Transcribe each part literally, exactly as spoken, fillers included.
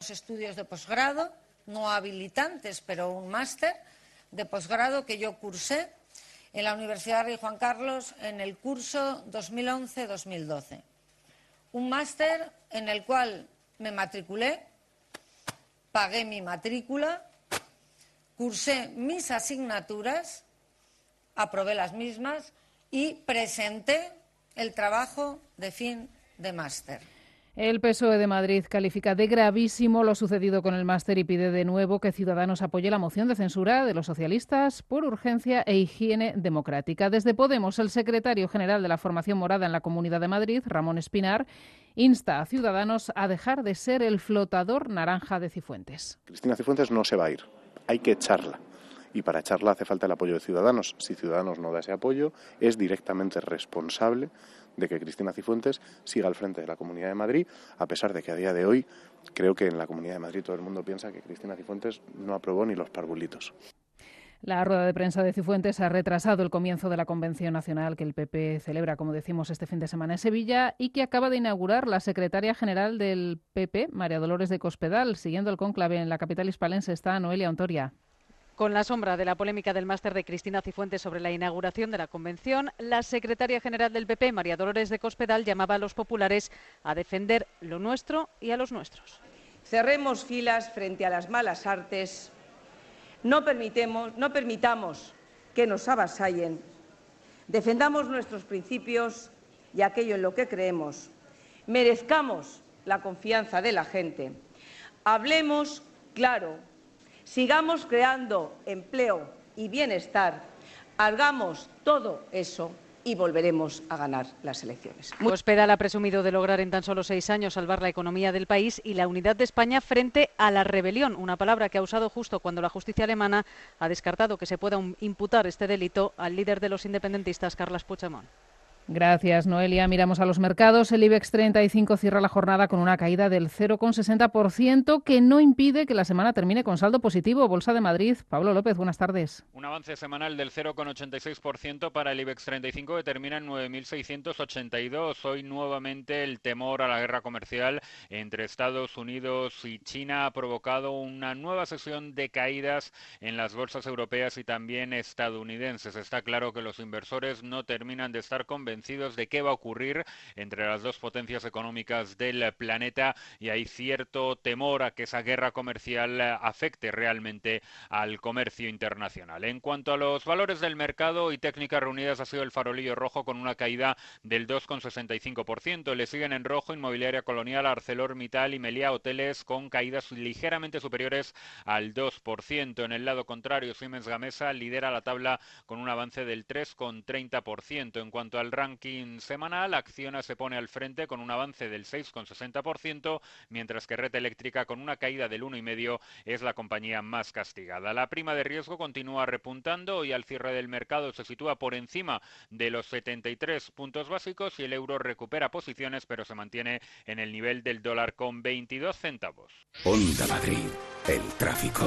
estudios de posgrado, no habilitantes, pero un máster de posgrado que yo cursé en la Universidad Rey Juan Carlos en el curso dos mil once dos mil doce. Un máster en el cual me matriculé, pagué mi matrícula, cursé mis asignaturas, aprobé las mismas y presenté el trabajo de fin de máster. El P S O E de Madrid califica de gravísimo lo sucedido con el máster y pide de nuevo que Ciudadanos apoye la moción de censura de los socialistas por urgencia e higiene democrática. Desde Podemos, el secretario general de la Formación Morada en la Comunidad de Madrid, Ramón Espinar, insta a Ciudadanos a dejar de ser el flotador naranja de Cifuentes. Cristina Cifuentes no se va a ir, hay que echarla. Y para echarla hace falta el apoyo de Ciudadanos. Si Ciudadanos no da ese apoyo, es directamente responsable de que Cristina Cifuentes siga al frente de la Comunidad de Madrid, a pesar de que a día de hoy creo que en la Comunidad de Madrid todo el mundo piensa que Cristina Cifuentes no aprobó ni los parvulitos. La rueda de prensa de Cifuentes ha retrasado el comienzo de la Convención Nacional que el P P celebra, como decimos, este fin de semana en Sevilla y que acaba de inaugurar la secretaria general del P P, María Dolores de Cospedal. Siguiendo el cónclave en la capital hispalense está Noelia Ontoria. Con la sombra de la polémica del máster de Cristina Cifuentes sobre la inauguración de la convención, la secretaria general del P P, María Dolores de Cospedal, llamaba a los populares a defender lo nuestro y a los nuestros. Cerremos filas frente a las malas artes, no, permitemos, no permitamos que nos avasallen, defendamos nuestros principios y aquello en lo que creemos, merezcamos la confianza de la gente, hablemos claro. Sigamos creando empleo y bienestar, hagamos todo eso y volveremos a ganar las elecciones. Cospedal ha presumido de lograr en tan solo seis años salvar la economía del país y la unidad de España frente a la rebelión, una palabra que ha usado justo cuando la justicia alemana ha descartado que se pueda imputar este delito al líder de los independentistas, Carles Puigdemont. Gracias, Noelia. Miramos a los mercados. El IBEX treinta y cinco cierra la jornada con una caída del cero coma sesenta por ciento que no impide que la semana termine con saldo positivo. Bolsa de Madrid. Pablo López, buenas tardes. Un avance semanal del cero coma ochenta y seis por ciento para el IBEX treinta y cinco que termina en nueve mil seiscientos ochenta y dos. Hoy nuevamente el temor a la guerra comercial entre Estados Unidos y China ha provocado una nueva sesión de caídas en las bolsas europeas y también estadounidenses. Está claro que los inversores no terminan de estar convencidos de qué va a ocurrir entre las dos potencias económicas del planeta y hay cierto temor a que esa guerra comercial afecte realmente al comercio internacional. En cuanto a los valores del mercado, y Técnicas Reunidas ha sido el farolillo rojo con una caída del dos coma sesenta y cinco por ciento. Le siguen en rojo Inmobiliaria Colonial, ArcelorMittal y Meliá Hoteles con caídas ligeramente superiores al dos por ciento. En el lado contrario, Siemens Gamesa lidera la tabla con un avance del tres coma treinta por ciento. En cuanto al ranking semanal, Acciona se pone al frente con un avance del seis coma sesenta por ciento, mientras que Red Eléctrica con una caída del uno coma cinco por ciento es la compañía más castigada. La prima de riesgo continúa repuntando y al cierre del mercado se sitúa por encima de los setenta y tres puntos básicos y el euro recupera posiciones pero se mantiene en el nivel del dólar con veintidós centavos. Onda Madrid, el tráfico.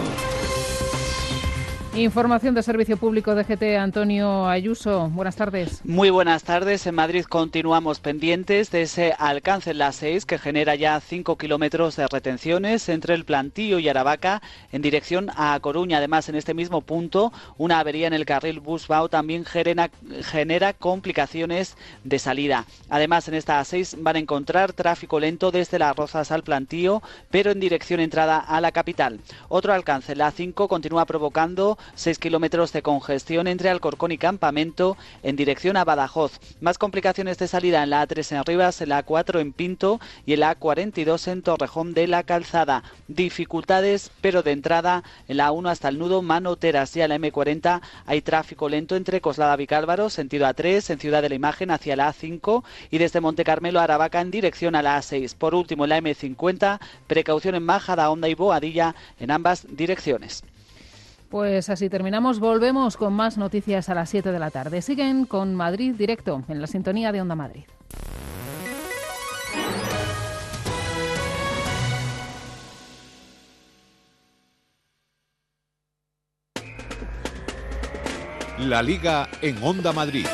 Información de Servicio Público de G T, Antonio Ayuso. Buenas tardes. Muy buenas tardes. En Madrid continuamos pendientes de ese alcance en la seis que genera ya cinco kilómetros de retenciones entre el Plantío y Aravaca en dirección a Coruña. Además, en este mismo punto, una avería en el carril Busbao también genera, genera complicaciones de salida. Además, en esta A seis van a encontrar tráfico lento desde Las Rozas al Plantío, pero en dirección entrada a la capital. Otro alcance, la A cinco, continúa provocando seis kilómetros de congestión entre Alcorcón y Campamento en dirección a Badajoz. Más complicaciones de salida en la A tres en Rivas, en la A cuatro en Pinto y en la A cuarenta y dos en Torrejón de la Calzada. Dificultades, pero de entrada en la A uno hasta el nudo Manoteras y a la eme cuarenta hay tráfico lento entre Coslada Vicálvaro, sentido A tres, en Ciudad de la Imagen hacia la A cinco y desde Montecarmelo a Aravaca en dirección a la A seis. Por último, en la eme cincuenta, precaución en Majadahonda y Boadilla en ambas direcciones. Pues así terminamos. Volvemos con más noticias a las siete de la tarde. Siguen con Madrid Directo en la sintonía de Onda Madrid. La Liga en Onda Madrid.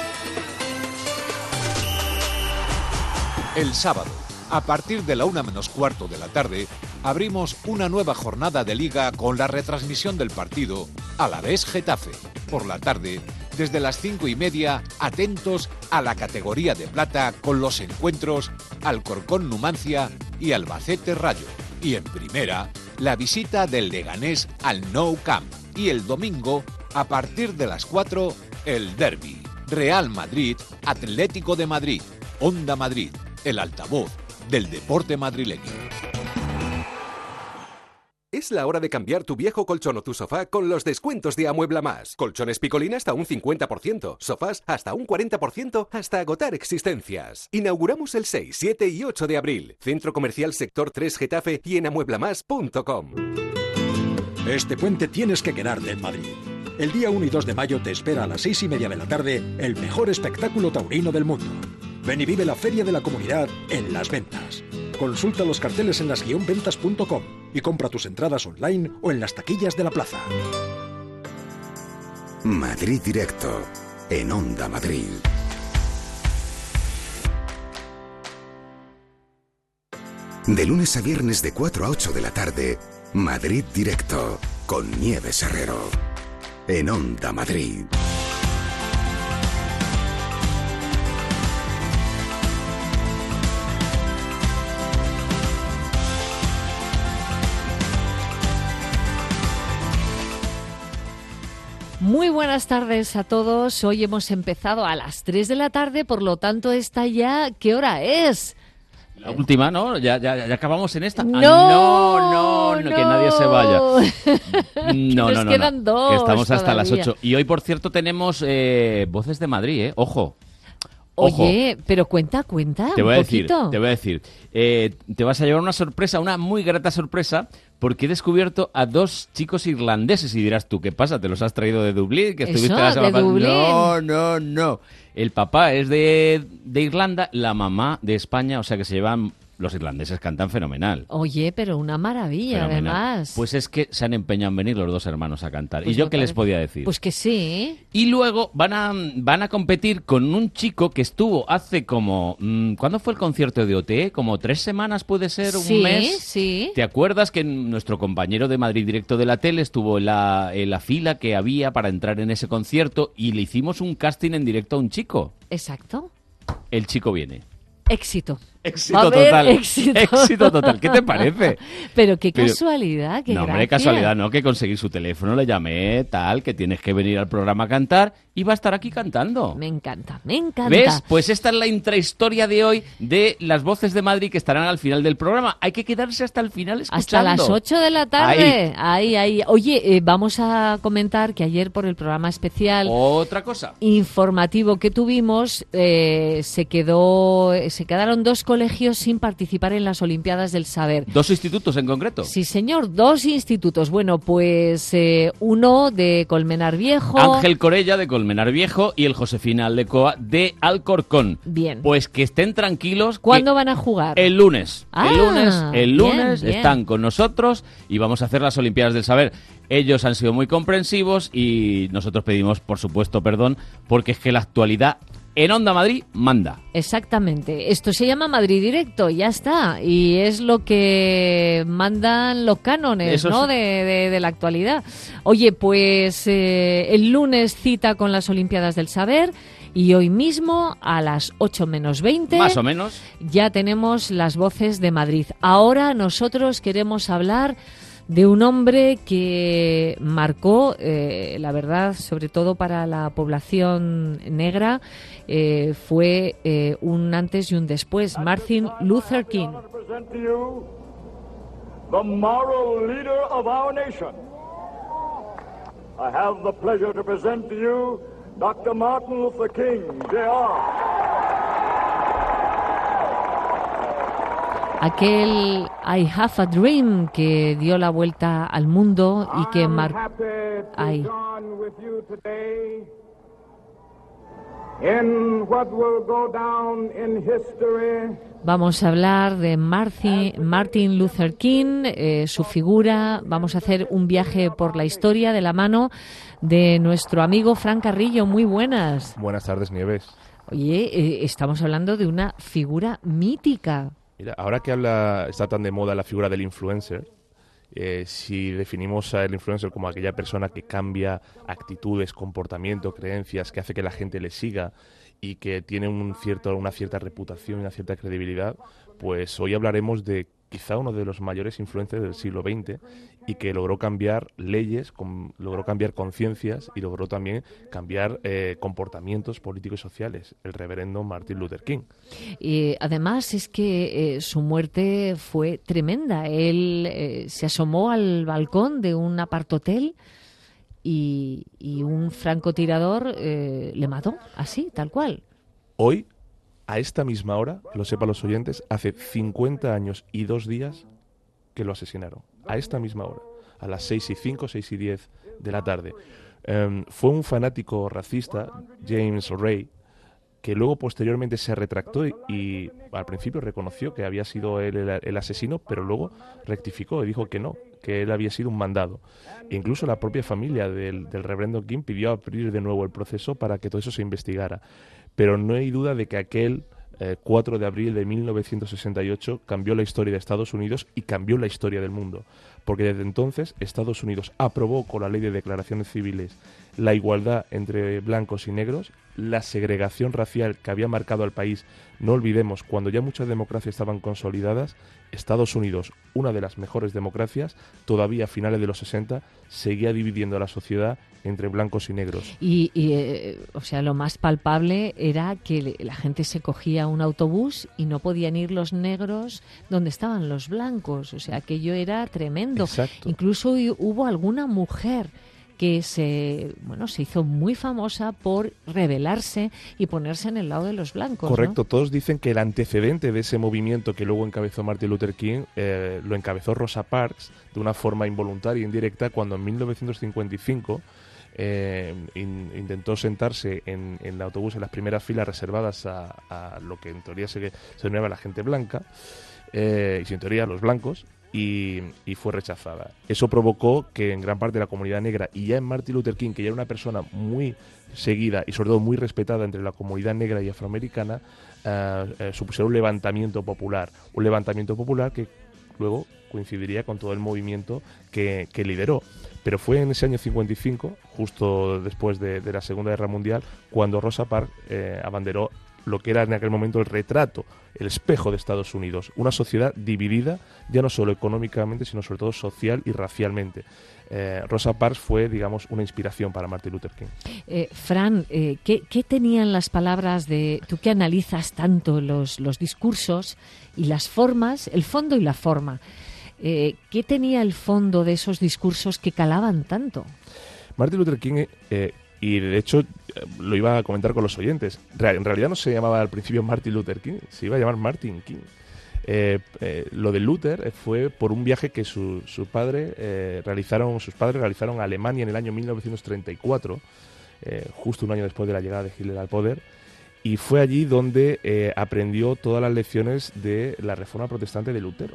El sábado, a partir de la una menos cuarto de la tarde, abrimos una nueva jornada de Liga con la retransmisión del partido Alavés-Getafe. Por la tarde, desde las cinco y media, atentos a la categoría de plata con los encuentros Alcorcón-Numancia y Albacete-Rayo. Y en primera, la visita del Leganés al Nou Camp. Y el domingo, a partir de las cuatro, el derbi. Real Madrid, Atlético de Madrid, Onda Madrid, el altavoz del deporte madrileño. Es la hora de cambiar tu viejo colchón o tu sofá con los descuentos de Amuebla Más. Colchones Picolín hasta un cincuenta por ciento, sofás hasta un cuarenta por ciento, hasta agotar existencias. Inauguramos el seis, siete y ocho de abril. Centro Comercial Sector tres Getafe y en amuebla más punto com. Este puente tienes que quedarte en Madrid. El día uno y dos de mayo te espera a las seis y media de la tarde el mejor espectáculo taurino del mundo. Ven y vive la Feria de la Comunidad en Las Ventas. Consulta los carteles en las guion ventas punto com y compra tus entradas online o en las taquillas de la plaza. Madrid Directo, en Onda Madrid. De lunes a viernes de cuatro a ocho de la tarde, Madrid Directo, con Nieves Herrero, en Onda Madrid. Muy buenas tardes a todos. Hoy hemos empezado a las tres de la tarde, por lo tanto esta ya... ¿Qué hora es? La última, ¿no? Ya, ya, ya acabamos en esta. No, ah, no, no, no, no, que nadie se vaya. No, Nos no, no, quedan no, dos que estamos hasta todavía. las ocho. Y hoy, por cierto, tenemos eh, Voces de Madrid, ¿eh? Ojo. Ojo. Oye, pero cuenta, cuenta Te voy un a decir, poquito. te voy a decir. Eh, te vas a llevar una sorpresa, una muy grata sorpresa, porque he descubierto a dos chicos irlandeses y dirás tú, ¿qué pasa? ¿Te los has traído de Dublín? ¿Que estuviste Eso, la semana de pasada? Dublín. No, no, no. El papá es de, de Irlanda, la mamá de España, o sea que se llevan... Los irlandeses cantan fenomenal. Oye, pero una maravilla, Fenomenal. además. Pues es que se han empeñado en venir los dos hermanos a cantar. Pues ¿Y yo me qué les parece- podía decir? Pues que sí. Y luego van a, van a competir con un chico que estuvo hace como... mm, ¿Cuándo fue el concierto de O T E? ¿Como tres semanas puede ser? ¿Un Sí, mes? sí. ¿Te acuerdas que nuestro compañero de Madrid Directo de la tele estuvo en la, en la fila que había para entrar en ese concierto y le hicimos un casting en directo a un chico? Exacto. El chico viene. Éxito. Éxito Va a haber total. Éxito. Éxito total. ¿Qué te parece? Pero qué Pero- casualidad, qué no, hombre, gracia. casualidad, no, que conseguí su teléfono, le llamé, tal, que tienes que venir al programa a cantar y va a estar aquí cantando. Me encanta, me encanta. ¿Ves? Pues esta es la intrahistoria de hoy de las Voces de Madrid que estarán al final del programa. Hay que quedarse hasta el final escuchando. Hasta las ocho de la tarde. Ahí, ahí. Oye, eh, vamos a comentar que ayer por el programa especial Otra cosa. informativo que tuvimos eh, se quedó, se quedaron dos colegios sin participar en las Olimpiadas del Saber. Dos institutos en concreto. Sí, señor, dos institutos. Bueno, pues eh, uno de Colmenar Viejo. Ángel Corella de Colmenar Viejo y el Josefina Aldecoa de Alcorcón. Bien. Pues que estén tranquilos. ¿Cuándo que van a jugar? El lunes. Ah, el lunes, el bien, lunes bien. están con nosotros y vamos a hacer las Olimpiadas del Saber. Ellos han sido muy comprensivos y nosotros pedimos, por supuesto, perdón, porque es que la actualidad en Onda Madrid manda. Exactamente. Esto se llama Madrid Directo, ya está. Y es lo que mandan los cánones, Eso ¿no? sí. De, de- de la actualidad. Oye, pues eh, el lunes cita con las Olimpiadas del Saber y hoy mismo a las ocho menos veinte Más o menos. ya tenemos las Voces de Madrid. Ahora nosotros queremos hablar de un hombre que marcó, eh, la verdad, sobre todo para la población negra, eh, fue eh, un antes y un después, Martin Luther King. Present to you the moral leader of our nation. I have the pleasure to present to you Doctor Martin Luther King, J R Aquel I Have a Dream que dio la vuelta al mundo y que I'm marcó... happy to Ay. join with you today in what will go down in history Vamos a hablar de Marci- Martin Luther King, eh, su figura. Vamos a hacer un viaje por la historia de la mano de nuestro amigo Fran Carrillo. Muy buenas. Buenas tardes, Nieves. Oye, eh, estamos hablando de una figura mítica. Mira, ahora que habla, está tan de moda la figura del influencer, eh, si definimos al influencer como aquella persona que cambia actitudes, comportamiento, creencias, que hace que la gente le siga y que tiene un cierto, una cierta reputación y una cierta credibilidad, pues hoy hablaremos de quizá uno de los mayores influencers del siglo veinte y que logró cambiar leyes, con, logró cambiar conciencias y logró también cambiar eh, comportamientos políticos y sociales, el reverendo Martin Luther King. Y además es que eh, su muerte fue tremenda. Él eh, se asomó al balcón de un apartotel y, y un francotirador eh, le mató, así, tal cual. Hoy, a esta misma hora, lo sepan los oyentes, hace cincuenta años y dos días que lo asesinaron. A esta misma hora, a las seis y cinco, seis y diez de la tarde. Um, fue un fanático racista, James Ray, que luego posteriormente se retractó y, y al principio reconoció que había sido él el, el asesino, pero luego rectificó y dijo que no, que él había sido un mandado. E incluso la propia familia del, del reverendo King pidió abrir de nuevo el proceso para que todo eso se investigara. Pero no hay duda de que aquel eh, cuatro de abril de mil novecientos sesenta y ocho cambió la historia de Estados Unidos y cambió la historia del mundo. Porque desde entonces Estados Unidos aprobó con la Ley de Declaraciones Civiles la igualdad entre blancos y negros, la segregación racial que había marcado al país. No olvidemos, cuando ya muchas democracias estaban consolidadas, Estados Unidos, una de las mejores democracias, todavía a finales de los sesenta, seguía dividiendo a la sociedad entre blancos y negros. Y, y eh, o sea, lo más palpable era que la gente se cogía un autobús y no podían ir los negros donde estaban los blancos. O sea, aquello era tremendo. Exacto. Incluso hubo alguna mujer que se bueno se hizo muy famosa por rebelarse y ponerse en el lado de los blancos. Correcto, ¿no? Todos dicen que el antecedente de ese movimiento que luego encabezó Martin Luther King eh, lo encabezó Rosa Parks de una forma involuntaria e indirecta cuando en mil novecientos cincuenta y cinco eh, in, intentó sentarse en, en el autobús en las primeras filas reservadas a, a lo que en teoría se, se denominaba la gente blanca eh, y en teoría los blancos. Y, y fue rechazada. Eso provocó que en gran parte de la comunidad negra, y ya en Martin Luther King, que ya era una persona muy seguida y sobre todo muy respetada entre la comunidad negra y afroamericana, uh, uh, supusiera un levantamiento popular, un levantamiento popular que luego coincidiría con todo el movimiento que, que lideró. Pero fue en ese año cincuenta y cinco, justo después de, de la Segunda Guerra Mundial, cuando Rosa Parks eh, abanderó lo que era en aquel momento el retrato, el espejo de Estados Unidos, una sociedad dividida ya no solo económicamente, sino sobre todo social y racialmente. Eh, Rosa Parks fue, digamos, una inspiración para Martin Luther King. Eh, Fran, eh, ¿qué, ¿qué tenían las palabras de, tú que analizas tanto los, los discursos y las formas, el fondo y la forma, eh, ¿qué tenía el fondo de esos discursos que calaban tanto? Martin Luther King... Eh, Y de hecho, lo iba a comentar con los oyentes. En realidad no se llamaba al principio Martin Luther King, se iba a llamar Martin King. Eh, eh, lo de Luther fue por un viaje que su, su padre, eh, realizaron, sus padres realizaron a Alemania en el año mil novecientos treinta y cuatro, eh, justo un año después de la llegada de Hitler al poder. Y fue allí donde eh, aprendió todas las lecciones de la Reforma Protestante de Lutero.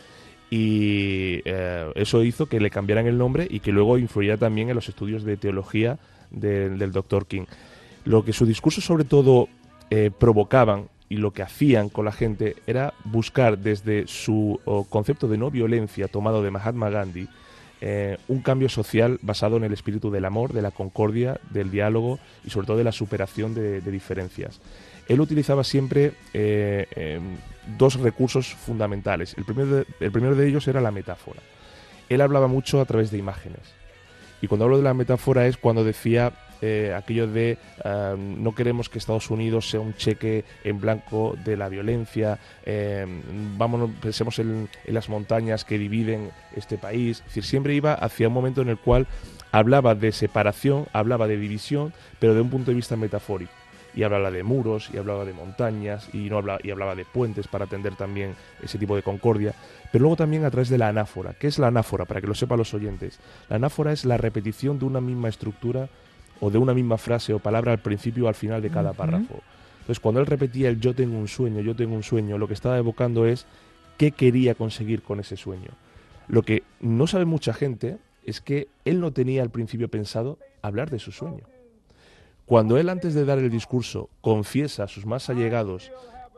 Y eh, eso hizo que le cambiaran el nombre y que luego influyera también en los estudios de teología del, del doctor King. Lo que sus discursos sobre todo eh, provocaban y lo que hacían con la gente era buscar desde su oh, concepto de no violencia tomado de Mahatma Gandhi eh, un cambio social basado en el espíritu del amor, de la concordia, del diálogo y sobre todo de la superación de, de diferencias. Él utilizaba siempre eh, eh, dos recursos fundamentales. El primero, de, el primero de ellos era la metáfora. Él hablaba mucho a través de imágenes. Y cuando hablo de la metáfora es cuando decía eh, aquello de uh, no queremos que Estados Unidos sea un cheque en blanco de la violencia, eh, vámonos, pensemos en, en las montañas que dividen este país. Es decir, siempre iba hacia un momento en el cual hablaba de separación, hablaba de división, pero de un punto de vista metafórico. Y hablaba de muros, y hablaba de montañas, y, no hablaba, y hablaba de puentes para atender también ese tipo de concordia. Pero luego también a través de la anáfora. ¿Qué es la anáfora? Para que lo sepan los oyentes. La anáfora es la repetición de una misma estructura o de una misma frase o palabra al principio o al final de cada uh-huh. párrafo. Entonces, cuando él repetía el yo tengo un sueño, yo tengo un sueño, lo que estaba evocando es qué quería conseguir con ese sueño. Lo que no sabe mucha gente es que él no tenía al principio pensado hablar de su sueño. Cuando él, antes de dar el discurso, confiesa a sus más allegados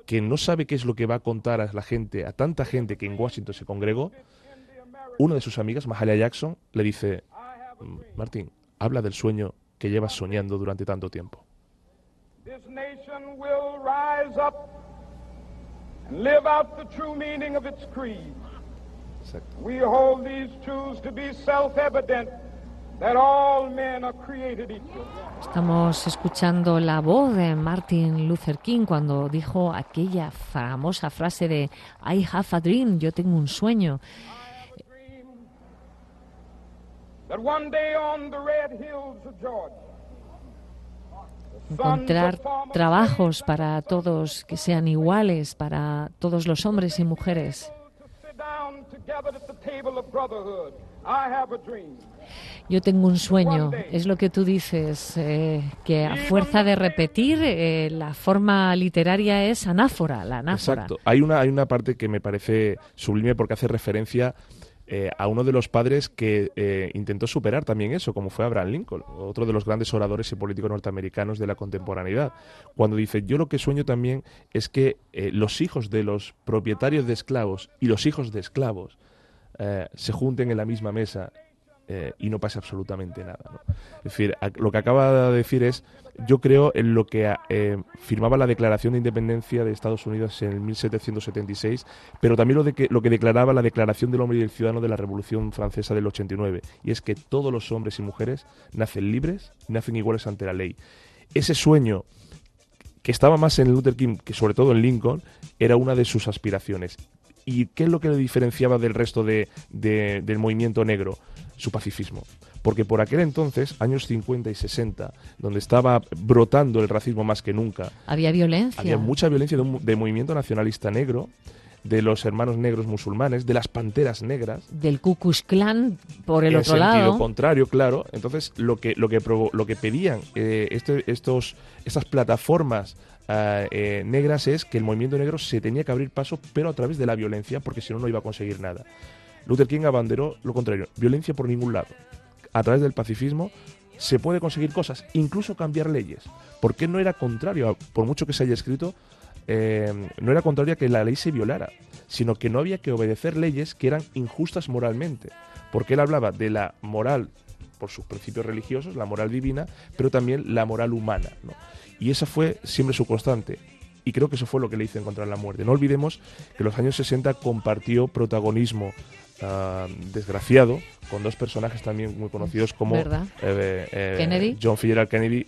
que no sabe qué es lo que va a contar a la gente, a tanta gente que en Washington se congregó, una de sus amigas, Mahalia Jackson, le dice: Martin, habla del sueño que llevas soñando durante tanto tiempo. This nation will rise up and live out the true meaning of its creed. Exacto. We hold these truths to be self-evident, that all men are created equal. Estamos escuchando la voz de Martin Luther King cuando dijo aquella famosa frase de I have a dream, yo tengo un sueño. That one day on the red hills of Georgia, encontrar trabajos para todos que sean iguales, para todos los hombres y mujeres. Yo tengo un sueño, es lo que tú dices, eh, que a fuerza de repetir, eh, la forma literaria es anáfora, la anáfora. Exacto. Hay una, hay una parte que me parece sublime porque hace referencia Eh, a uno de los padres que eh, intentó superar también eso, como fue Abraham Lincoln, otro de los grandes oradores y políticos norteamericanos de la contemporaneidad, cuando dice: yo lo que sueño también es que eh, los hijos de los propietarios de esclavos y los hijos de esclavos eh, se junten en la misma mesa eh, y no pase absolutamente nada, ¿no? Es decir, a, lo que acaba de decir es: yo creo en lo que eh, firmaba la Declaración de Independencia de Estados Unidos en el mil setecientos setenta y seis, pero también lo, de que, lo que declaraba la Declaración del Hombre y del Ciudadano de la Revolución Francesa del ochenta y nueve, y es que todos los hombres y mujeres nacen libres, nacen iguales ante la ley. Ese sueño, que estaba más en Luther King que sobre todo en Lincoln, era una de sus aspiraciones. ¿Y qué es lo que le diferenciaba del resto de, de, del movimiento negro? Su pacifismo. Porque por aquel entonces, años cincuenta y sesenta, donde estaba brotando el racismo más que nunca, había violencia. Había mucha violencia de, un, de movimiento nacionalista negro, de los hermanos negros musulmanes, de las panteras negras, del Ku Klux Klan por el en otro lado. En sentido contrario, claro. Entonces, lo que lo que provo, lo que pedían eh, este, estos estas plataformas Uh, eh, negras es que el movimiento negro se tenía que abrir paso, pero a través de la violencia, porque si no, no iba a conseguir nada. Luther King abanderó lo contrario: violencia por ningún lado. A través del pacifismo se puede conseguir cosas, incluso cambiar leyes, porque no era contrario, por mucho que se haya escrito, eh, no era contrario a que la ley se violara, sino que no había que obedecer leyes que eran injustas moralmente, porque él hablaba de la moral por sus principios religiosos, la moral divina, pero también la moral humana, ¿no? Y esa fue siempre su constante. Y creo que eso fue lo que le hizo encontrar la muerte. No olvidemos que en los años sesenta compartió protagonismo uh, desgraciado con dos personajes también muy conocidos como eh, eh, Kennedy. John Fitzgerald Kennedy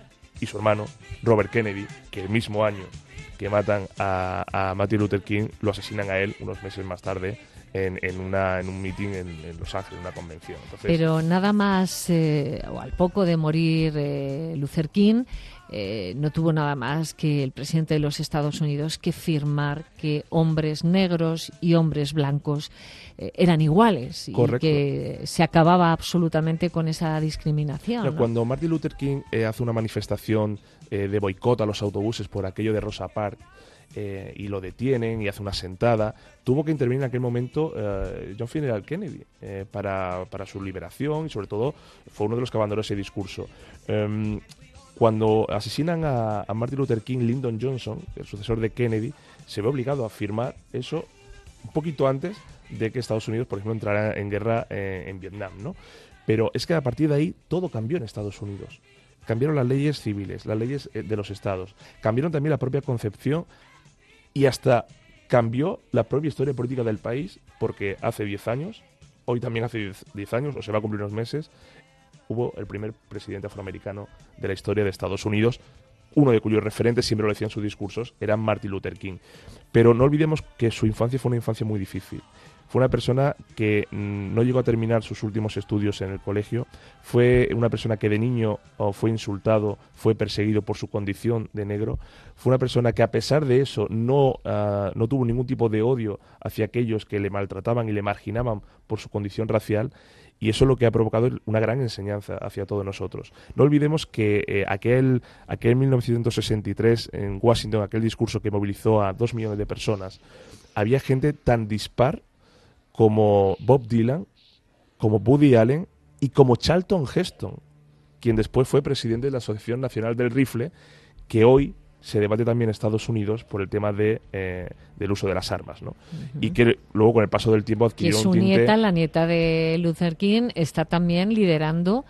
y su hermano Robert Kennedy, que el mismo año que matan a, a Martin Luther King, lo asesinan a él unos meses más tarde en, en, una, en un meeting en, en Los Ángeles, en una convención. Entonces, pero nada más, eh, o al poco de morir eh, Luther King, Eh, no tuvo nada más que el presidente de los Estados Unidos que firmar que hombres negros y hombres blancos eh, eran iguales. Correcto. Y que se acababa absolutamente con esa discriminación, ¿no? Cuando Martin Luther King eh, hace una manifestación eh, de boicot a los autobuses por aquello de Rosa Parks, eh, y lo detienen y hace una sentada, tuvo que intervenir en aquel momento eh, John Fitzgerald Kennedy eh, para, para su liberación, y sobre todo fue uno de los que abandonó ese discurso. Um, Cuando asesinan a, a Martin Luther King, Lyndon Johnson, el sucesor de Kennedy, se ve obligado a firmar eso un poquito antes de que Estados Unidos, por ejemplo, entrara en guerra eh, en Vietnam, ¿no? Pero es que a partir de ahí todo cambió en Estados Unidos. Cambiaron las leyes civiles, las leyes eh, de los estados. Cambiaron también la propia concepción y hasta cambió la propia historia política del país, porque hace diez años, hoy también hace diez años, o se va a cumplir unos meses, hubo el primer presidente afroamericano de la historia de Estados Unidos, uno de cuyos referentes, siempre lo decían en sus discursos, era Martin Luther King. Pero no olvidemos que su infancia fue una infancia muy difícil. Fue una persona que mmm, no llegó a terminar sus últimos estudios en el colegio, fue una persona que de niño oh, fue insultado, fue perseguido por su condición de negro, fue una persona que a pesar de eso no, uh, no tuvo ningún tipo de odio hacia aquellos que le maltrataban y le marginaban por su condición racial. Y eso es lo que ha provocado una gran enseñanza hacia todos nosotros. No olvidemos que eh, aquel, aquel mil novecientos sesenta y tres en Washington, aquel discurso que movilizó a dos millones de personas, había gente tan dispar como Bob Dylan, como Woody Allen y como Charlton Heston, quien después fue presidente de la Asociación Nacional del Rifle, que hoy se debate también en Estados Unidos por el tema de eh, del uso de las armas, ¿no? Uh-huh. Y que luego con el paso del tiempo adquirió que su un tinte... nieta, la nieta de Luther King, está también liderando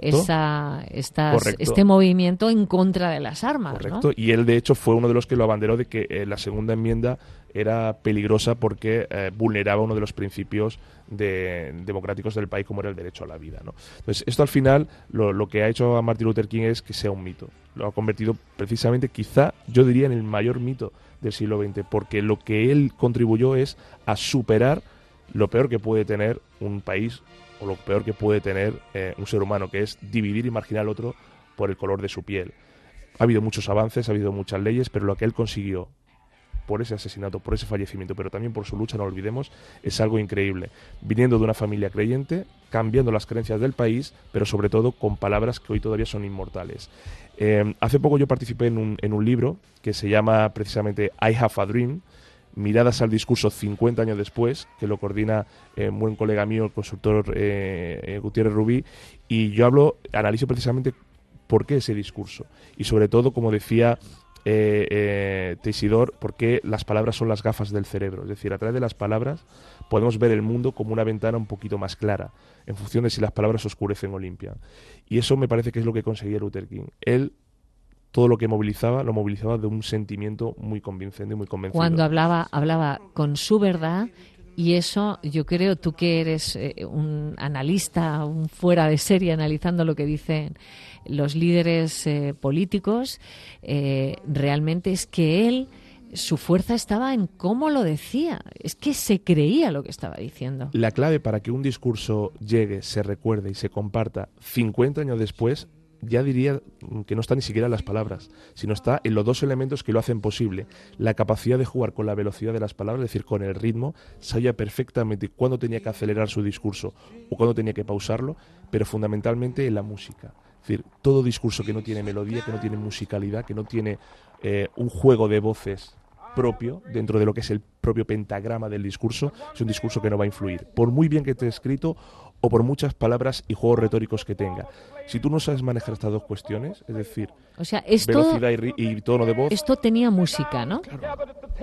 esa, estas, este movimiento en contra de las armas. Correcto, ¿no? Y él de hecho fue uno de los que lo abanderó de que eh, la segunda enmienda era peligrosa porque eh, vulneraba uno de los principios de, democráticos del país, como era el derecho a la vida, ¿no? Entonces, esto al final lo, lo que ha hecho a Martin Luther King es que sea un mito. Lo ha convertido precisamente, quizá, yo diría, en el mayor mito del siglo veinte, porque lo que él contribuyó es a superar lo peor que puede tener un país o lo peor que puede tener eh, un ser humano, que es dividir y marginar al otro por el color de su piel. Ha habido muchos avances, ha habido muchas leyes, pero lo que él consiguió por ese asesinato, por ese fallecimiento, pero también por su lucha, no lo olvidemos, es algo increíble. Viniendo de una familia creyente, cambiando las creencias del país, pero sobre todo con palabras que hoy todavía son inmortales. Eh, hace poco yo participé en un, en un libro que se llama precisamente I Have a Dream, Miradas al discurso cincuenta años después, que lo coordina eh, un buen colega mío, el consultor eh, eh, Gutiérrez Rubí, y yo hablo, analizo precisamente por qué ese discurso. Y sobre todo, como decía Eh, eh, Teixidor, porque las palabras son las gafas del cerebro, es decir, a través de las palabras podemos ver el mundo como una ventana un poquito más clara, en función de si las palabras oscurecen o limpian. Y eso me parece que es lo que conseguía Luther King. Él, todo lo que movilizaba, lo movilizaba de un sentimiento muy convincente, muy convencido. Cuando hablaba, hablaba con su verdad. Y eso, yo creo, tú que eres eh, un analista, un fuera de serie analizando lo que dicen los líderes eh, políticos, eh, realmente es que él, su fuerza estaba en cómo lo decía. Es que se creía lo que estaba diciendo. La clave para que un discurso llegue, se recuerde y se comparta cincuenta años después, ya diría que no está ni siquiera en las palabras, sino está en los dos elementos que lo hacen posible. La capacidad de jugar con la velocidad de las palabras, es decir, con el ritmo, sabía perfectamente cuándo tenía que acelerar su discurso o cuándo tenía que pausarlo, pero fundamentalmente en la música. Es decir, todo discurso que no tiene melodía, que no tiene musicalidad, que no tiene eh, un juego de voces propio dentro de lo que es el propio pentagrama del discurso, es un discurso que no va a influir, por muy bien que esté escrito o por muchas palabras y juegos retóricos que tenga. Si tú no sabes manejar estas dos cuestiones, es decir, o sea, esto, velocidad y, y tono de voz... Esto tenía música, ¿no? Claro.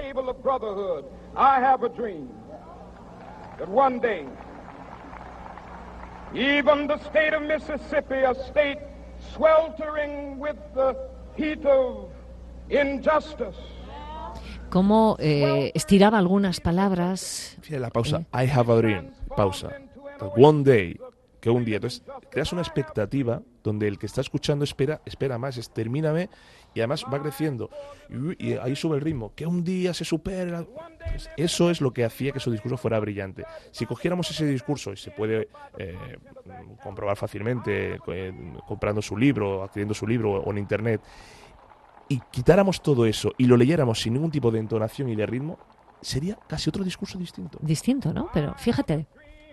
Even the state of Mississippi, a state sweltering with the heat of injustice. Cómo eh, estiraba algunas palabras. Fíjate la pausa. Eh. I have a dream. Pausa. One day. Que un día. Entonces, creas una expectativa donde el que está escuchando espera, espera más, es termíname, y además va creciendo. Y, y ahí sube el ritmo. Que un día se supera. Pues eso es lo que hacía que su discurso fuera brillante. Si cogiéramos ese discurso, y se puede eh, comprobar fácilmente, eh, comprando su libro, adquiriendo su libro o en internet, y quitáramos todo eso y lo leyéramos sin ningún tipo de entonación y de ritmo, sería casi otro discurso distinto. Distinto, ¿no? Pero fíjate.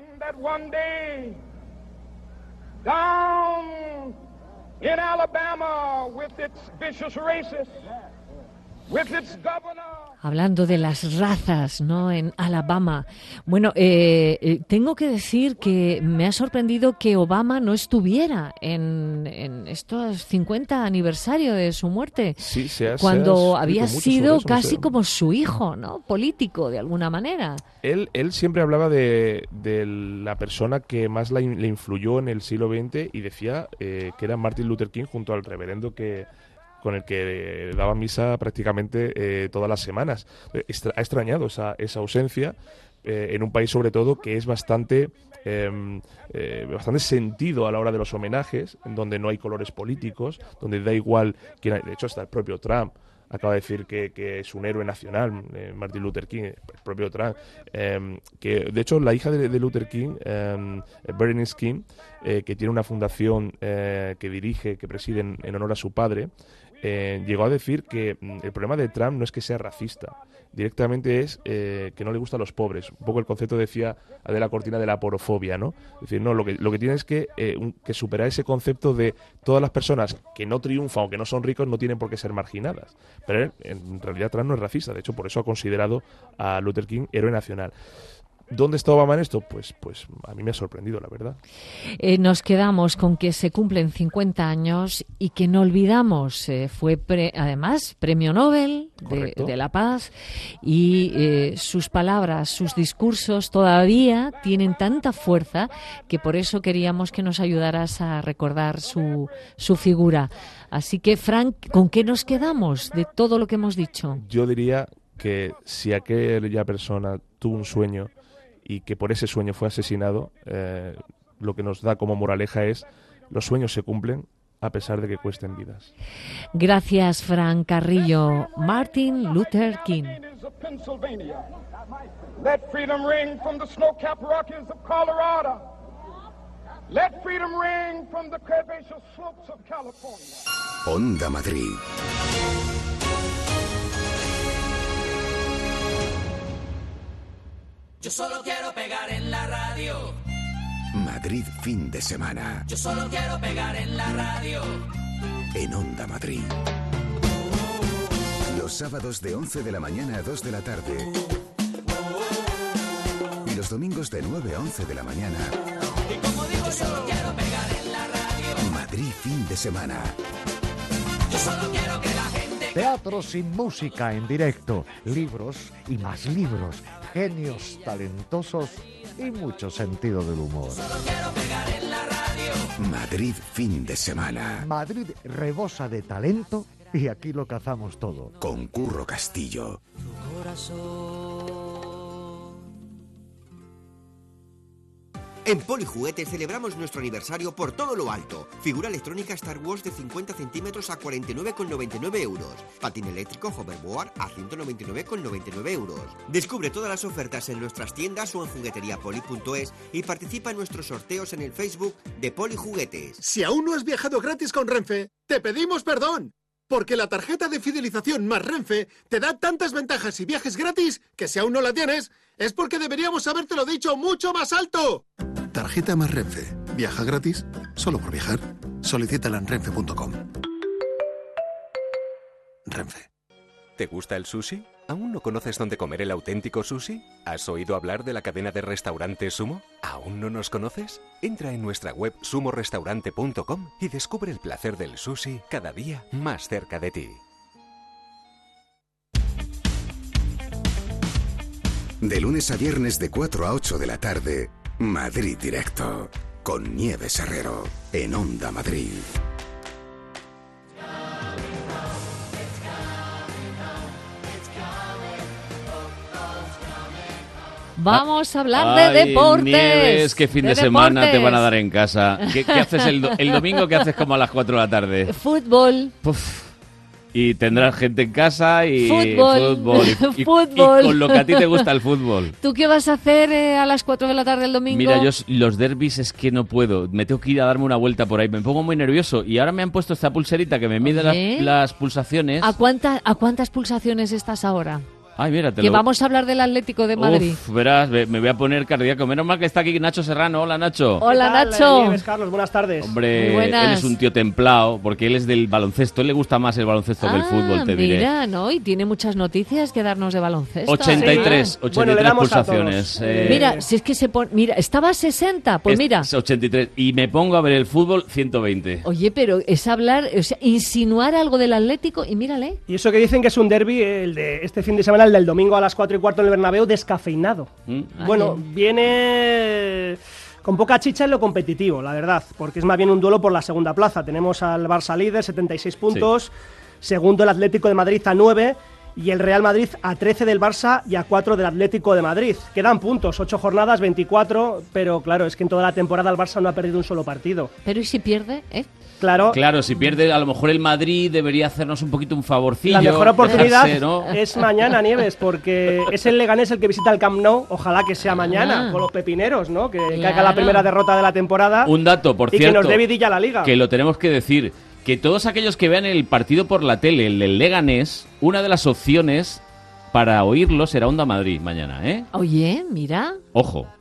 Down in Alabama with its vicious racists, with its governor. Hablando de las razas, ¿no? En Alabama. Bueno, eh, eh, tengo que decir que me ha sorprendido que Obama no estuviera en, en estos cincuenta aniversario de su muerte. Sí, se ha, cuando se ha había mucho sido eso, casi no sé. como su hijo, ¿no? Político, de alguna manera. Él, él siempre hablaba de, de la persona que más la, le influyó en el siglo veinte y decía eh, que era Martin Luther King junto al reverendo que con el que daba misa prácticamente eh, todas las semanas. Extra, ha extrañado esa, esa ausencia eh, en un país sobre todo que es bastante eh, eh, bastante sentido a la hora de los homenajes, en donde no hay colores políticos, donde da igual quién hay. De hecho, hasta el propio Trump acaba de decir que, que es un héroe nacional, eh, Martin Luther King, el propio Trump, eh, que de hecho la hija de, de Luther King, eh, Bernice King, eh, que tiene una fundación eh, que dirige, que preside en, en honor a su padre, Eh, llegó a decir que el problema de Trump no es que sea racista, directamente es eh, que no le gustan los pobres. Un poco el concepto, decía Adela Cortina, de la porofobia, ¿no? Es decir, no, lo que, lo que tiene es que, eh, un, que superar ese concepto de todas las personas que no triunfan o que no son ricos no tienen por qué ser marginadas. Pero él, en realidad Trump no es racista, de hecho por eso ha considerado a Luther King héroe nacional. ¿Dónde está Obama en esto? Pues, pues a mí me ha sorprendido, la verdad. Eh, nos quedamos con que se cumplen cincuenta años y que no olvidamos. Eh, fue pre, además premio Nobel de, de la Paz y eh, sus palabras, sus discursos todavía tienen tanta fuerza que por eso queríamos que nos ayudaras a recordar su, su figura. Así que, Frank, ¿con qué nos quedamos de todo lo que hemos dicho? Yo diría que si aquella persona tuvo un sueño y que por ese sueño fue asesinado, eh, lo que nos da como moraleja es: los sueños se cumplen a pesar de que cuesten vidas. Gracias, Frank Carrillo. Martin Luther King. Let freedom ring from the snow-capped Rockies of Colorado. Let freedom ring from the curvaceous slopes of California. Onda Madrid. Yo solo quiero pegar en la radio. Madrid fin de semana. Yo solo quiero pegar en la radio. En Onda Madrid. Los sábados de once de la mañana a dos de la tarde. Y los domingos de nueve a once de la mañana. Y como digo, yo solo quiero pegar en la radio. Madrid fin de semana. Yo solo quiero que la gente... Teatro sin música en directo, libros y más libros, genios talentosos y mucho sentido del humor. Solo quiero pegar en la radio. Madrid fin de semana. Madrid rebosa de talento y aquí lo cazamos todo. Con Curro Castillo. Tu corazón. En Polijuguetes celebramos nuestro aniversario por todo lo alto. Figura electrónica Star Wars de cincuenta centímetros a cuarenta y nueve con noventa y nueve euros. Patín eléctrico Hoverboard a ciento noventa y nueve con noventa y nueve euros. Descubre todas las ofertas en nuestras tiendas o en jugueteriapoli punto es y participa en nuestros sorteos en el Facebook de Polijuguetes. Si aún no has viajado gratis con Renfe, te pedimos perdón. Porque la tarjeta de fidelización más Renfe te da tantas ventajas y viajes gratis que si aún no la tienes, es porque deberíamos habértelo dicho mucho más alto. Tarjeta más Renfe. Viaja gratis solo por viajar. Solicítala en renfe punto com. Renfe. ¿Te gusta el sushi? ¿Aún no conoces dónde comer el auténtico sushi? ¿Has oído hablar de la cadena de restaurantes Sumo? ¿Aún no nos conoces? Entra en nuestra web sumo restaurante punto com y descubre el placer del sushi cada día más cerca de ti. De lunes a viernes de cuatro a ocho de la tarde, Madrid Directo, con Nieves Herrero, en Onda Madrid. Vamos a hablar Ay, de deportes. Nieves, qué fin de, de semana deportes. te van a dar en casa. ¿Qué, qué haces el, do- el domingo? ¿Qué haces como a las cuatro de la tarde? Fútbol. Puf. Y tendrás gente en casa y Fútbol. fútbol. Y, y- Fútbol. y con lo que a ti te gusta el fútbol. ¿Tú qué vas a hacer eh, a las cuatro de la tarde el domingo? Mira, yo s- los derbis es que no puedo. Me tengo que ir a darme una vuelta por ahí. Me pongo muy nervioso. Y ahora me han puesto esta pulserita que me mide las, Oye. las pulsaciones. ¿A, cuánta, ¿A cuántas pulsaciones estás ahora? Ay, mira, te Que lo... vamos a hablar del Atlético de Madrid. Uf, verás, me, me voy a poner cardíaco. Menos mal que está aquí Nacho Serrano. Hola, Nacho. Hola, ¿Qué tal, Nacho. Nieves, Carlos, buenas tardes. Hombre, Muy buenas. él es un tío templado, porque él es del baloncesto. Él le gusta más el baloncesto que el Ah, fútbol, te diré. mira, ¿no? Y tiene muchas noticias que darnos de baloncesto. ochenta y tres, Ah. ochenta y tres Bueno, le damos a pulsaciones. todos. eh, Mira, si es que se pone... Mira, estaba a sesenta, pues es- mira. es ochenta y tres. Y me pongo a ver el fútbol ciento veinte. Oye, pero es hablar, o sea, insinuar algo del Atlético y mírale. Y eso que dicen que es un derbi, el de este fin de semana, el del domingo a las cuatro y cuarto en el Bernabéu, descafeinado. ¿Mm? Bueno, viene con poca chicha en lo competitivo, la verdad, porque es más bien un duelo por la segunda plaza. Tenemos al Barça líder, setenta y seis puntos, segundo el Atlético de Madrid a nueve y el Real Madrid a trece del Barça y a cuatro del Atlético de Madrid. Quedan puntos, ocho jornadas, veinticuatro, pero claro, es que en toda la temporada el Barça no ha perdido un solo partido. Pero ¿y si pierde? ¿Eh? Claro. Claro, si pierde, a lo mejor el Madrid debería hacernos un poquito un favorcillo. La mejor oportunidad dejarse, ¿no? es mañana, Nieves, porque es el Leganés el que visita el Camp Nou. Ojalá que sea mañana, Ah. con los pepineros, ¿no? Que Claro. caiga la primera derrota de la temporada. Un dato, por y cierto, que nos dé vidilla a la Liga. que lo tenemos que decir, que todos aquellos que vean el partido por la tele, el del Leganés, una de las opciones para oírlo será Onda Madrid mañana, ¿eh? Oye, mira. Ojo.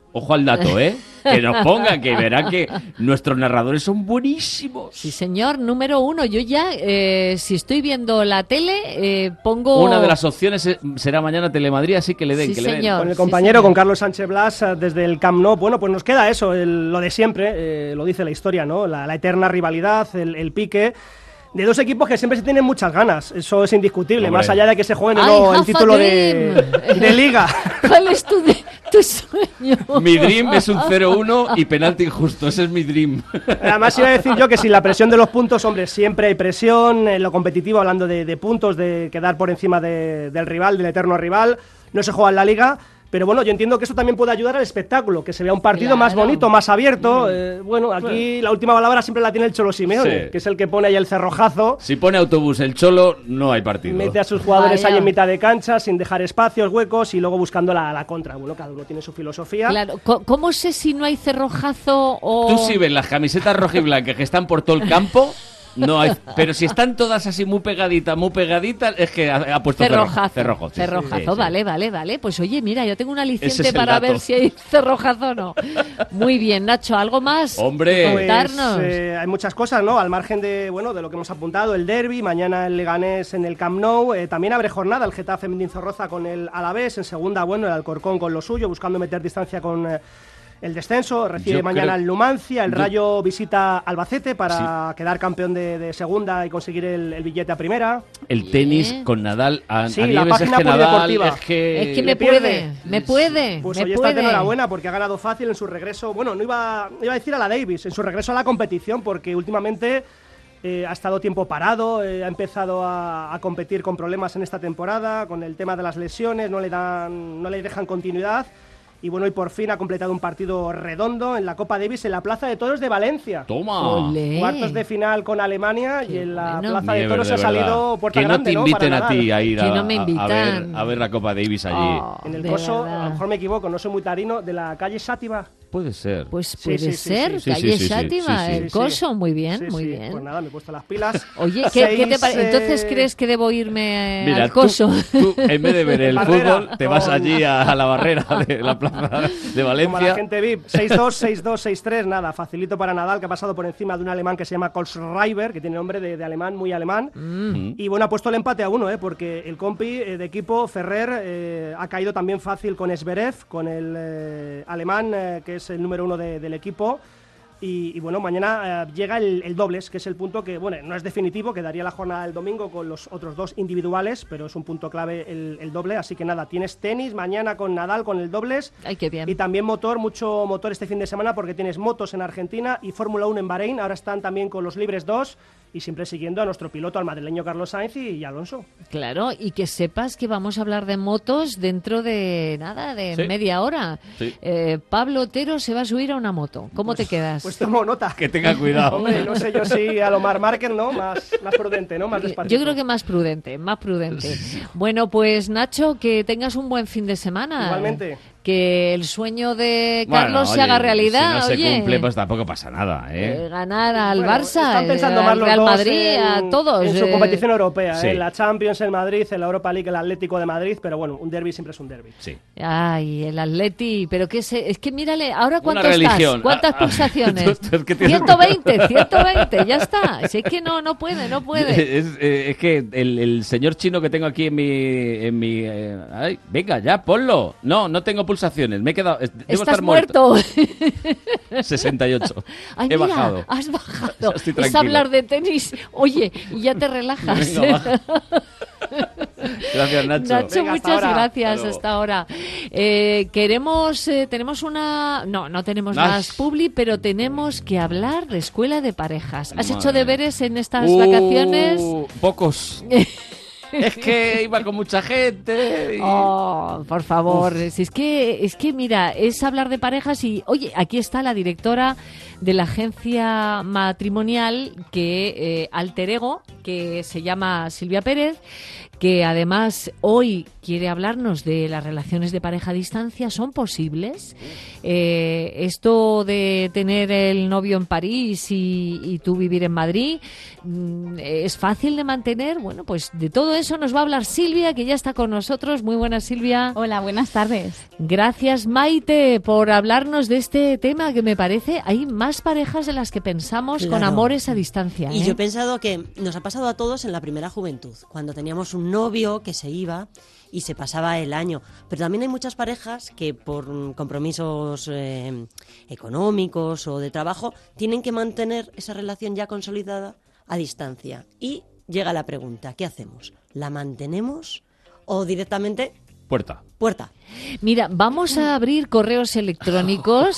Ojo al dato, ¿eh? Que nos pongan, que verán que nuestros narradores son buenísimos. Sí, señor, número uno. Yo ya, eh, si estoy viendo la tele, eh, pongo... Una de las opciones será mañana Telemadrid, así que le den, sí, que le den. Con el compañero, sí, con Carlos Sánchez Blas, desde el Camp Nou. Bueno, pues nos queda eso, el, lo de siempre, eh, lo dice la historia, ¿no? La, la eterna rivalidad, el, el pique de dos equipos que siempre se tienen muchas ganas. Eso es indiscutible, Hombre. Más allá de que se jueguen o no el título de, de Liga. ¿Cuál es tu, de, tu sueño? Mi dream es un cero uno y penalti injusto, ese es mi dream. Además iba a decir yo que sin la presión de los puntos, hombre, siempre hay presión, en lo competitivo, hablando de, de puntos, de quedar por encima de, del rival, del eterno rival, no se juega en la Liga. Pero bueno, yo entiendo que eso también puede ayudar al espectáculo, que se vea un partido claro. más bonito, más abierto. Mm. Eh, bueno, aquí bueno. la última palabra siempre la tiene el Cholo Simeone, sí. que es el que pone ahí el cerrojazo. Si pone autobús el Cholo, no hay partido. Mete a sus jugadores Vaya. ahí en mitad de cancha, sin dejar espacios, huecos, y luego buscando la, la contra. Bueno, cada uno tiene su filosofía. Claro, ¿cómo sé si no hay cerrojazo o...? Tú sí ves las camisetas rojiblancas que están por todo el campo... No hay, pero si están todas así muy pegaditas, muy pegaditas, es que ha, ha puesto cerrojazo. Cerrojo, sí, cerrojazo, sí, sí. vale, vale, vale. Pues oye, mira, yo tengo un aliciente para ver si hay cerrojazo o no. Muy bien, Nacho, ¿algo más? Hombre, contarnos. Pues, eh, hay muchas cosas, ¿no? Al margen de, bueno, de lo que hemos apuntado, el derbi, mañana el Leganés en el Camp Nou, eh, también abre jornada el Getafe Mendizorroza con el Alavés, en segunda, bueno, el Alcorcón con lo suyo, buscando meter distancia con... Eh, el descenso, recibe yo mañana el Numancia, el yo... Rayo visita Albacete para sí. quedar campeón de, de segunda y conseguir el, el billete a primera. El tenis ¿Eh? con Nadal a, sí, a la página es que Nadal es que... es que me puede, me puede, Pues me hoy puede. está de enhorabuena porque ha ganado fácil en su regreso, bueno, no iba, iba a decir a la Davis, en su regreso a la competición, porque últimamente eh, ha estado tiempo parado, eh, ha empezado a, a competir con problemas en esta temporada, con el tema de las lesiones, no le dan, no le dejan continuidad. Y bueno, y por fin ha completado un partido redondo en la Copa Davis en la Plaza de Toros de Valencia. ¡Toma! Olé. Cuartos de final con Alemania. Qué y en la bueno. Plaza de Toros se ha salido puerta que grande, no te inviten ¿no? a ti a ir a, no me a, ver, a ver la Copa Davis allí. Oh, en el coso, a lo mejor me equivoco, no soy muy tarino, de la calle Sátiva. Puede ser. Pues puede sí, sí, ser, sí, sí. calle sí, sí, Sátiva, sí, sí, sí. el coso, muy bien, sí, muy sí. bien. Pues nada, me he puesto las pilas. Oye, ¿qué, Seis, ¿qué te parece? Eh... Entonces, ¿crees que debo irme Mira, al coso? Tú, tú, en vez de ver el Barrera, fútbol, te vas con... allí a, a la barrera de la plaza de Valencia. Como la gente V I P, seis dos, seis dos, seis tres, nada, facilito para Nadal, que ha pasado por encima de un alemán que se llama Kohlschreiber, que tiene nombre de, de alemán, muy alemán. Mm. Y bueno, ha puesto el empate a uno, ¿eh? Porque el compi eh, de equipo, Ferrer, eh, ha caído también fácil con Zverev, con el eh, alemán, eh, que es el número uno de, del equipo. Y, y bueno, mañana eh, llega el, el dobles, que es el punto que, bueno, no es definitivo, quedaría la jornada del domingo con los otros dos individuales, pero es un punto clave el, el doble, así que nada, tienes tenis mañana con Nadal, con el dobles. Ay, qué bien. Y también motor, mucho motor este fin de semana, porque tienes motos en Argentina y Fórmula uno en Bahrein, ahora están también con los libres dos, y siempre siguiendo a nuestro piloto, al madrileño Carlos Sainz y, y Alonso. Claro, y que sepas que vamos a hablar de motos dentro de nada, de sí. media hora. Sí. Eh, Pablo Otero se va a subir a una moto. ¿Cómo pues, te quedas? Pues tomo nota. Que tenga cuidado. Hombre, no sé yo si a Lomar Márquez, ¿no? Más, más prudente, ¿no? Más despacito. Yo creo que más prudente, más prudente. Bueno, pues Nacho, que tengas un buen fin de semana. Igualmente. Que el sueño de Carlos bueno, se oye, haga realidad. Si no oye, se cumple, pues tampoco pasa nada, ¿eh? eh ganar al bueno, Barça, están pensando al más los Real dos Madrid, en, a todos. En su eh. competición europea, sí. ¿eh? La Champions, el Madrid, en la Europa League, el Atlético de Madrid, pero bueno, un derbi siempre es un derbi. Sí. Ay, el Atleti, pero que se, es que mírale, ahora cuánto Una estás, religión. cuántas Ah, pulsaciones. es que tienes... ciento veinte, ciento veinte, ya está. Si es que no, no puede, no puede. Es, eh, es que el, el señor chino que tengo aquí en mi... En mi eh, ay, venga, ya, ponlo. No, no tengo pulsaciones, me he quedado... Debo Estás estar muerto. sesenta y ocho. Ay, He mira, bajado. has bajado. Estoy Es tranquilo. hablar de tenis. Oye, y ya te relajas. Venga, baja. Gracias, Nacho. Nacho, Venga, hasta muchas ahora. gracias. Hasta luego. Hasta ahora. Eh, queremos, eh, tenemos una... No, no tenemos Ay. más publi, pero tenemos que hablar de escuela de parejas. ¿Has Madre hecho mía. deberes en estas Uh, vacaciones? Pocos. Es que iba con mucha gente. Y... Oh, por favor. Si es que, es que, mira, es hablar de parejas y, oye, aquí está la directora de la agencia matrimonial que eh, Alter Ego, que se llama Silvia Pérez, que además hoy quiere hablarnos de las relaciones de pareja a distancia. ¿Son posibles? Eh, esto de tener el novio en París y, y tú vivir en Madrid, ¿es fácil de mantener? Bueno, pues de todo eso nos va a hablar Silvia, que ya está con nosotros. Muy buenas, Silvia. Hola, buenas tardes. Gracias, Maite, por hablarnos de este tema que me parece hay más parejas de las que pensamos Claro. con amores a distancia. Y ¿eh? yo he pensado que nos ha pasado a todos en la primera juventud, cuando teníamos un novio que se iba y se pasaba el año. Pero también hay muchas parejas que por mm, compromisos eh, económicos o de trabajo tienen que mantener esa relación ya consolidada a distancia. Y llega la pregunta, ¿qué hacemos? ¿La mantenemos o directamente Puerta. puerta? Mira, vamos a abrir correos electrónicos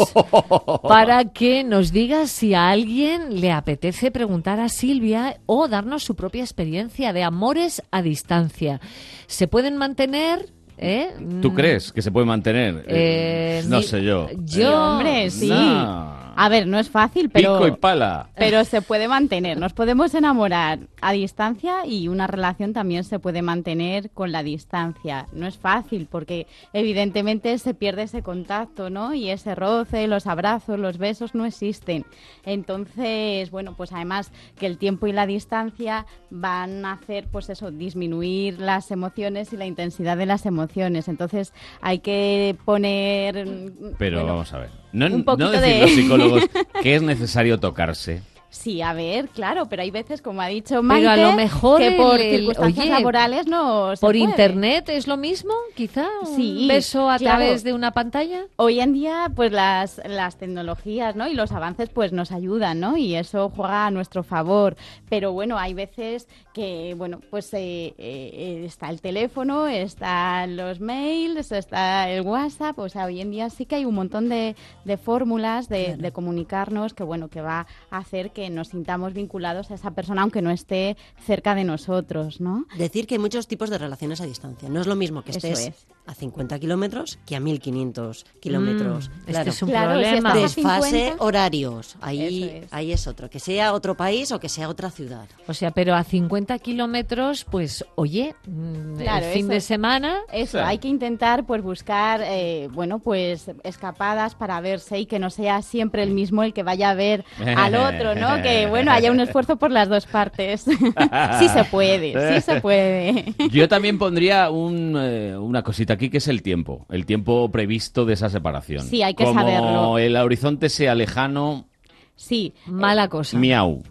para que nos diga si a alguien le apetece preguntar a Silvia o darnos su propia experiencia de amores a distancia. ¿Se pueden mantener? ¿Eh? ¿Tú crees que se puede mantener? Eh, no mi- sé yo. Yo, Eh, hombre, sí. no. A ver, no es fácil, pero... Pico y pala. Pero se puede mantener. Nos podemos enamorar a distancia y una relación también se puede mantener con la distancia. No es fácil porque evidentemente se pierde ese contacto, ¿no? Y ese roce, los abrazos, los besos no existen. Entonces, bueno, pues además que el tiempo y la distancia van a hacer, pues eso, disminuir las emociones y la intensidad de las emociones. Entonces hay que poner... Pero bueno, vamos a ver. No, un no poquito decir de- los psicólogos que es necesario tocarse. Sí, a ver, claro, pero hay veces, como ha dicho Pero Maite, a lo mejor que por el- el- circunstancias oye, laborales no se ¿Por puede. internet es lo mismo, quizá? Sí, ¿Un beso a claro. través de una pantalla? Hoy en día, pues las, las tecnologías, ¿no? Y los avances, pues nos ayudan, ¿no? Y eso juega a nuestro favor. Pero bueno, hay veces que, bueno, pues eh, eh, está el teléfono, están los mails, está el WhatsApp. O sea, hoy en día sí que hay un montón de, de fórmulas de, Claro. de comunicarnos que, bueno, que va a hacer que nos sintamos vinculados a esa persona, aunque no esté cerca de nosotros, ¿no? Decir que hay muchos tipos de relaciones a distancia. No es lo mismo que Eso estés es. a cincuenta kilómetros que a mil quinientos kilómetros. Mm, este claro. es un Claro, si problema. estás a Desfase cincuenta, horarios. Ahí Eso es. ahí es otro. Que sea otro país o que sea otra ciudad. O sea, pero a cincuenta kilómetros, pues, oye, mm, Claro, el fin eso- de semana... Eso, Sí. hay que intentar pues buscar, eh, bueno, pues escapadas para verse y que no sea siempre el mismo el que vaya a ver al otro, ¿no? Que, bueno, haya un esfuerzo por las dos partes. Sí se puede, sí se puede. Yo también pondría un, eh, una cosita aquí, que es el tiempo. El tiempo previsto de esa separación. Sí, hay que Como saberlo. el horizonte sea lejano, Sí, Mala cosa. miau.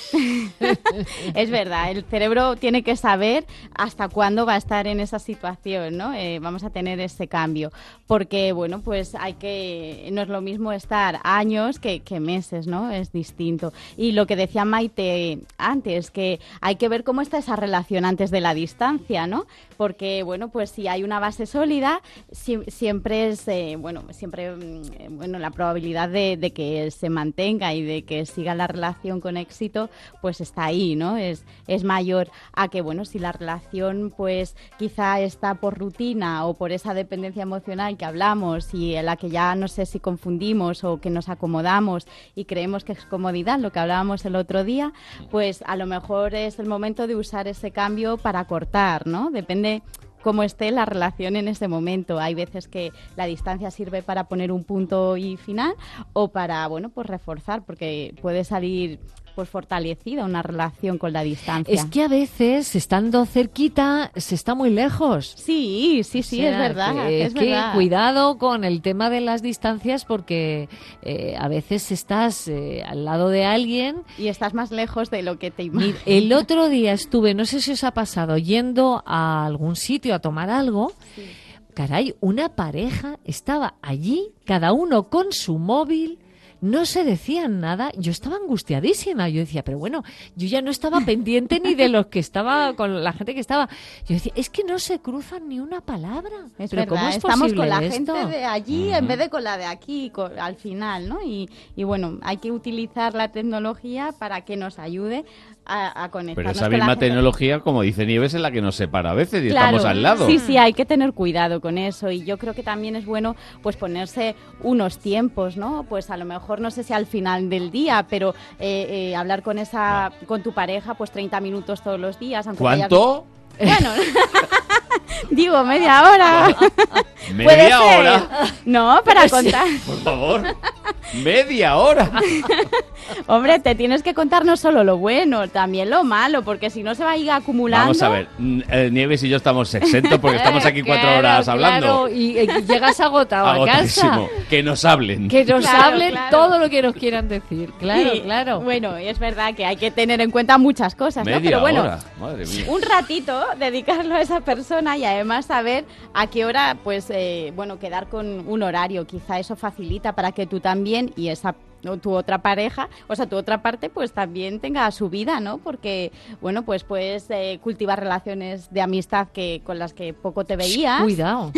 es verdad, el cerebro tiene que saber hasta cuándo va a estar en esa situación, ¿no? Eh, vamos a tener ese cambio, porque, bueno, pues hay que, no es lo mismo estar años que, que meses, ¿no? Es distinto. Y lo que decía Maite antes, que hay que ver cómo está esa relación antes de la distancia, ¿no? Porque, bueno, pues si hay una base sólida, si- siempre es, eh, bueno, siempre, mm, bueno, la probabilidad de, de que se mantenga y de que siga la relación con éxito, pues está ahí, ¿no? Es, es mayor a que, bueno, si la relación, pues quizá está por rutina o por esa dependencia emocional que hablamos y en la que ya no sé si confundimos o que nos acomodamos y creemos que es comodidad, lo que hablábamos el otro día, pues a lo mejor es el momento de usar ese cambio para cortar, ¿no? Depende cómo esté la relación en ese momento. Hay veces que la distancia sirve para poner un punto y final o para, bueno, pues reforzar, porque puede salir pues fortalecida una relación con la distancia. Es que a veces, estando cerquita, se está muy lejos. Sí, sí, sí, O sea, es verdad. que- es que verdad. cuidado con el tema de las distancias, porque eh, a veces estás eh, al lado de alguien. Y estás más lejos de lo que te Mira, imaginas. el otro día estuve, no sé si os ha pasado, yendo a algún sitio a tomar algo. Caray, una pareja estaba allí, cada uno con su móvil. No se decían nada, yo estaba angustiadísima, yo decía, pero bueno, yo ya no estaba pendiente ni de los que estaba, con la gente que estaba, yo decía, es que no se cruzan ni una palabra. Es pero verdad, ¿cómo es estamos posible con la esto? gente de allí en vez de con la de aquí co- al final, ¿no? Y, y bueno, hay que utilizar la tecnología para que nos ayude a, a conectarnos Pero esa con la misma gente. tecnología, como dice Nieves, es la que nos separa a veces y Claro, estamos al lado. Sí, sí, hay que tener cuidado con eso y yo creo que también es bueno pues ponerse unos tiempos, ¿no? Pues a lo mejor no sé si al final del día, pero eh, eh, hablar con esa con tu pareja pues treinta minutos todos los días. Aunque ¿Cuánto? vayas- Bueno, digo, media hora. ¿Media hora? No, para contar. Por favor. Media hora. Hombre, te tienes que contar no solo lo bueno, también lo malo, porque si no se va a ir acumulando. Vamos a ver, eh, Nieves y yo estamos exentos porque estamos aquí cuatro Claro, horas hablando. Claro, y, y llegas agotado a casa. Agotadísimo. Que nos hablen. Que nos Claro, hablen claro. todo lo que nos quieran decir. Claro, Sí, claro. Bueno, es verdad que hay que tener en cuenta muchas cosas, ¿no? Media Pero bueno, hora, madre mía. un ratito dedicarlo a esa persona y además saber a qué hora, pues, eh, bueno, quedar con un horario. Quizá eso facilita para que tú también y esa o tu otra pareja, o sea, tu otra parte, pues también tenga su vida, ¿no? Porque, bueno, pues puedes eh, cultivar relaciones de amistad que con las que poco te veías. Cuidado.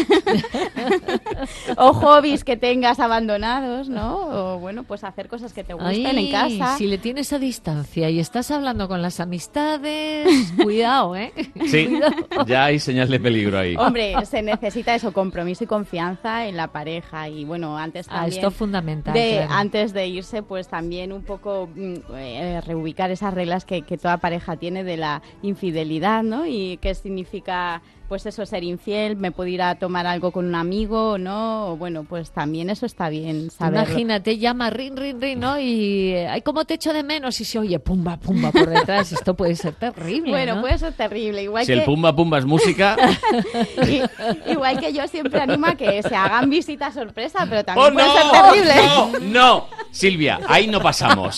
O hobbies que tengas abandonados, ¿no? O, bueno, pues hacer cosas que te gusten Ay, en casa. si le tienes a distancia y estás hablando con las amistades, cuidado, ¿eh? Sí, Cuidado. ya hay señal de peligro ahí. Hombre, se necesita eso, compromiso y confianza en la pareja. Y bueno, antes Ah, también... esto es fundamental. de, claro. Antes de irse, pues también un poco mm, eh, reubicar esas reglas que, que toda pareja tiene de la infidelidad, ¿no? Y qué significa, pues eso, ser infiel, me puedo ir a tomar algo con un amigo, ¿no? O bueno, pues también eso está bien saberlo. Imagínate, llama rin, rin, rin, ¿no? Y, eh, ay, ¿cómo te echo de menos? Y se oye pumba, pumba por detrás. Esto puede ser terrible, Bueno, ¿no? puede ser terrible. Igual Si que... el pumba pumba es música... I- Igual que yo siempre animo a que se hagan visitas sorpresa, pero también ¡Oh, puede no! ser terrible. ¡No! ¡No! Silvia, ahí no pasamos.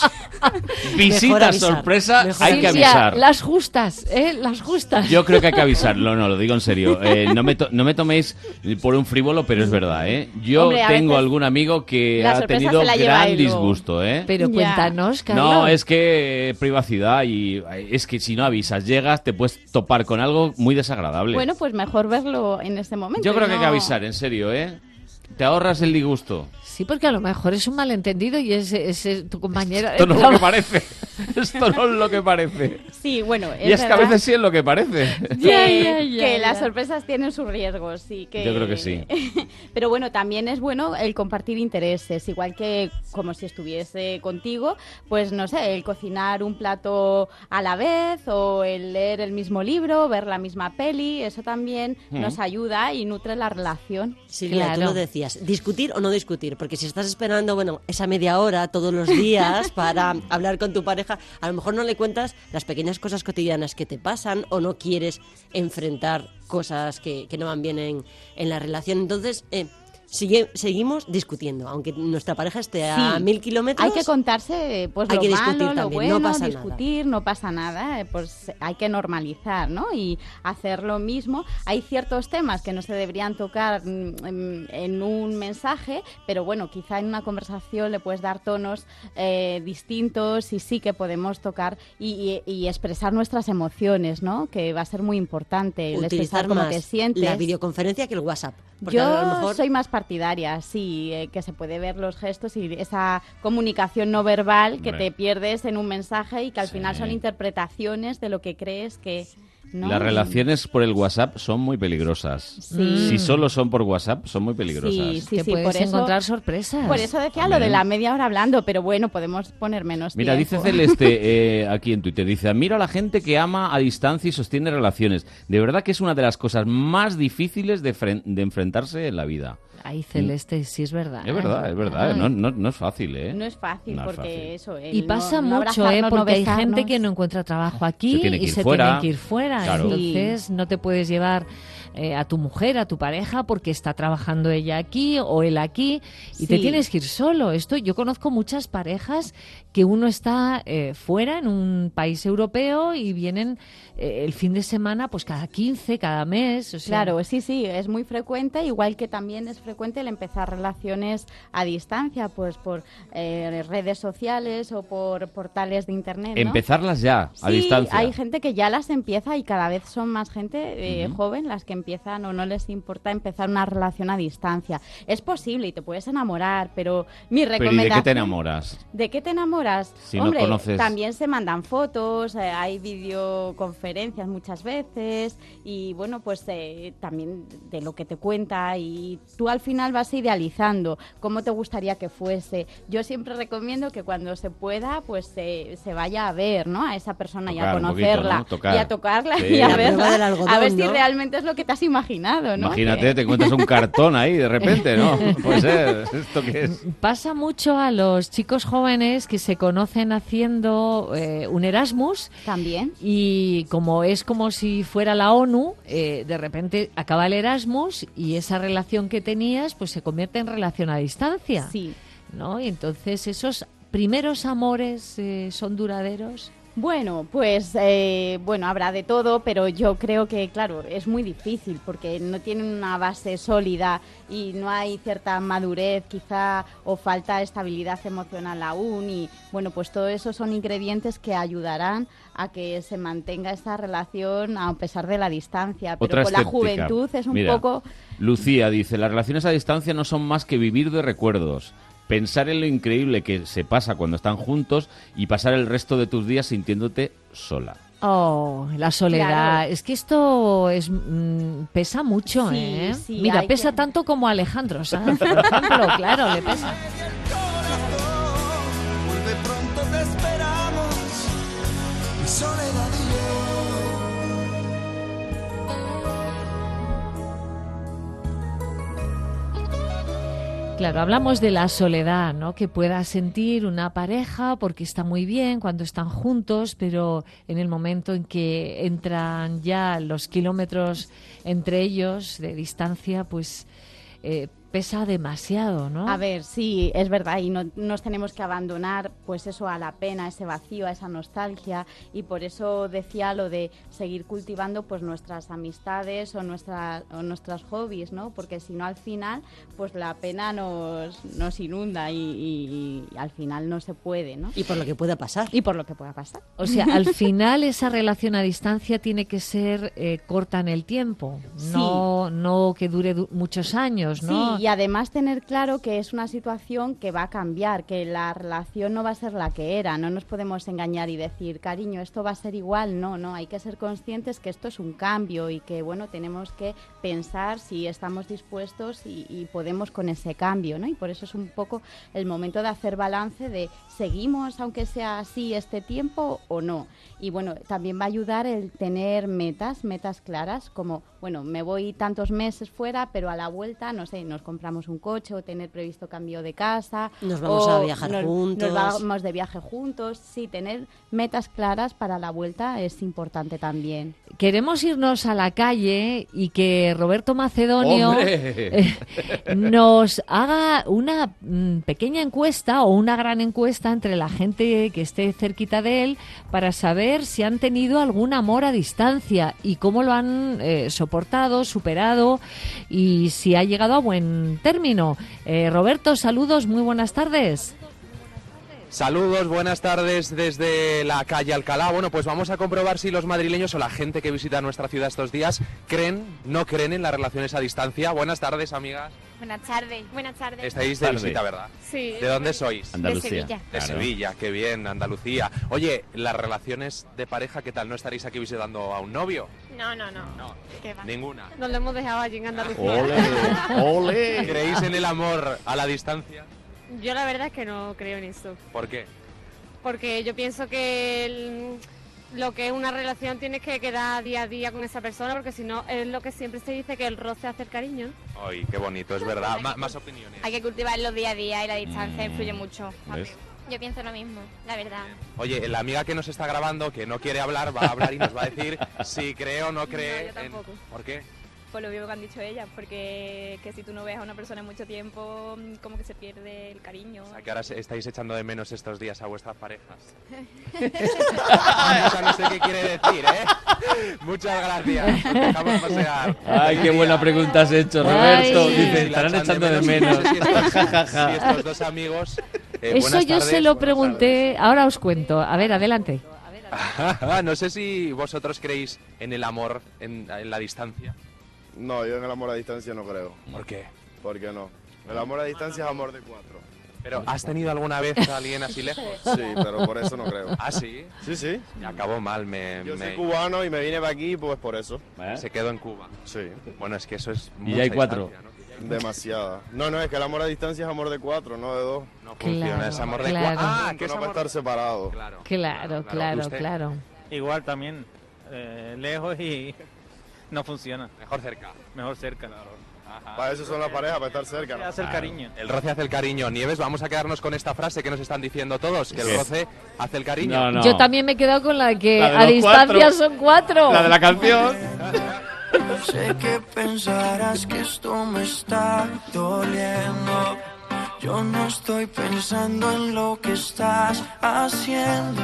Visita avisar. sorpresa, Mejor hay que Silvia, avisar. las justas, ¿eh? Las justas. Yo creo que hay que avisarlo, no, lo digo en serio. Eh, no, me to- no me toméis por un frívolo, pero es verdad, ¿eh? Yo Hombre, a tengo veces algún amigo que la ha sorpresa tenido se la lleva gran él luego. disgusto, ¿eh? Pero Ya. cuéntanos, Carlos. No, es que eh, privacidad y eh, es que si no avisas, llegas, te puedes topar con algo muy desagradable. Bueno, pues mejor verlo en este momento. Yo creo y que hay no- que avisar, en serio, ¿eh? Te ahorras el disgusto. Sí, porque a lo mejor es un malentendido y es, es, es tu compañera. Esto no es lo que parece. Esto no es lo que parece. Sí, bueno, es Y es que a verdad veces sí es lo que parece. que, Ya, ya, ya, que ya. las sorpresas tienen sus riesgos, sí. Que... Yo creo que sí. Pero bueno, también es bueno el compartir intereses, igual que como si estuviese contigo, pues no sé, el cocinar un plato a la vez o el leer el mismo libro, ver la misma peli, eso también Mm. nos ayuda y nutre la relación. Silvia, tú Claro. lo decías, discutir o no discutir, porque si estás esperando, bueno, esa media hora todos los días para hablar con tu pareja, a lo mejor no le cuentas las pequeñas cosas cotidianas que te pasan o no quieres enfrentar cosas que, que no van bien en, en la relación. Entonces, eh, sigue, seguimos discutiendo, aunque nuestra pareja esté a Sí. mil kilómetros. Hay que contarse pues hay lo que discutir malo, lo también, bueno, no pasa discutir, no pasa nada, eh, pues hay que normalizar, ¿no? Y hacer lo mismo. Hay ciertos temas que no se deberían tocar mm, en, en un mensaje, pero bueno, quizá en una conversación le puedes dar tonos eh, distintos y sí que podemos tocar y, y- y expresar nuestras emociones, ¿no? Que va a ser muy importante el Utilizar expresar cómo más te sientes. la videoconferencia que el WhatsApp. Porque Yo a lo mejor soy más partidaria, sí, eh, que se puede ver los gestos y esa comunicación no verbal que Hombre. te pierdes en un mensaje y que al Sí. final son interpretaciones de lo que crees que... ¿no? Las relaciones por el WhatsApp son muy peligrosas. Sí. Si solo son por WhatsApp, son muy peligrosas. Sí, sí, Te sí, puedes por eso, encontrar sorpresas. por eso decía lo de la media hora hablando, pero bueno, podemos poner menos Mira, dice tiempo. Celeste eh, aquí en Twitter, dice, admiro a la gente que ama a distancia y sostiene relaciones. De verdad que es una de las cosas más difíciles de, fren- de enfrentarse en la vida. Ay, Celeste, sí es verdad. Es verdad, es verdad. Ay. No, no, no es fácil, ¿eh? No es fácil, No es porque fácil. eso... el Y no- pasa no mucho, ¿eh? abrazarnos, no Porque hay gente besarnos. que no encuentra trabajo aquí Se tiene que y ir se fuera. tienen que ir fuera. Claro. Entonces no te puedes llevar eh, a tu mujer, a tu pareja, porque está trabajando ella aquí o él aquí y te Sí. tienes que ir solo. Esto yo conozco muchas parejas que uno está eh, fuera en un país europeo y vienen eh, el fin de semana pues cada quince, cada mes. O sea, Claro, sí, sí, es muy frecuente, igual que también es frecuente el empezar relaciones a distancia, pues por eh, redes sociales o por portales de internet, ¿no? Empezarlas ya, a Sí, distancia. hay gente que ya las empieza y cada vez son más gente eh, Ujú. joven las que empiezan o no les importa empezar una relación a distancia. Es posible y te puedes enamorar, pero mi Pero ¿y recomendación... de qué te enamoras? ¿De qué te enamoras? Si no Hombre, conoces- también se mandan fotos, eh, hay videoconferencias muchas veces y bueno, pues eh, también de lo que te cuenta y tú al final vas idealizando cómo te gustaría que fuese. Yo siempre recomiendo que cuando se pueda, pues se, se vaya a ver, ¿no? A esa persona y a conocerla, poquito, ¿no? y a tocarla sí. y a verla, algodón, a ver si ¿no? realmente es lo que te has imaginado, ¿no? Imagínate, que... te encuentras un cartón ahí de repente, ¿no? Puede ser, ¿esto qué es? Pasa mucho a los chicos jóvenes que se conocen haciendo eh, un Erasmus. También. Y como es como si fuera la ONU, eh, de repente acaba el Erasmus y esa relación que tenías pues se convierte en relación a distancia. Sí. ¿No? Y entonces esos primeros amores eh, son duraderos. Bueno, pues eh, bueno, habrá de todo, pero yo creo que, claro, es muy difícil porque no tienen una base sólida y no hay cierta madurez quizá o falta estabilidad emocional aún y, bueno, pues todo eso son ingredientes que ayudarán a que se mantenga esta relación a pesar de la distancia. Pero Otra con escéptica. La juventud es un Mira, poco... Lucía dice, las relaciones a distancia no son más que vivir de recuerdos. Pensar en lo increíble que se pasa cuando están juntos y pasar el resto de tus días sintiéndote sola. Oh, la soledad. Claro. Es que esto es mm, pesa mucho, sí, ¿eh? Sí, Mira, pesa que... tanto como Alejandro, ¿sabes? Por ejemplo, claro, le pesa. De pronto te esperamos, mi soledad y yo. Claro, hablamos de la soledad, ¿no? Que pueda sentir una pareja porque está muy bien cuando están juntos, pero en el momento en que entran ya los kilómetros entre ellos de distancia, pues eh, pesa demasiado, ¿no? A ver, sí, es verdad, y no nos tenemos que abandonar, pues eso, a la pena, a ese vacío, a esa nostalgia, y por eso decía lo de seguir cultivando pues nuestras amistades o, nuestra, o nuestros hobbies, ¿no? Porque si no, al final, pues la pena nos, nos inunda y, y, y al final no se puede, ¿no? Y por lo que pueda pasar. Y por lo que pueda pasar. O sea, al final esa relación a distancia tiene que ser eh, corta en el tiempo, no, sí. no que dure du- muchos años, ¿no? Sí, y además tener claro que es una situación que va a cambiar, que la relación no va a ser la que era, no nos podemos engañar y decir, cariño, esto va a ser igual, no, no, hay que ser conscientes que esto es un cambio y que, bueno, tenemos que pensar si estamos dispuestos y, y podemos con ese cambio, ¿no? Y por eso es un poco el momento de hacer balance de seguimos, aunque sea así, este tiempo o no. Y bueno, también va a ayudar el tener metas, metas claras, como, bueno, me voy tantos meses fuera, pero a la vuelta, no sé, nos compramos un coche o tener previsto cambio de casa. Nos vamos a viajar nos, juntos. Nos vamos de viaje juntos. Sí, tener metas claras para la vuelta es importante también. Queremos irnos a la calle y que Roberto Macedonio eh, nos haga una mm, pequeña encuesta o una gran encuesta entre la gente que esté cerquita de él para saber si han tenido algún amor a distancia y cómo lo han eh, soportado, superado y si ha llegado a buen término. Eh, Roberto, saludos, muy buenas tardes. Saludos, buenas tardes desde la calle Alcalá. Bueno, pues vamos a comprobar si los madrileños o la gente que visita nuestra ciudad estos días creen, no creen en las relaciones a distancia. Buenas tardes, amigas. Buenas tardes. Buenas tardes. Estáis de visita, ¿verdad? Sí. ¿De dónde sois? Andalucía. De Sevilla. De Sevilla, qué bien, Andalucía. Oye, las relaciones de pareja, ¿qué tal? ¿No estaréis aquí visitando a un novio? No, no, no. No. ¿Qué va? Ninguna. Nos lo hemos dejado allí en Andalucía. ¡Ole! ¡Ole! ¿Creéis en el amor a la distancia? Yo la verdad es que no creo en eso. ¿Por qué? Porque yo pienso que el, lo que es una relación tienes que quedar día a día con esa persona, porque si no, es lo que siempre se dice, que el roce hace el cariño. Ay, qué bonito, es verdad. M- más opiniones. Hay que cultivarlo día a día y la distancia Mm, influye mucho. ¿ves? Yo pienso lo mismo, la verdad. Oye, la amiga que nos está grabando, que no quiere hablar, va a hablar y nos va a decir si cree o no cree. No, yo tampoco. En... ¿Por qué? Por lo mismo que han dicho ellas, porque que si tú no ves a una persona mucho tiempo, como que se pierde el cariño. O sea, que ahora estáis echando de menos estos días a vuestras parejas. O sea, no sé qué quiere decir, ¿eh? Muchas gracias. Os dejamos pasear. Ay, qué buena pregunta has hecho, Roberto. Ay. Dice, Sí, estarán la echando de echan de menos. menos. No sé si estos, si estos dos amigos... eh, Eso buenas yo tardes, se lo buenas pregunté, ahora os cuento. A ver, adelante. tardes. No sé si vosotros creéis en el amor en, en la distancia. No, yo en el amor a distancia no creo. ¿Por qué? ¿Por qué no? El amor a distancia es amor de cuatro. Pero, ¿has tenido alguna vez a alguien así lejos? Sí, pero por eso no creo. ¿Ah, sí? Sí, sí. Me acabó mal, me... Yo me... soy cubano y me vine para aquí, pues por eso. Se quedó en Cuba. Sí. Bueno, es que eso es Y ya hay mucha cuatro. distancia, ¿no? Demasiada. No, no, es que el amor a distancia es amor de cuatro, no de dos. No funciona, funciona, es amor de claro. cuatro. Ah, que que es no amor... para estar separados. Claro, Claro, claro, claro. Igual también, eh, lejos y no funciona. Mejor cerca. Mejor cerca. Para eso son las parejas, para estar cerca. ¿no? Hacer cariño. El roce hace el cariño. Nieves, vamos a quedarnos con esta frase que nos están diciendo todos, que el ¿Qué? roce hace el cariño. No, no. Yo también me he quedado con la que La de a los distancia cuatro. son cuatro. La de la canción. Sé que pensarás que esto me está doliendo. Yo no estoy pensando en lo que estás haciendo.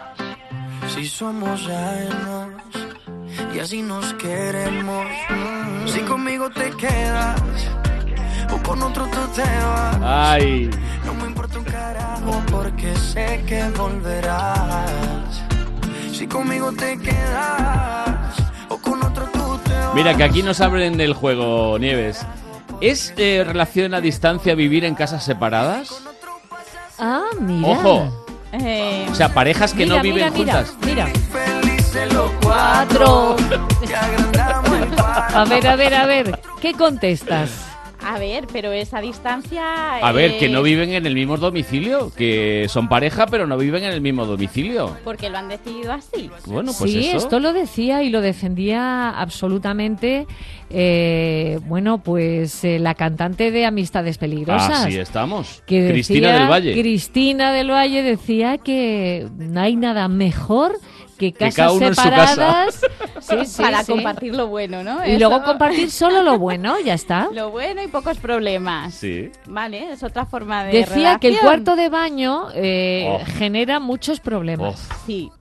Si somos ajenos y así nos queremos. Si conmigo te quedas o con otro tú te vas. Ay. No me importa un carajo porque sé que volverás. Si conmigo te quedas o con otro tú te vas. Mira, que aquí nos abren el juego, Nieves. ¿Es eh, relación a distancia vivir en casas separadas? Ah, mira. Ojo. Eh, O sea, parejas que mira, no viven mira, juntas. Mira, Felices los cuatro. Te agrandamos el parque. A ver, a ver, a ver. ¿Qué contestas? a ver, pero esa distancia... A ver, que eh, no viven en el mismo domicilio, que son pareja pero no viven en el mismo domicilio. Porque lo han decidido así. Bueno, pues sí, eso. esto lo decía y lo defendía absolutamente, eh, bueno, pues eh, la cantante de Amistades Peligrosas. Así estamos. Que decía- Cristina del Valle. Cristina del Valle decía que no hay nada mejor que casas cada uno en su separadas sí, sí, para sí. compartir lo bueno, ¿no? Y Eso- luego compartir solo lo bueno, ya está. Lo bueno y pocos problemas. Sí. Vale, es otra forma de Decía que el relación. cuarto de baño eh, Oh. genera muchos problemas. Sí.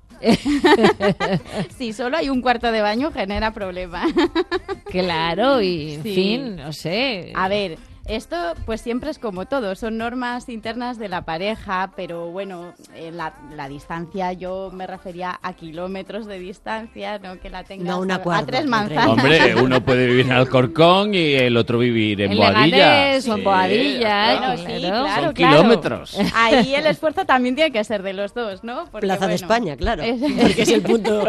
Sí, solo hay un cuarto de baño genera problemas. Claro, y en Sí. fin, no sé. A ver, esto pues siempre es como todo, son normas internas de la pareja, pero bueno, eh, la, la distancia, yo me refería a kilómetros de distancia, no que la tengas No, un a- acuerdo, a tres entre- manzanas. Hombre, uno puede vivir en Alcorcón y el otro vivir en, En Boadilla. Leganés o en Sí, Boadilla, Bueno, claro. sí, claro, Son claro. kilómetros. Ahí el esfuerzo también tiene que ser de los dos, ¿no? Porque, Plaza de bueno, España, claro. es- Porque es el punto,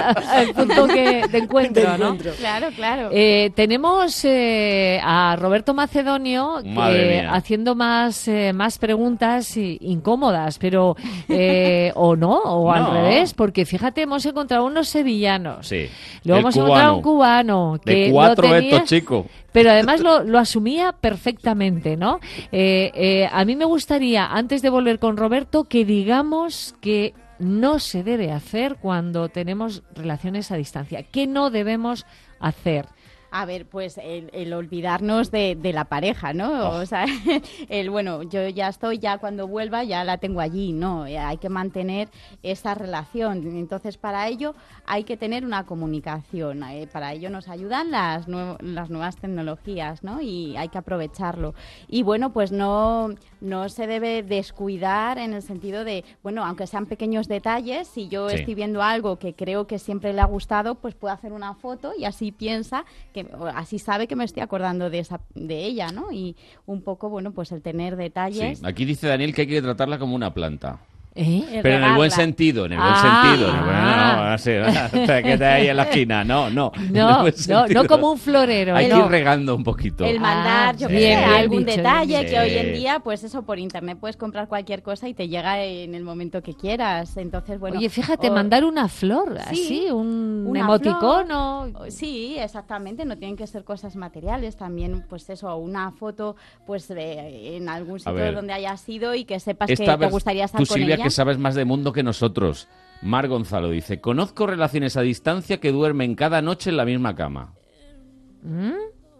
El punto que, de encuentro, de ¿no? encuentro. Claro, claro. Eh, tenemos eh, a Roberto Macedonio que, Madre mía. haciendo más, eh, más preguntas i- incómodas, pero eh, o no, o al No. revés, porque fíjate, hemos encontrado unos sevillanos. Sí. Luego El hemos encontrado un cubano. cubano que De lo cuatro tenía- estos chicos. pero además lo, lo asumía perfectamente, ¿no? Eh, eh, a mí me gustaría, antes de volver con Roberto, que digamos que no se debe hacer cuando tenemos relaciones a distancia. ¿Qué no debemos hacer? A ver, pues el, el olvidarnos de, de la pareja, ¿no? Oh. O sea, el bueno, yo ya estoy, ya cuando vuelva ya la tengo allí, ¿no? Eh, Hay que mantener esa relación. Entonces, para ello hay que tener una comunicación. Eh, para ello nos ayudan las, nue- las nuevas tecnologías, ¿no? Y hay que aprovecharlo. Y bueno, pues no, no se debe descuidar en el sentido de, bueno, aunque sean pequeños detalles, si yo Sí. estoy viendo algo que creo que siempre le ha gustado, pues puedo hacer una foto y así piensa que o así sabe que me estoy acordando de esa de ella, ¿no? Y un poco, bueno, pues el tener Sí. detalles. Aquí dice Daniel que hay que tratarla como una planta. ¿Eh? el Pero en el buen regarla. sentido, en el buen Ah, sentido. En el buen- ah. no, así, que está ahí en la esquina. No, no. en el No, buen no, sentido. no como un florero. Hay no. que ir regando un poquito. El mandar, Ah, yo sí. qué Bien, sé, bien algún dicho, detalle bien que hoy dicho. en día, pues eso, por internet puedes comprar cualquier cosa y te llega en el momento que quieras. Entonces, bueno... Oye, fíjate, o- mandar una flor, Sí, así, un una emoticono. flor. Sí, exactamente, no tienen que ser cosas materiales, también pues eso, una foto pues de- en algún sitio ver. donde hayas ido y que sepas Esta que te vez, gustaría estar tú, con Silvia, ella. que sabes más de mundo que nosotros. Mar Gonzalo dice, conozco relaciones a distancia que duermen cada noche en la misma cama. ¿Mm?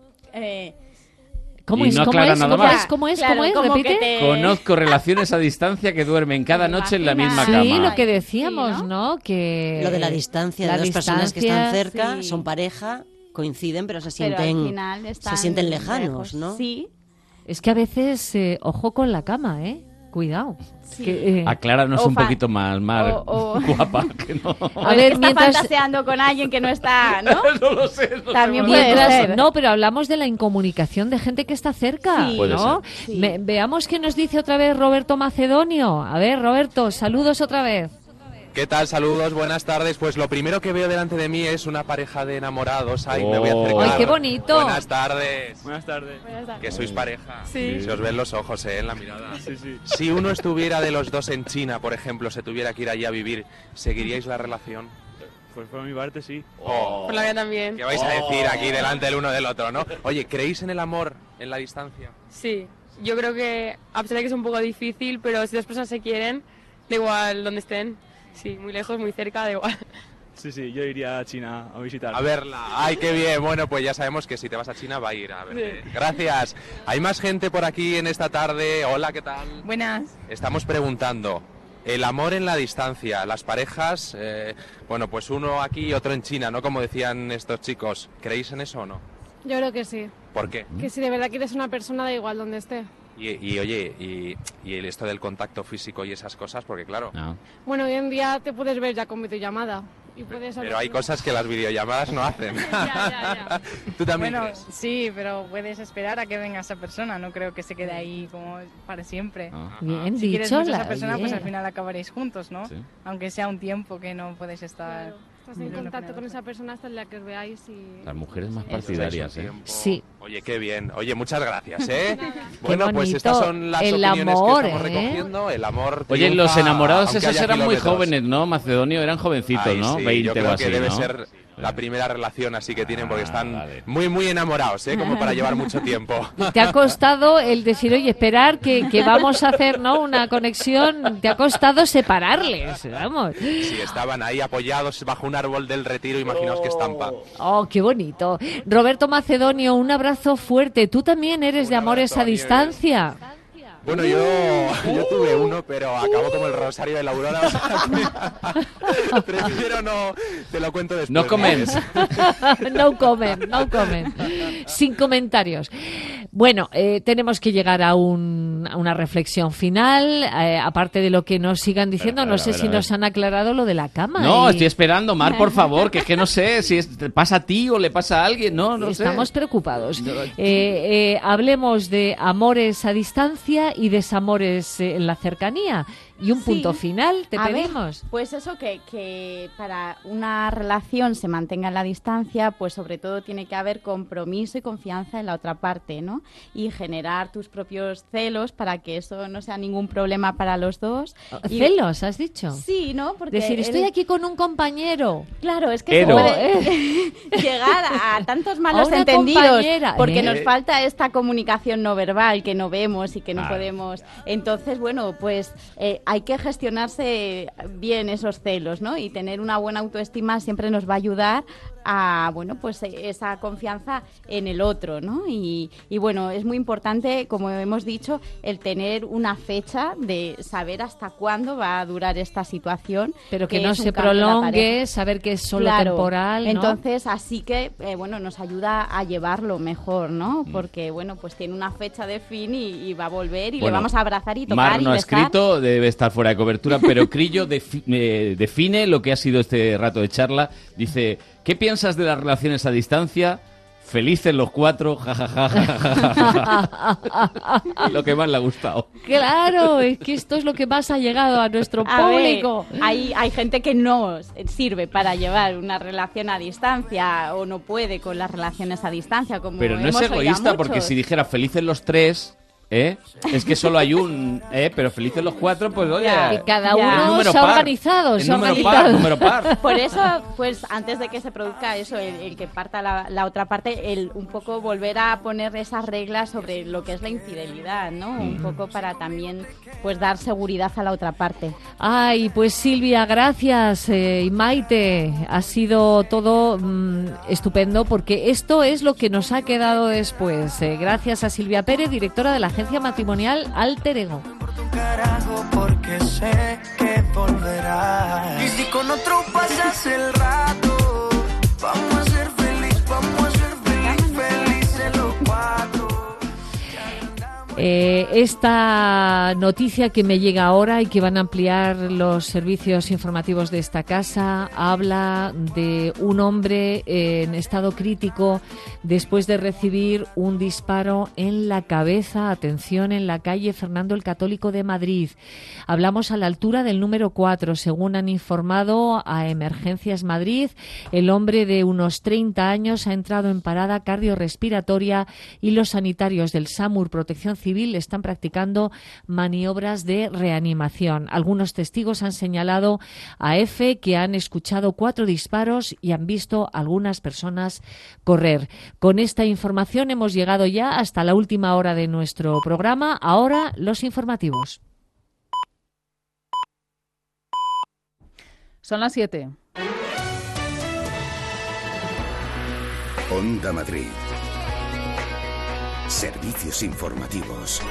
Eh, ¿Cómo Y es? no ¿Cómo aclara es? nada ¿Cómo más. es? ¿Cómo es? Claro, ¿Cómo es? como que ¿Repite? te- Conozco relaciones a distancia que duermen cada noche en la misma Imagina. Sí, cama. lo que decíamos, Sí, ¿no? Que Lo de la distancia, la de dos personas que están distancia, cerca, sí. son pareja, coinciden, pero se pero al sienten, final están se sienten lejanos, lejos. ¿no? Sí, Es que a veces, eh, ojo con la cama, ¿eh? Cuidado. sí. Que, eh, Acláranos O un fa- poquito más, Mar, o- o- guapa, que no. O A es ver, que está mientras- fantaseando con alguien que no está, ¿no? no lo sé, no sé. También bueno. puede Mientras- ser. no, pero hablamos de la incomunicación de gente que está cerca, Sí. Puede ¿no? ser. Sí. Me- veamos qué nos dice otra vez Roberto Macedonio. A ver, Roberto, saludos otra vez. ¿Qué tal? Saludos, buenas tardes. Pues lo primero que veo delante de mí es una pareja de enamorados. Ay, me voy a acercar. ¡Ay, qué bonito! Buenas tardes. Buenas tardes. Que sois pareja. Sí. Se os ven los ojos, ¿eh? En la mirada. Sí, sí. Si uno estuviera de los dos en China, por ejemplo, se tuviera que ir allí a vivir, ¿seguiríais la relación? Pues por mi parte sí. Oh. Por la mía también. ¿Qué vais a decir aquí delante del uno del otro, no? Oye, ¿creéis en el amor en la distancia? Sí, yo creo que, a pesar de que es un poco difícil, pero si dos personas se quieren, da igual donde estén. Sí, muy lejos, muy cerca, da igual. Sí, sí, yo iría a China a visitar. A verla. ¡Ay, qué bien! Bueno, pues ya sabemos que si te vas a China va a ir a verte. Sí. Gracias. Hay más gente por aquí en esta tarde. Hola, ¿qué tal? Buenas. Estamos preguntando, el amor en la distancia, las parejas, eh, bueno, pues uno aquí y otro en China, ¿no? Como decían estos chicos. ¿Creéis en eso o no? Yo creo que sí. ¿Por qué? Que si de verdad quieres una persona, da igual donde esté. Y, y oye, y, y el esto del contacto físico y esas cosas, porque claro... Bueno, hoy en día te puedes ver ya con videollamada. Y puedes Pero hay cosas que las videollamadas no hacen. ya, ya, ya. ¿Tú también Bueno, crees? sí, pero puedes esperar a que venga esa persona. No creo que se quede ahí como para siempre. Bien si quieres dicho, mucho a esa la- persona, pues bien. al final acabaréis juntos, ¿no? Sí. Aunque sea un tiempo que no podéis estar... Claro, estás en contacto con esa persona hasta el día que os veáis y... Las mujeres más Eso. partidarias, ¿eh? Sí. Oye, qué bien. Oye, muchas gracias, ¿eh? Qué Bueno, pues bonito. estas son las El opiniones amor, que estamos ¿eh? recogiendo. El amor Oye, triunfa, los enamorados aunque esos haya eran muy kilómetros. jóvenes, ¿no? Macedonio, eran jovencitos, Ay, ¿no? sí, veinte yo o creo así, que debe ¿no? ser la primera relación así que tienen porque Ah, están vale. muy, muy enamorados, ¿eh? Como para llevar mucho tiempo. Te ha costado el decir, oye, esperar que, que vamos a hacer, ¿no? Una conexión. Te ha costado separarles, vamos. Sí, estaban ahí apoyados bajo un árbol del Retiro, imaginaos qué estampa. Oh, qué bonito. Roberto Macedonio, un abrazo fuerte. Tú también eres de amores a distancia. Bueno, yo, yo tuve uno, pero acabó como el Rosario de la Aurora. O sea que prefiero no, te lo cuento después. No comments. No comment, no comment. Sin comentarios. Bueno, eh, tenemos que llegar a, un, a una reflexión final. Eh, aparte de lo que nos sigan diciendo, Pero, no a sé ver, si a ver. nos han aclarado lo de la cama. No, y estoy esperando, Mar, por favor, que es que no sé si es- te pasa a ti o le pasa a alguien, no, no sé. Estamos preocupados. Eh, eh, hablemos de amores a distancia y desamores eh, en la cercanía. Y un punto Sí. final, te A ver, pedimos. pues eso, que, que para una relación se mantenga en la distancia, pues sobre todo tiene que haber compromiso y confianza en la otra parte, ¿no? Y generar tus propios celos para que eso no sea ningún problema para los dos. Y- ¿Celos, has dicho? Sí, ¿no? Porque Decir, estoy el- aquí con un compañero. Claro, es que se Ero. puede llegar a tantos malos A una entendidos compañera, porque ¿eh? nos falta esta comunicación no verbal que no vemos y que no Ah. podemos. Entonces, bueno, pues eh, hay que gestionarse bien esos celos, ¿no? Y tener una buena autoestima siempre nos va a ayudar a, bueno, pues eh, esa confianza en el otro, ¿no? Y, y bueno, es muy importante, como hemos dicho, el tener una fecha de saber hasta cuándo va a durar esta situación. Pero que no es un se cambio en la prolongue, pareja. saber que es solo Claro. temporal, ¿no? Entonces, así que, eh, bueno, nos ayuda a llevarlo mejor, ¿no? Mm. Porque, bueno, pues tiene una fecha de fin y, y va a volver y le Bueno, vamos a abrazar y tocar Mar y no ha besar. escrito, debe estar fuera de cobertura, pero Crillo defi- eh, define lo que ha sido este rato de charla. Dice, ¿qué piensas de las relaciones a distancia? Felices los cuatro, jajaja, lo que más le ha gustado. Claro, es que esto es lo que más ha llegado a nuestro A ver, público. hay, hay gente que no sirve para llevar una relación a distancia o no puede con las relaciones a distancia. Como Pero no es hemos oído a egoísta, porque muchos. si dijera felices los tres, ¿eh? Es que solo hay un, ¿eh? Pero felices los cuatro, pues oye, Ya, Y cada ya. uno el número se ha par. organizado, El se ha número organizado. par, número par. Por eso, pues antes de que se produzca eso, el, el que parta la, la otra parte, el un poco volver a poner esas reglas sobre lo que es la infidelidad, ¿no? Un poco para también pues dar seguridad a la otra parte. Ay, pues Silvia, gracias. eh, y Maite, ha sido todo mm, estupendo porque esto es lo que nos ha quedado después. eh. gracias a Silvia Pérez, directora de la agencia matrimonial Alter Ego. Carajo, porque sé que volverás. Y si con otro pasas el rato, vamos a ser feliz, vamos a ser feliz, felices los cuatro. Eh, esta noticia que me llega ahora y que van a ampliar los servicios informativos de esta casa habla de un hombre en estado crítico después de recibir un disparo en la cabeza, atención, en la calle Fernando el Católico de Madrid. Hablamos a la altura del número cuatro, según han informado a Emergencias Madrid. El hombre de unos treinta años ha entrado en parada cardiorrespiratoria y los sanitarios del SAMUR Protección Civil están practicando maniobras de reanimación. Algunos testigos han señalado a EFE que han escuchado cuatro disparos y han visto a algunas personas correr. Con esta información hemos llegado ya hasta la última hora de nuestro programa. Ahora los informativos. Son las siete. Onda Madrid. Servicios informativos.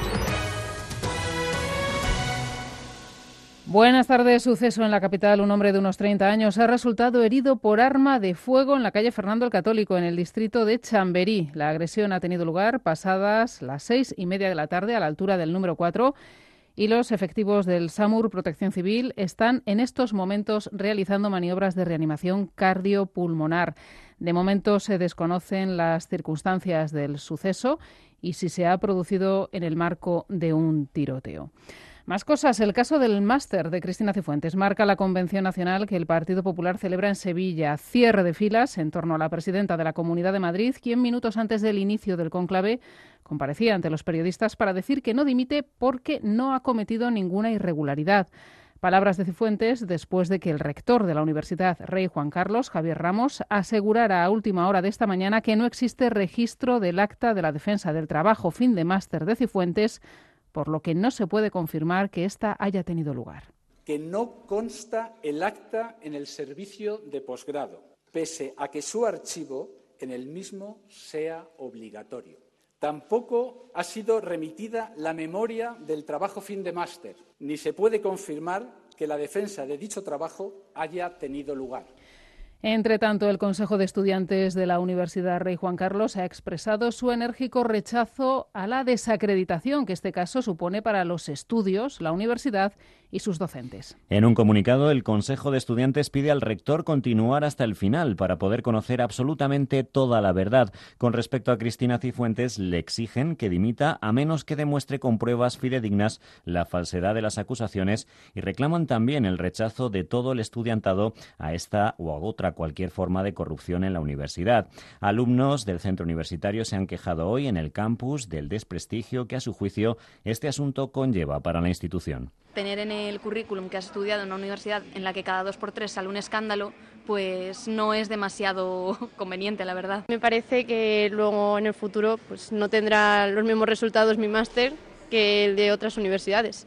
Buenas tardes. Suceso en la capital. Un hombre de unos treinta años ha resultado herido por arma de fuego en la calle Fernando el Católico, en el distrito de Chamberí. La agresión ha tenido lugar pasadas las seis y media de la tarde a la altura del número cuatro y los efectivos del SAMUR Protección Civil están en estos momentos realizando maniobras de reanimación cardiopulmonar. De momento se desconocen las circunstancias del suceso y si se ha producido en el marco de un tiroteo. Más cosas. El caso del máster de Cristina Cifuentes marca la convención nacional que el Partido Popular celebra en Sevilla. Cierre de filas en torno a la presidenta de la Comunidad de Madrid, quien minutos antes del inicio del cónclave comparecía ante los periodistas para decir que no dimite porque no ha cometido ninguna irregularidad. Palabras de Cifuentes después de que el rector de la Universidad Rey Juan Carlos, Javier Ramos, asegurara a última hora de esta mañana que no existe registro del acta de la defensa del trabajo fin de máster de Cifuentes, por lo que no se puede confirmar que ésta haya tenido lugar. Que no consta el acta en el servicio de posgrado, pese a que su archivo en el mismo sea obligatorio. Tampoco ha sido remitida la memoria del trabajo fin de máster, ni se puede confirmar que la defensa de dicho trabajo haya tenido lugar. Entre tanto, el Consejo de Estudiantes de la Universidad Rey Juan Carlos ha expresado su enérgico rechazo a la desacreditación que este caso supone para los estudios, la universidad y sus docentes. En un comunicado, el Consejo de Estudiantes pide al rector continuar hasta el final para poder conocer absolutamente toda la verdad. Con respecto a Cristina Cifuentes, le exigen que dimita a menos que demuestre con pruebas fidedignas la falsedad de las acusaciones y reclaman también el rechazo de todo el estudiantado a esta o a otra cualquier forma de corrupción en la universidad. Alumnos del centro universitario se han quejado hoy en el campus del desprestigio que, a su juicio, este asunto conlleva para la institución. Tener en el currículum que has estudiado en una universidad en la que cada dos por tres sale un escándalo, pues no es demasiado conveniente, la verdad. Me parece que luego en el futuro pues no tendrá los mismos resultados mi máster que el de otras universidades.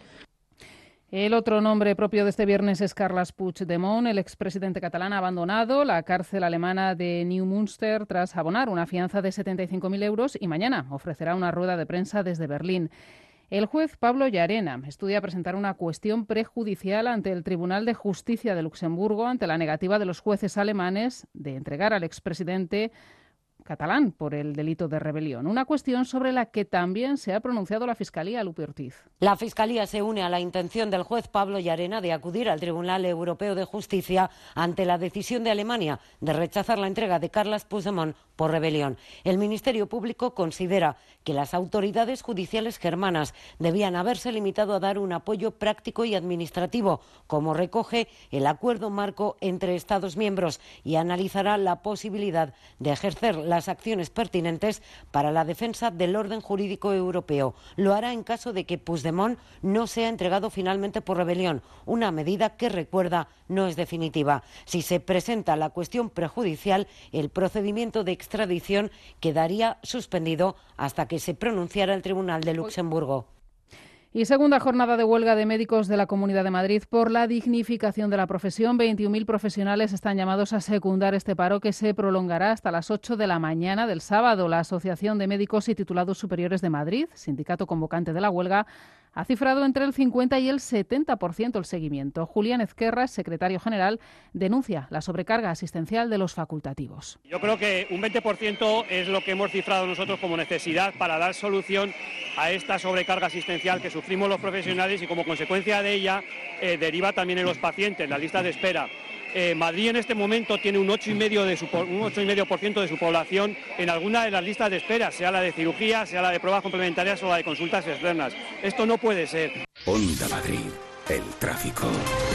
El otro nombre propio de este viernes es Carles Puigdemont. El expresidente catalán ha abandonado la cárcel alemana de Neumünster tras abonar una fianza de setenta y cinco mil euros y mañana ofrecerá una rueda de prensa desde Berlín. El juez Pablo Llarena estudia presentar una cuestión prejudicial ante el Tribunal de Justicia de Luxemburgo ante la negativa de los jueces alemanes de entregar al expresidente catalán por el delito de rebelión. Una cuestión sobre la que también se ha pronunciado la Fiscalía, Lupe Ortiz. La Fiscalía se une a la intención del juez Pablo Llarena de acudir al Tribunal Europeo de Justicia ante la decisión de Alemania de rechazar la entrega de Carles Puigdemont por rebelión. El Ministerio Público considera que las autoridades judiciales germanas debían haberse limitado a dar un apoyo práctico y administrativo, como recoge el acuerdo marco entre Estados miembros, y analizará la posibilidad de ejercer la las acciones pertinentes para la defensa del orden jurídico europeo. Lo hará en caso de que Puigdemont no sea entregado finalmente por rebelión, una medida que, recuerda, no es definitiva. Si se presenta la cuestión prejudicial, el procedimiento de extradición quedaría suspendido hasta que se pronunciara el Tribunal de Luxemburgo. Y segunda jornada de huelga de médicos de la Comunidad de Madrid por la dignificación de la profesión. veintiún mil profesionales están llamados a secundar este paro que se prolongará hasta las ocho de la mañana del sábado. La Asociación de Médicos y Titulados Superiores de Madrid, sindicato convocante de la huelga, ha cifrado entre el cincuenta y el setenta por ciento el seguimiento. Julián Ezquerra, secretario general, denuncia la sobrecarga asistencial de los facultativos. Yo creo que un veinte por ciento es lo que hemos cifrado nosotros como necesidad para dar solución a esta sobrecarga asistencial que sufrimos los profesionales y como consecuencia de ella eh, deriva también en los pacientes, la lista de espera. Eh, Madrid en este momento tiene un ocho coma cinco por ciento de su, un ocho coma cinco por ciento de su población en alguna de las listas de espera, sea la de cirugía, sea la de pruebas complementarias o la de consultas externas. Esto no puede ser. Onda Madrid, el tráfico.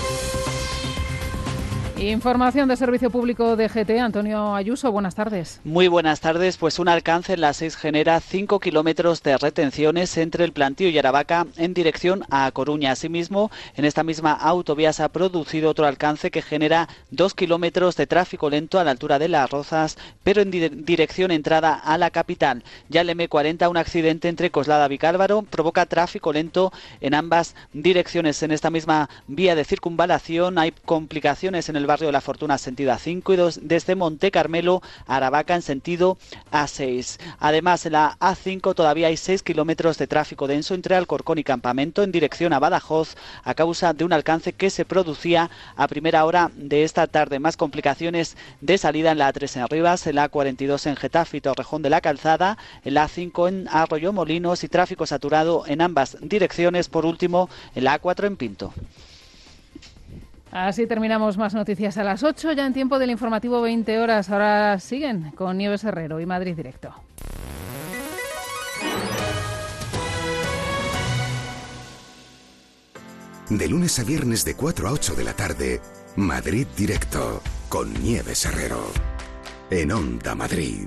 Información de Servicio Público de G T. Antonio Ayuso, buenas tardes. Muy buenas tardes. Pues un alcance en la seis genera cinco kilómetros de retenciones entre el Plantío y Aravaca en dirección a Coruña. Asimismo, en esta misma autovía se ha producido otro alcance que genera dos kilómetros de tráfico lento a la altura de Las Rozas, pero en di- dirección entrada a la capital. Ya el eme cuarenta, un accidente entre Coslada y Vicálvaro, provoca tráfico lento en ambas direcciones. En esta misma vía de circunvalación hay complicaciones en el barrio de La Fortuna sentido A cinco y dos, desde Monte Carmelo a Aravaca en sentido A seis. Además, en la A cinco todavía hay seis kilómetros de tráfico denso entre Alcorcón y Campamento en dirección a Badajoz a causa de un alcance que se producía a primera hora de esta tarde. Más complicaciones de salida en la A tres en Rivas, en la A cuarenta y dos en Getafe y Torrejón de la Calzada, en la A cinco en Arroyomolinos y tráfico saturado en ambas direcciones. Por último, en la A cuatro en Pinto. Así terminamos más noticias a las ocho, ya en tiempo del informativo veinte horas. Ahora siguen con Nieves Herrero y Madrid Directo. De lunes a viernes de cuatro a ocho de la tarde, Madrid Directo, con Nieves Herrero. En Onda Madrid.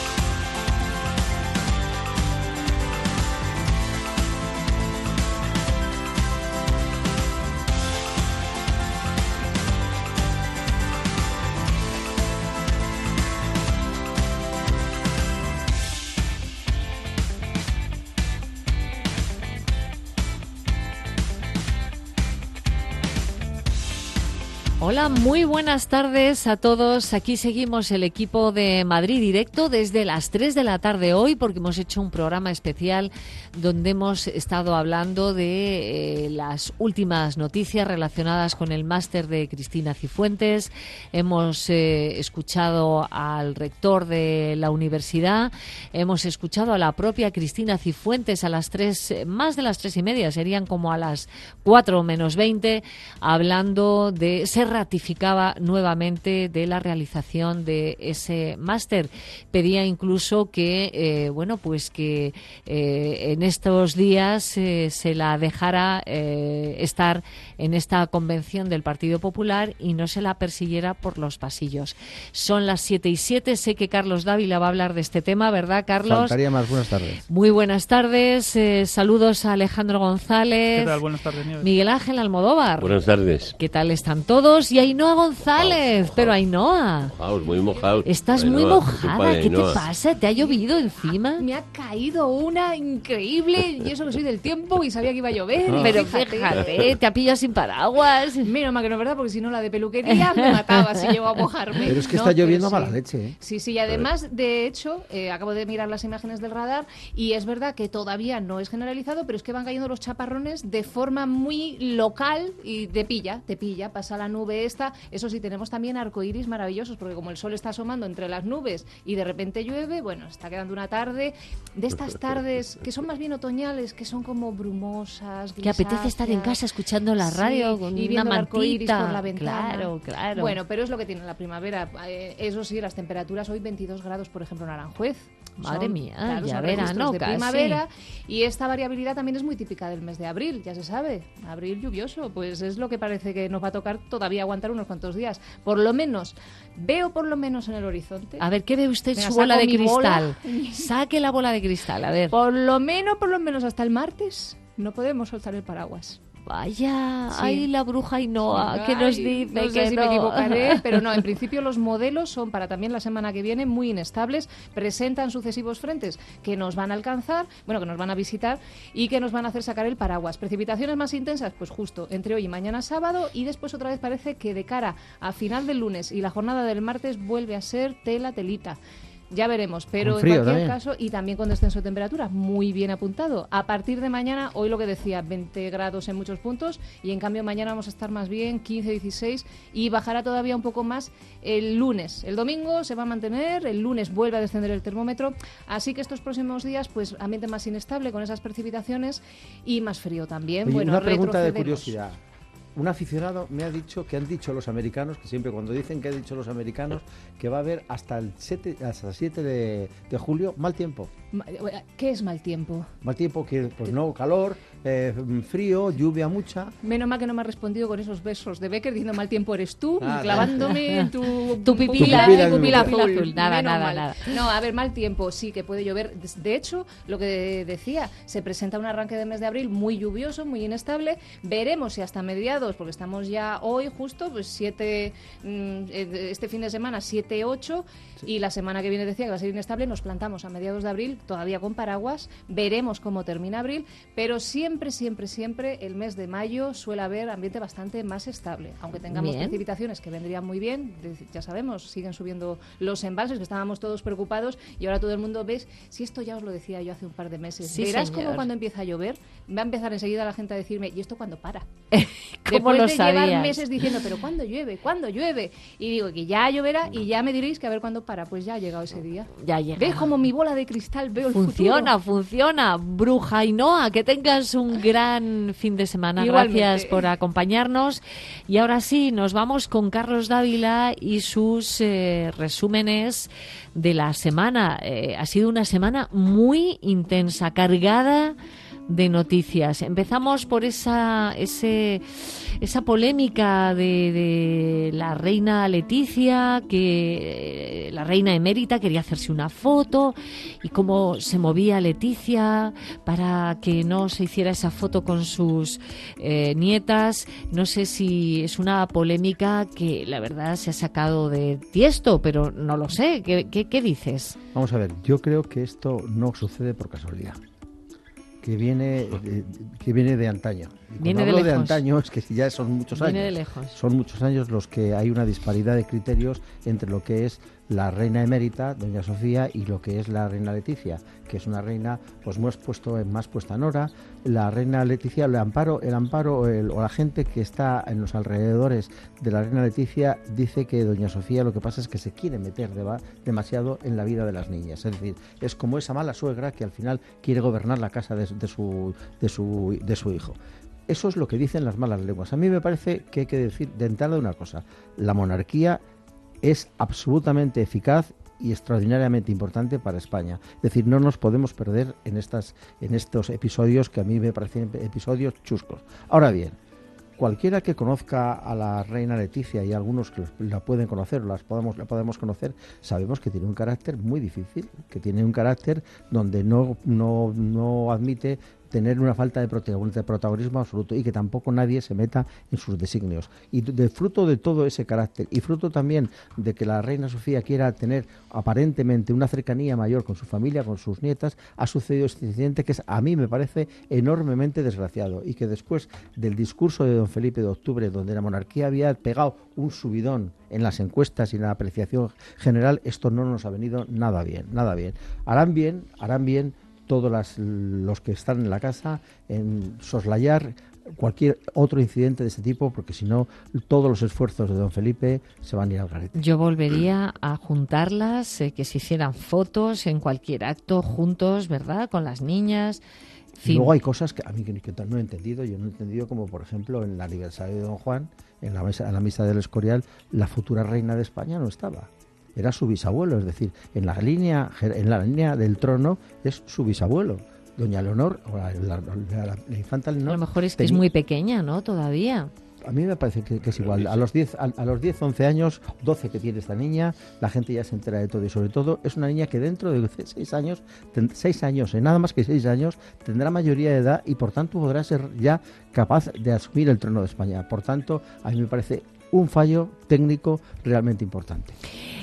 Hola, muy buenas tardes a todos. Aquí seguimos el equipo de Madrid Directo desde las tres de la tarde hoy, porque hemos hecho un programa especial donde hemos estado hablando de eh, las últimas noticias relacionadas con el máster de Cristina Cifuentes. Hemos eh, escuchado al rector de la universidad, hemos escuchado a la propia Cristina Cifuentes a las tres, más de las tres y media, serían como a las cuatro menos veinte, hablando de ser ratificaba nuevamente de la realización de ese máster. Pedía incluso que, eh, bueno, pues que eh, en estos días eh, se la dejara eh, estar en esta convención del Partido Popular y no se la persiguiera por los pasillos. Son las siete y siete. Sé que Carlos Dávila va a hablar de este tema, ¿verdad, Carlos? Faltaría más. Buenas tardes. Muy buenas tardes. Eh, saludos a Alejandro González. ¿Qué tal? Buenas tardes, Nieves. Miguel Ángel Almodóvar. Buenas tardes. ¿Qué tal están todos? Y Ainhoa González. Mojaos, pero Ainhoa. Mojaos, muy mojados. Estás Ainhoa, muy mojada. ¿Qué Ainhoa. te pasa? ¿Te ha llovido encima? Me ha caído una increíble, y eso que soy del tiempo y sabía que iba a llover. Ah. Pero fíjate. fíjate, te ha pillado sin paraguas. Menos mal que no es verdad, porque si no la de peluquería me mataba si llego a mojarme. Pero es que No, está lloviendo a pero mala sí. leche, ¿eh? Sí, sí, y además, de hecho, eh, acabo de mirar las imágenes del radar y es verdad que todavía no es generalizado, pero es que van cayendo los chaparrones de forma muy local y te pilla, te pilla, pasa la nube esta. Eso sí, tenemos también arcoíris maravillosos, porque como el sol está asomando entre las nubes y de repente llueve, bueno, está quedando una tarde de estas tardes que son más bien otoñales, que son como brumosas, Que apetece estar en casa escuchando la radio sí, con y una viendo el arcoíris mantita. por la ventana. Claro, claro. Bueno, pero es lo que tiene la primavera. Eh, eso sí, las temperaturas hoy veintidós grados, por ejemplo, en Aranjuez. Madre Son, mía, claro, ya son verano registros de casi. primavera, y esta variabilidad también es muy típica del mes de abril, ya se sabe. Abril lluvioso, pues es lo que parece que nos va a tocar todavía aguantar unos cuantos días. Por lo menos, veo por lo menos en el horizonte. A ver, ¿qué ve usted Venga, su bola saco de mi cristal? bola. Saque la bola de cristal, a ver. Por lo menos, por lo menos hasta el martes no podemos soltar el paraguas. Vaya, Sí. ay, la bruja Ainhoa, ¿qué nos Ay, dice? no sé que si no? me equivocaré, pero no, en principio los modelos son para también la semana que viene muy inestables, presentan sucesivos frentes que nos van a alcanzar, bueno, que nos van a visitar y que nos van a hacer sacar el paraguas. Precipitaciones más intensas, pues justo entre hoy y mañana sábado, y después otra vez parece que de cara a final del lunes y la jornada del martes vuelve a ser tela telita. Ya veremos, pero Con frío en cualquier también. caso, y también con descenso de temperatura, muy bien apuntado. A partir de mañana, hoy lo que decía, veinte grados en muchos puntos, y en cambio mañana vamos a estar más bien quince, dieciséis, y bajará todavía un poco más el lunes. El domingo se va a mantener, el lunes vuelve a descender el termómetro, así que estos próximos días, pues ambiente más inestable con esas precipitaciones y más frío también. Oye, bueno, una pregunta de retrocedemos. curiosidad. Un aficionado me ha dicho que han dicho los americanos, que siempre cuando dicen que han dicho los americanos, que va a haber hasta el siete, hasta el siete de, de julio mal tiempo. Ma- ¿Qué es mal tiempo? Mal tiempo que, pues no, calor, eh, frío, lluvia mucha. Menos mal que no me has respondido con esos besos de Becker diciendo mal tiempo eres tú, Ah, clavándome en tu, Tu pipila, pupila, tu pupila pupila azul. Nada, Menos nada, mal. nada. No, a ver, mal tiempo, sí que puede llover. De hecho, lo que decía, se presenta un arranque de mes de abril muy lluvioso, muy inestable. Veremos si hasta mediados, porque estamos ya hoy justo, pues siete, mm, este fin de semana siete, ocho, y la semana que viene decía que va a ser inestable, nos plantamos a mediados de abril, todavía con paraguas, veremos cómo termina abril, pero siempre, siempre, siempre el mes de mayo suele haber ambiente bastante más estable, aunque tengamos Bien. precipitaciones que vendrían muy bien, de- ya sabemos, siguen subiendo los embalses, que estábamos todos preocupados, y ahora todo el mundo ves, si esto ya os lo decía yo hace un par de meses, Sí, verás señor. cómo cuando empieza a llover, va a empezar enseguida la gente a decirme, ¿y esto cuándo para? ¿Cómo Después lo de llevar sabías? meses diciendo, pero ¿cuándo llueve? ¿Cuándo llueve? Y digo que ya lloverá y ya me diréis que a ver cuándo para. Pues ya ha llegado ese día. Ya llega. ¿Ves como mi bola de cristal veo el Funciona, futuro? funciona. Bruja Ainhoa, que tengas un gran fin de semana. Igualmente. Gracias por acompañarnos. Y ahora sí, nos vamos con Carlos Dávila y sus eh, resúmenes de la semana. Eh, ha sido una semana muy intensa, cargada de noticias. Empezamos por esa ese esa polémica de, de la reina Leticia, que eh, la reina emérita quería hacerse una foto, y cómo se movía Leticia para que no se hiciera esa foto con sus eh, nietas. No sé si es una polémica que la verdad se ha sacado de tiesto, pero no lo sé. ¿Qué, qué, qué dices? Vamos a ver, yo creo que esto no sucede por casualidad. Que viene, eh, que viene de antaño. Y cuando Viene de hablo de, lejos. antaño es que ya son muchos años. Viene de lejos. Son muchos años los que hay una disparidad de criterios entre lo que es la reina emérita, doña Sofía, y lo que es la reina Leticia, que es una reina pues más puesto en más puesta en hora. La reina Leticia, el amparo, el amparo el, o la gente que está en los alrededores de la reina Leticia dice que doña Sofía lo que pasa es que se quiere meter deba, demasiado en la vida de las niñas. Es decir, es como esa mala suegra que al final quiere gobernar la casa de, de su de su de su hijo. Eso es lo que dicen las malas lenguas. A mí me parece que hay que decir de entrada una cosa: la monarquía es absolutamente eficaz y extraordinariamente importante para España. Es decir, no nos podemos perder en estas en estos episodios que a mí me parecen episodios chuscos. Ahora bien, cualquiera que conozca a la reina Leticia, y algunos que la pueden conocer o las podemos, la podemos conocer, sabemos que tiene un carácter muy difícil, que tiene un carácter donde no, no, no admite tener una falta de protagonismo absoluto, y que tampoco nadie se meta en sus designios. Y de fruto de todo ese carácter, y fruto también de que la reina Sofía quiera tener aparentemente una cercanía mayor con su familia, con sus nietas, ha sucedido este incidente que es, a mí me parece enormemente desgraciado, y que después del discurso de don Felipe de octubre, donde la monarquía había pegado un subidón en las encuestas y en la apreciación general, esto no nos ha venido nada bien, nada bien. Harán bien, harán bien todos las, los que están en la casa en soslayar cualquier otro incidente de este tipo, porque si no, todos los esfuerzos de don Felipe se van a ir al garete. Yo volvería a juntarlas, eh, que se hicieran fotos en cualquier acto juntos, ¿verdad? Con las niñas. Y luego hay cosas que a mí que, que no he entendido, yo no he entendido, como por ejemplo en el aniversario de don Juan, en la mesa, en la misa del Escorial, la futura reina de España no estaba. Era su bisabuelo, es decir, en la línea en la línea del trono es su bisabuelo, doña Leonor, o la, la, la, la infanta Leonor. A lo mejor es que tenía, es muy pequeña, ¿no? Todavía. A mí me parece que, que es igual. A los diez, a, a los diez, once años, doce que tiene esta niña, la gente ya se entera de todo, y sobre todo es una niña que dentro de seis años, seis años, en nada más que seis años, tendrá mayoría de edad y por tanto podrá ser ya capaz de asumir el trono de España. Por tanto, a mí me parece un fallo técnico realmente importante.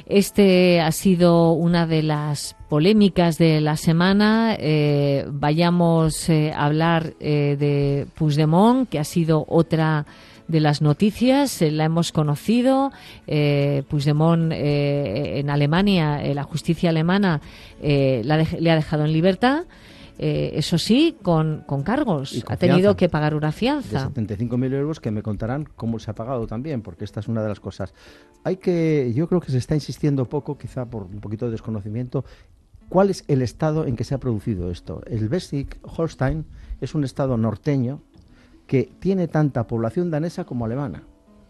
Este ha sido una de las polémicas de la semana. Eh, vayamos eh, a hablar eh, de Puigdemont, que ha sido otra de las noticias. Eh, la hemos conocido. Eh, Puigdemont eh, en Alemania, eh, la justicia alemana eh, la de, le ha dejado en libertad. Eh, eso sí, con, con cargos. Ha tenido que pagar una fianza. De setenta y cinco mil euros que me contarán cómo se ha pagado también, porque esta es una de las cosas. Hay que, yo creo que se está insistiendo poco, quizá por un poquito de desconocimiento, cuál es el estado en que se ha producido esto. El Schleswig-Holstein es un estado norteño que tiene tanta población danesa como alemana.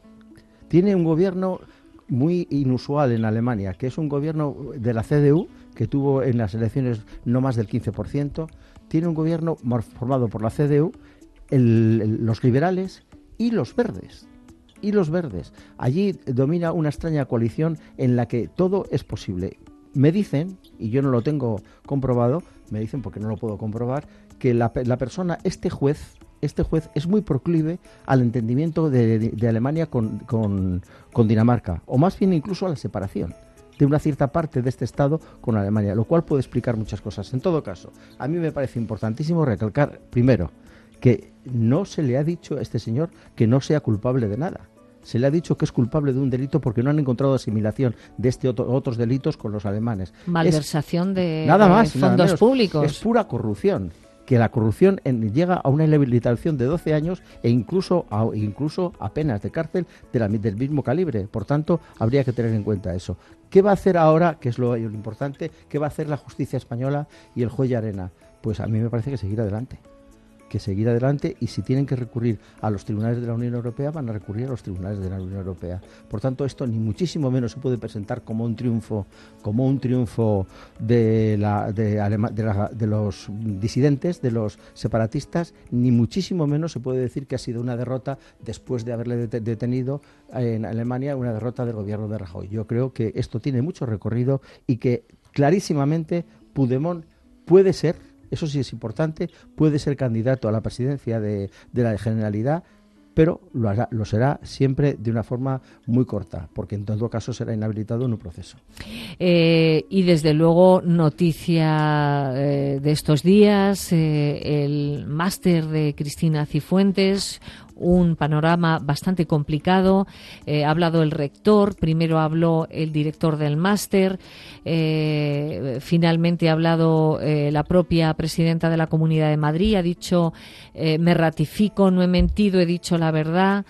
Tiene un gobierno muy inusual en Alemania, que es un gobierno de la C D U, que tuvo en las elecciones no más del quince por ciento. Tiene un gobierno formado por la C D U, el, el, los liberales y los verdes. Y los verdes. Allí domina una extraña coalición en la que todo es posible. Me dicen, y yo no lo tengo comprobado, me dicen porque no lo puedo comprobar, que la, la persona, este juez, este juez es muy proclive al entendimiento de, de, de Alemania con, con, con Dinamarca, o más bien incluso a la separación de una cierta parte de este Estado con Alemania, lo cual puede explicar muchas cosas. En todo caso, a mí me parece importantísimo recalcar, primero, que no se le ha dicho a este señor que no sea culpable de nada. Se le ha dicho que es culpable de un delito porque no han encontrado asimilación de este otro, otros delitos con los alemanes. Malversación es, de, nada más, de fondos nada menos, públicos. Es pura corrupción. Que la corrupción en, llega a una inhabilitación de doce años e incluso a, incluso a penas de cárcel de la, del mismo calibre. Por tanto, habría que tener en cuenta eso. ¿Qué va a hacer ahora, que es lo, lo importante, qué va a hacer la justicia española y el juez Llarena? Pues a mí me parece que seguir adelante. que seguir adelante, y si tienen que recurrir a los tribunales de la Unión Europea, van a recurrir a los tribunales de la Unión Europea. Por tanto, esto ni muchísimo menos se puede presentar como un triunfo, como un triunfo de, la, de, Alema, de, la, de los disidentes, de los separatistas, ni muchísimo menos se puede decir que ha sido una derrota después de haberle det- detenido en Alemania, una derrota del gobierno de Rajoy. Yo creo que esto tiene mucho recorrido y que clarísimamente Puigdemont puede ser, eso sí es importante, puede ser candidato a la presidencia de, de la Generalidad, pero lo, hará, lo será siempre de una forma muy corta, porque en todo caso será inhabilitado en un proceso. Eh, y desde luego, noticia eh, de estos días, eh, el máster de Cristina Cifuentes, un panorama bastante complicado. Eh, ha hablado el rector, primero habló el director del máster, eh, finalmente ha hablado eh, la propia presidenta de la Comunidad de Madrid, ha dicho, eh, me ratifico, no he mentido, he dicho la verdad.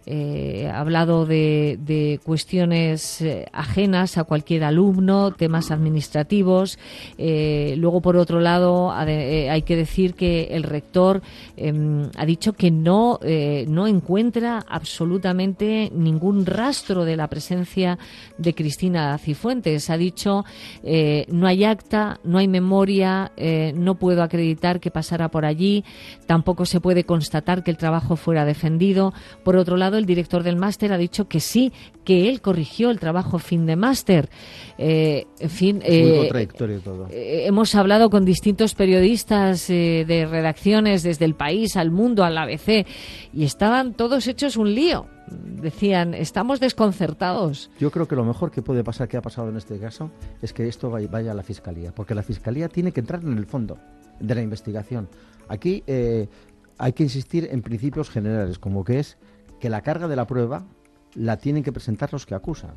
Eh, ha hablado de, de cuestiones eh, ajenas a cualquier alumno, temas administrativos. Eh, luego, por otro lado, ha de, eh, hay que decir que el rector eh, ha dicho que no, eh, no encuentra absolutamente ningún rastro de la presencia de Cristina Cifuentes. Ha dicho, eh, no hay acta, no hay memoria, eh, no puedo acreditar que pasara por allí, tampoco se puede constatar que el trabajo fuera defendido. Por otro lado, el director del máster ha dicho que sí, que él corrigió el trabajo fin de máster. Eh, en fin, es muy eh, contradictorio todo. Eh, hemos hablado con distintos periodistas eh, de redacciones desde El País, al Mundo, al A B C, y estaban todos hechos un lío. Decían, estamos desconcertados. Yo creo que lo mejor que puede pasar, que ha pasado en este caso, es que esto vaya a la Fiscalía, porque la Fiscalía tiene que entrar en el fondo de la investigación. Aquí eh, hay que insistir en principios generales, como que es que la carga de la prueba la tienen que presentar los que acusan.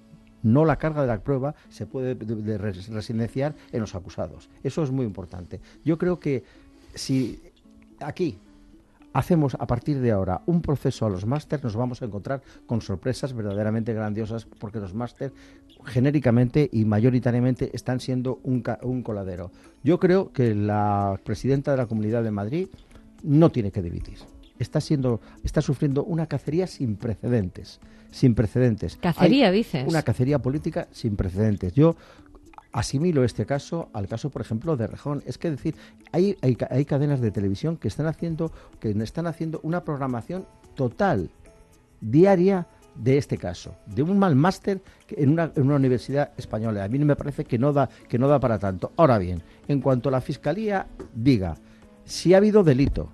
No la carga de la prueba se puede de, de residenciar en los acusados. Eso es muy importante. Yo creo que si aquí hacemos a partir de ahora un proceso a los máster, nos vamos a encontrar con sorpresas verdaderamente grandiosas, porque los máster genéricamente y mayoritariamente están siendo un, ca- un coladero. Yo creo que la presidenta de la Comunidad de Madrid no tiene que dimitir. Está siendo, está sufriendo una cacería sin precedentes, sin precedentes. ¿Cacería, Hay dices? Una cacería política sin precedentes. Yo asimilo este caso al caso, por ejemplo, de Rejón. Es que decir, hay, hay, hay cadenas de televisión que están haciendo, que están haciendo una programación total, diaria, de este caso, de un mal máster en una, en una universidad española. A mí me parece que no da, que no da para tanto. Ahora bien, en cuanto a la Fiscalía diga si ha habido delito,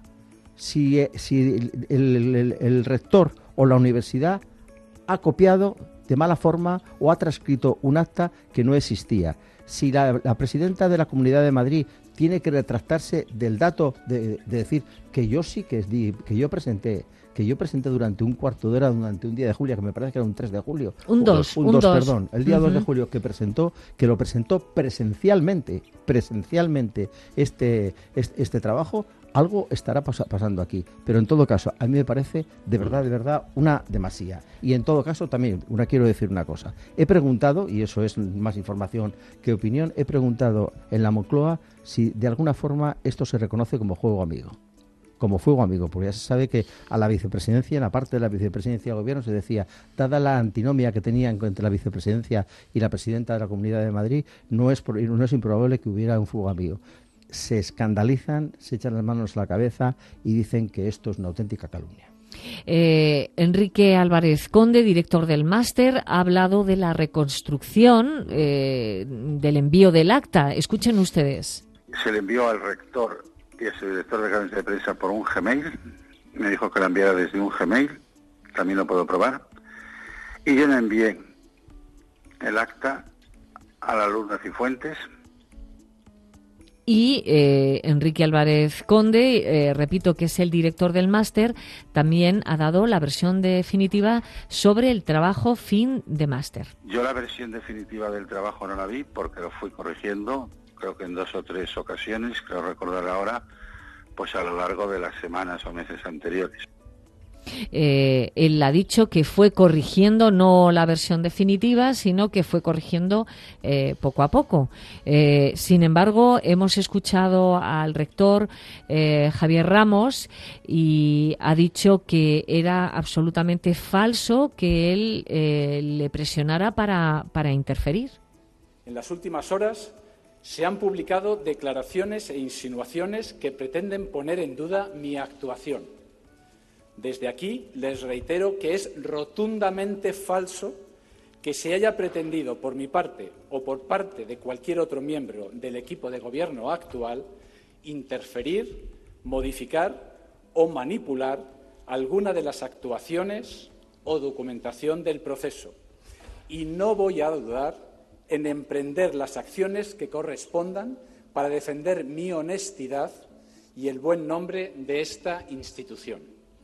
si, si el, el, el, el rector o la universidad ha copiado de mala forma o ha transcrito un acta que no existía, si la, la presidenta de la Comunidad de Madrid tiene que retractarse del dato de, de decir que yo sí que, di, que yo presenté que yo presenté durante un cuarto de hora, durante un día de julio, que me parece que era un tres de julio. Un dos, un dos, perdón. El día uh-huh. dos de julio que presentó, que lo presentó presencialmente, presencialmente este, este, este trabajo, algo estará pas- pasando aquí. Pero en todo caso, a mí me parece de verdad, de verdad, una demasía. Y en todo caso, también, una quiero decir una cosa. He preguntado, y eso es más información que opinión, he preguntado en la Moncloa si de alguna forma esto se reconoce como juego amigo. Como fuego amigo, porque ya se sabe que a la vicepresidencia, en la parte de la vicepresidencia del gobierno, se decía, dada la antinomia que tenían entre la vicepresidencia y la presidenta de la Comunidad de Madrid, no es, no es improbable que hubiera un fuego amigo. Se escandalizan, se echan las manos a la cabeza y dicen que esto es una auténtica calumnia. Eh, Enrique Álvarez Conde, director del máster, ha hablado de la reconstrucción eh, del envío del acta. Escuchen ustedes. Se le envió al rector y a su director de gabinete de prensa por un Gmail. Me dijo que la enviara desde un Gmail, también lo puedo probar. Y yo le envié el acta a la alumna Cifuentes. Y eh, Enrique Álvarez Conde, eh, repito que es el director del máster, también ha dado la versión definitiva sobre el trabajo fin de máster. Yo la versión definitiva del trabajo no la vi porque lo fui corrigiendo, creo que en dos o tres ocasiones, creo recordar ahora, pues a lo largo de las semanas o meses anteriores. Eh, él ha dicho que fue corrigiendo no la versión definitiva, sino que fue corrigiendo eh, poco a poco. Eh, sin embargo, hemos escuchado al rector eh, Javier Ramos y ha dicho que era absolutamente falso que él eh, le presionara para, para interferir. En las últimas horas se han publicado declaraciones e insinuaciones que pretenden poner en duda mi actuación. Desde aquí les reitero que es rotundamente falso que se haya pretendido por mi parte o por parte de cualquier otro miembro del equipo de gobierno actual interferir, modificar o manipular alguna de las actuaciones o documentación del proceso. Y no voy a dudar en emprender las acciones que correspondan para defender mi honestidad y el buen nombre de esta institución.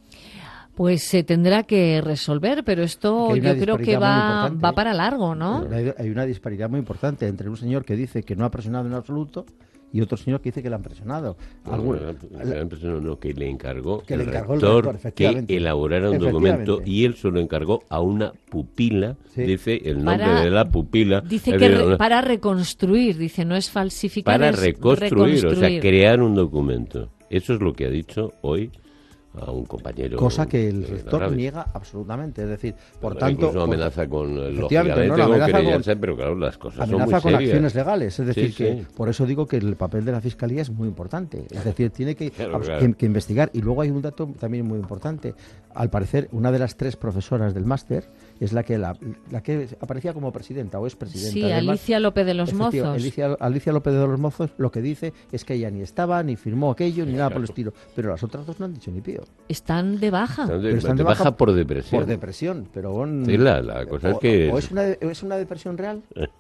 Pues se tendrá que resolver, pero esto yo creo que va, va para largo, ¿no? Hay una disparidad muy importante entre un señor que dice que no ha presionado en absoluto y otro señor que dice que le han presionado. Alguna, no, le han presionado, no, que le encargó, que el, le encargó rector, el rector que elaborara un documento y él se lo encargó a una pupila, sí. Dice el nombre para, de la pupila. Dice que re, para reconstruir, dice, no es falsificar, para es reconstruir, reconstruir, o sea, crear un documento. Eso es lo que ha dicho hoy a un compañero. Cosa que el rector niega absolutamente, es decir, por pero tanto... Incluso amenaza con, lógicamente, no, amenaza querellarse, con, pero claro, las cosas amenaza son muy con serias. Acciones legales, es decir, sí, que sí. Por eso digo que el papel de la Fiscalía es muy importante, es decir, tiene que, claro, claro. que, que investigar. Y luego hay un dato también muy importante. Al parecer, una de las tres profesoras del máster es la que la, la que aparecía como presidenta o es presidenta. Sí, del Alicia López de los Mozos. Alicia, Alicia López de los Mozos lo que dice es que ella ni estaba, ni firmó aquello, ni nada por el estilo. Pero las otras dos no han dicho ni pío. Están de baja. Están de, están de baja, baja por depresión. Por depresión, pero... Un, sí, la, la cosa o, es que... ¿O es una, es una depresión real?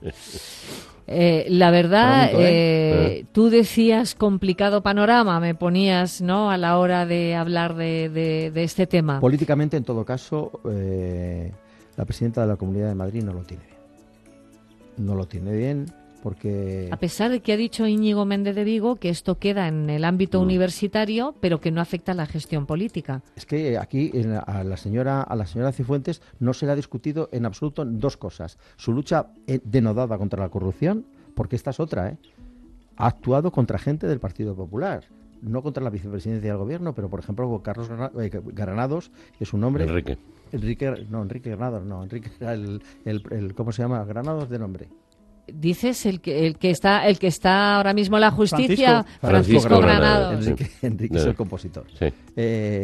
Eh, la verdad, Pregunto, ¿eh? Eh, tú decías complicado panorama, me ponías, ¿no?, a la hora de hablar de, de, de este tema. Políticamente, en todo caso, eh, la presidenta de la Comunidad de Madrid no lo tiene bien. No lo tiene bien porque... A pesar de que ha dicho Íñigo Méndez de Vigo que esto queda en el ámbito mm. universitario, pero que no afecta a la gestión política. Es que aquí en la, a la señora a la señora Cifuentes no se le ha discutido en absoluto dos cosas. Su lucha denodada contra la corrupción, porque esta es otra, ¿eh? Ha actuado contra gente del Partido Popular. No contra la vicepresidencia del gobierno, pero por ejemplo Carlos Granados es un hombre... Enrique. Enrique, no, Enrique Granados, no, Enrique era el, el, el, ¿cómo se llama? Granados de nombre. Dices el que el que está el que está ahora mismo en la justicia, Francisco, Francisco, Francisco Granados. Enrique, Enrique no. es el compositor. Sí. Eh,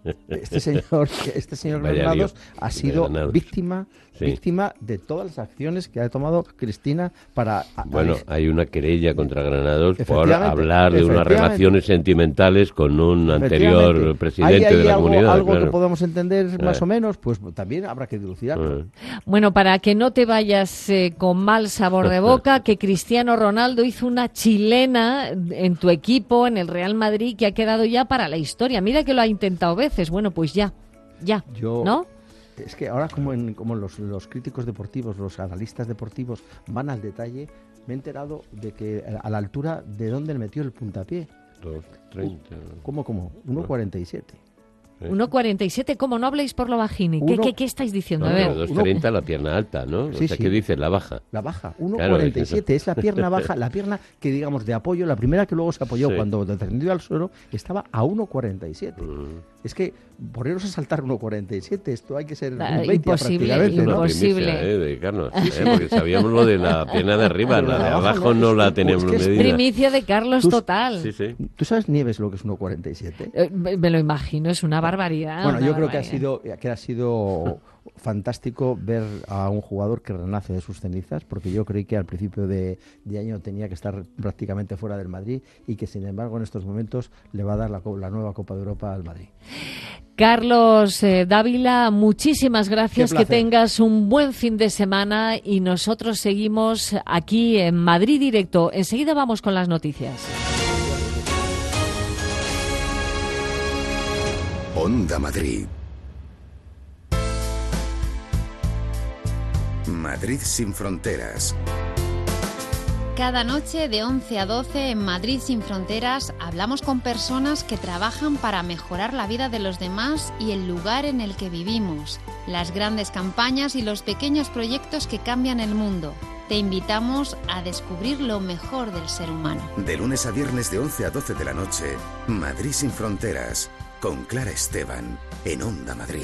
Este señor, este señor Granados ha sido Granados. víctima, Sí. víctima de todas las acciones que ha tomado Cristina para... Bueno, hay una querella contra Granados por Efectivamente, hablar de unas efectivamente. relaciones sentimentales con un anterior Efectivamente. presidente ¿Hay, hay de la algo, comunidad. algo claro. que podamos entender más Eh. o menos? Pues también habrá que dilucidarlo. Eh. Bueno, para que no te vayas eh, con mal sabor de boca, que Cristiano Ronaldo hizo una chilena en tu equipo, en el Real Madrid, que ha quedado ya para la historia. Mira que lo ha intentado veces. Bueno, pues ya, ya, Yo, ¿no? Es que ahora como, en, como los, los críticos deportivos, los analistas deportivos van al detalle, me he enterado de que a la altura de dónde le metió el puntapié. dos treinta. ¿Cómo, cómo? uno cuarenta y siete. uno cuarenta y siete, ¿cómo no habléis por lo bajini? ¿Qué, Uno- qué, qué estáis diciendo? No, A ver. pero dos treinta la pierna alta, ¿no? Sí, o sea, sí. ¿qué dices? La baja. La baja, Claro, uno cuarenta y siete, es la pierna baja, la pierna que digamos de apoyo, la primera que luego se apoyó Sí. cuando descendió al suelo, estaba a uno cuarenta y siete. Mm. Es que ponernos a saltar uno cuarenta y siete, esto hay que ser Ah, un veinte imposible, prácticamente, ¿no? Una primicia, ¿eh? de Carlos, ¿eh? Porque sabíamos lo de la pierna de arriba, Pero la de la de abajo abajo no, no es- la es tenemos que es medida. Primicia de Carlos Tú- total. Sí, sí. ¿Tú sabes, Nieves, lo que es uno cuarenta y siete? Eh, me me lo imagino, es una barbaridad. Bueno, una yo creo que ha barbaridad. sido que ha sido fantástico ver a un jugador que renace de sus cenizas, porque yo creí que al principio de, de año tenía que estar prácticamente fuera del Madrid y que sin embargo en estos momentos le va a dar la, co- la nueva Copa de Europa al Madrid. Carlos eh, Dávila, muchísimas gracias, Qué que placer. tengas un buen fin de semana y nosotros seguimos aquí en Madrid Directo. Enseguida vamos con las noticias. Onda Madrid. Madrid sin fronteras. Cada noche de once a doce en Madrid sin fronteras hablamos con personas que trabajan para mejorar la vida de los demás y el lugar en el que vivimos, las grandes campañas y los pequeños proyectos que cambian el mundo. Te invitamos a descubrir lo mejor del ser humano. De lunes a viernes de once a doce de la noche, Madrid sin fronteras, con Clara Esteban, en Onda Madrid.